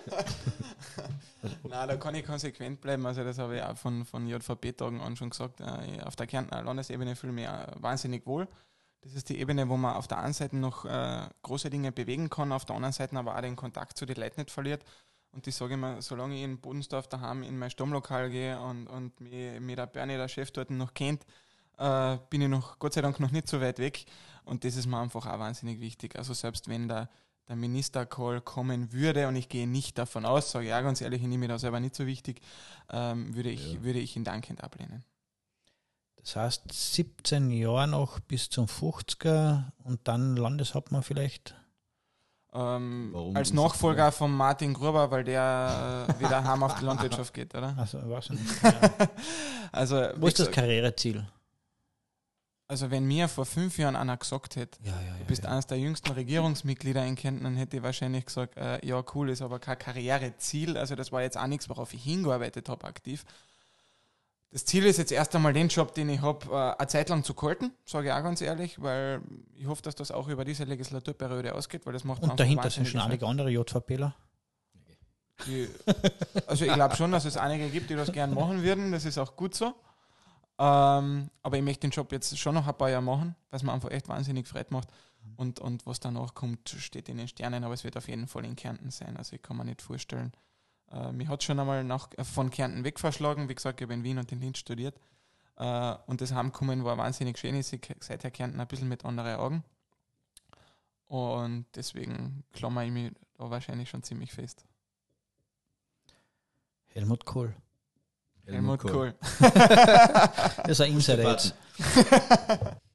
Nein, da kann ich konsequent bleiben. Also das habe ich auch von JVP-Tagen an schon gesagt. Auf der Kärntner Landesebene fühle ich mich wahnsinnig wohl. Das ist die Ebene, wo man auf der einen Seite noch große Dinge bewegen kann, auf der anderen Seite aber auch den Kontakt zu den Leuten nicht verliert. Und ich sage immer, solange ich in Bodensdorf daheim in mein Stammlokal gehe und mich der Bernie, der Chef dort noch kennt, bin ich noch Gott sei Dank noch nicht so weit weg. Und das ist mir einfach auch wahnsinnig wichtig. Also selbst wenn der Ministercall kommen würde, und ich gehe nicht davon aus, sage ich auch ganz ehrlich, ich nehme mir das selber nicht so wichtig, würde ich ihn dankend ablehnen. Das heißt, 17 Jahre noch bis zum 50er und dann Landeshauptmann vielleicht? als Nachfolger von Martin Gruber, weil der wieder heim auf die Landwirtschaft geht, oder? Also, weiß ich nicht. Ja. Also, Wo ist das Karriereziel? Also wenn mir vor 5 Jahren einer gesagt hätte, du bist eines der jüngsten Regierungsmitglieder in Kärnten, dann hätte ich wahrscheinlich gesagt, ja cool, ist aber kein Karriereziel. Also das war jetzt auch nichts, worauf ich hingearbeitet habe aktiv. Das Ziel ist jetzt erst einmal den Job, den ich habe, eine Zeit lang zu halten, sage ich auch ganz ehrlich, weil ich hoffe, dass das auch über diese Legislaturperiode ausgeht, weil das macht Und dahinter sind schon einige andere JVPler? Also ich glaube schon, dass es einige gibt, die das gern machen würden, das ist auch gut so. Aber ich möchte den Job jetzt schon noch ein paar Jahre machen, weil es mir einfach echt wahnsinnig Freude macht. Und was danach kommt, steht in den Sternen, aber es wird auf jeden Fall in Kärnten sein. Also ich kann mir nicht vorstellen. Mich hat schon einmal von Kärnten weg verschlagen. Wie gesagt, ich habe in Wien und in Linz studiert. Und das Heimkommen war wahnsinnig schön. Ich sehe seither Kärnten ein bisschen mit anderen Augen. Und deswegen klammer ich mich da wahrscheinlich schon ziemlich fest. Helmut Kohl. Helmut Kohl. Das ist ein Insider jetzt.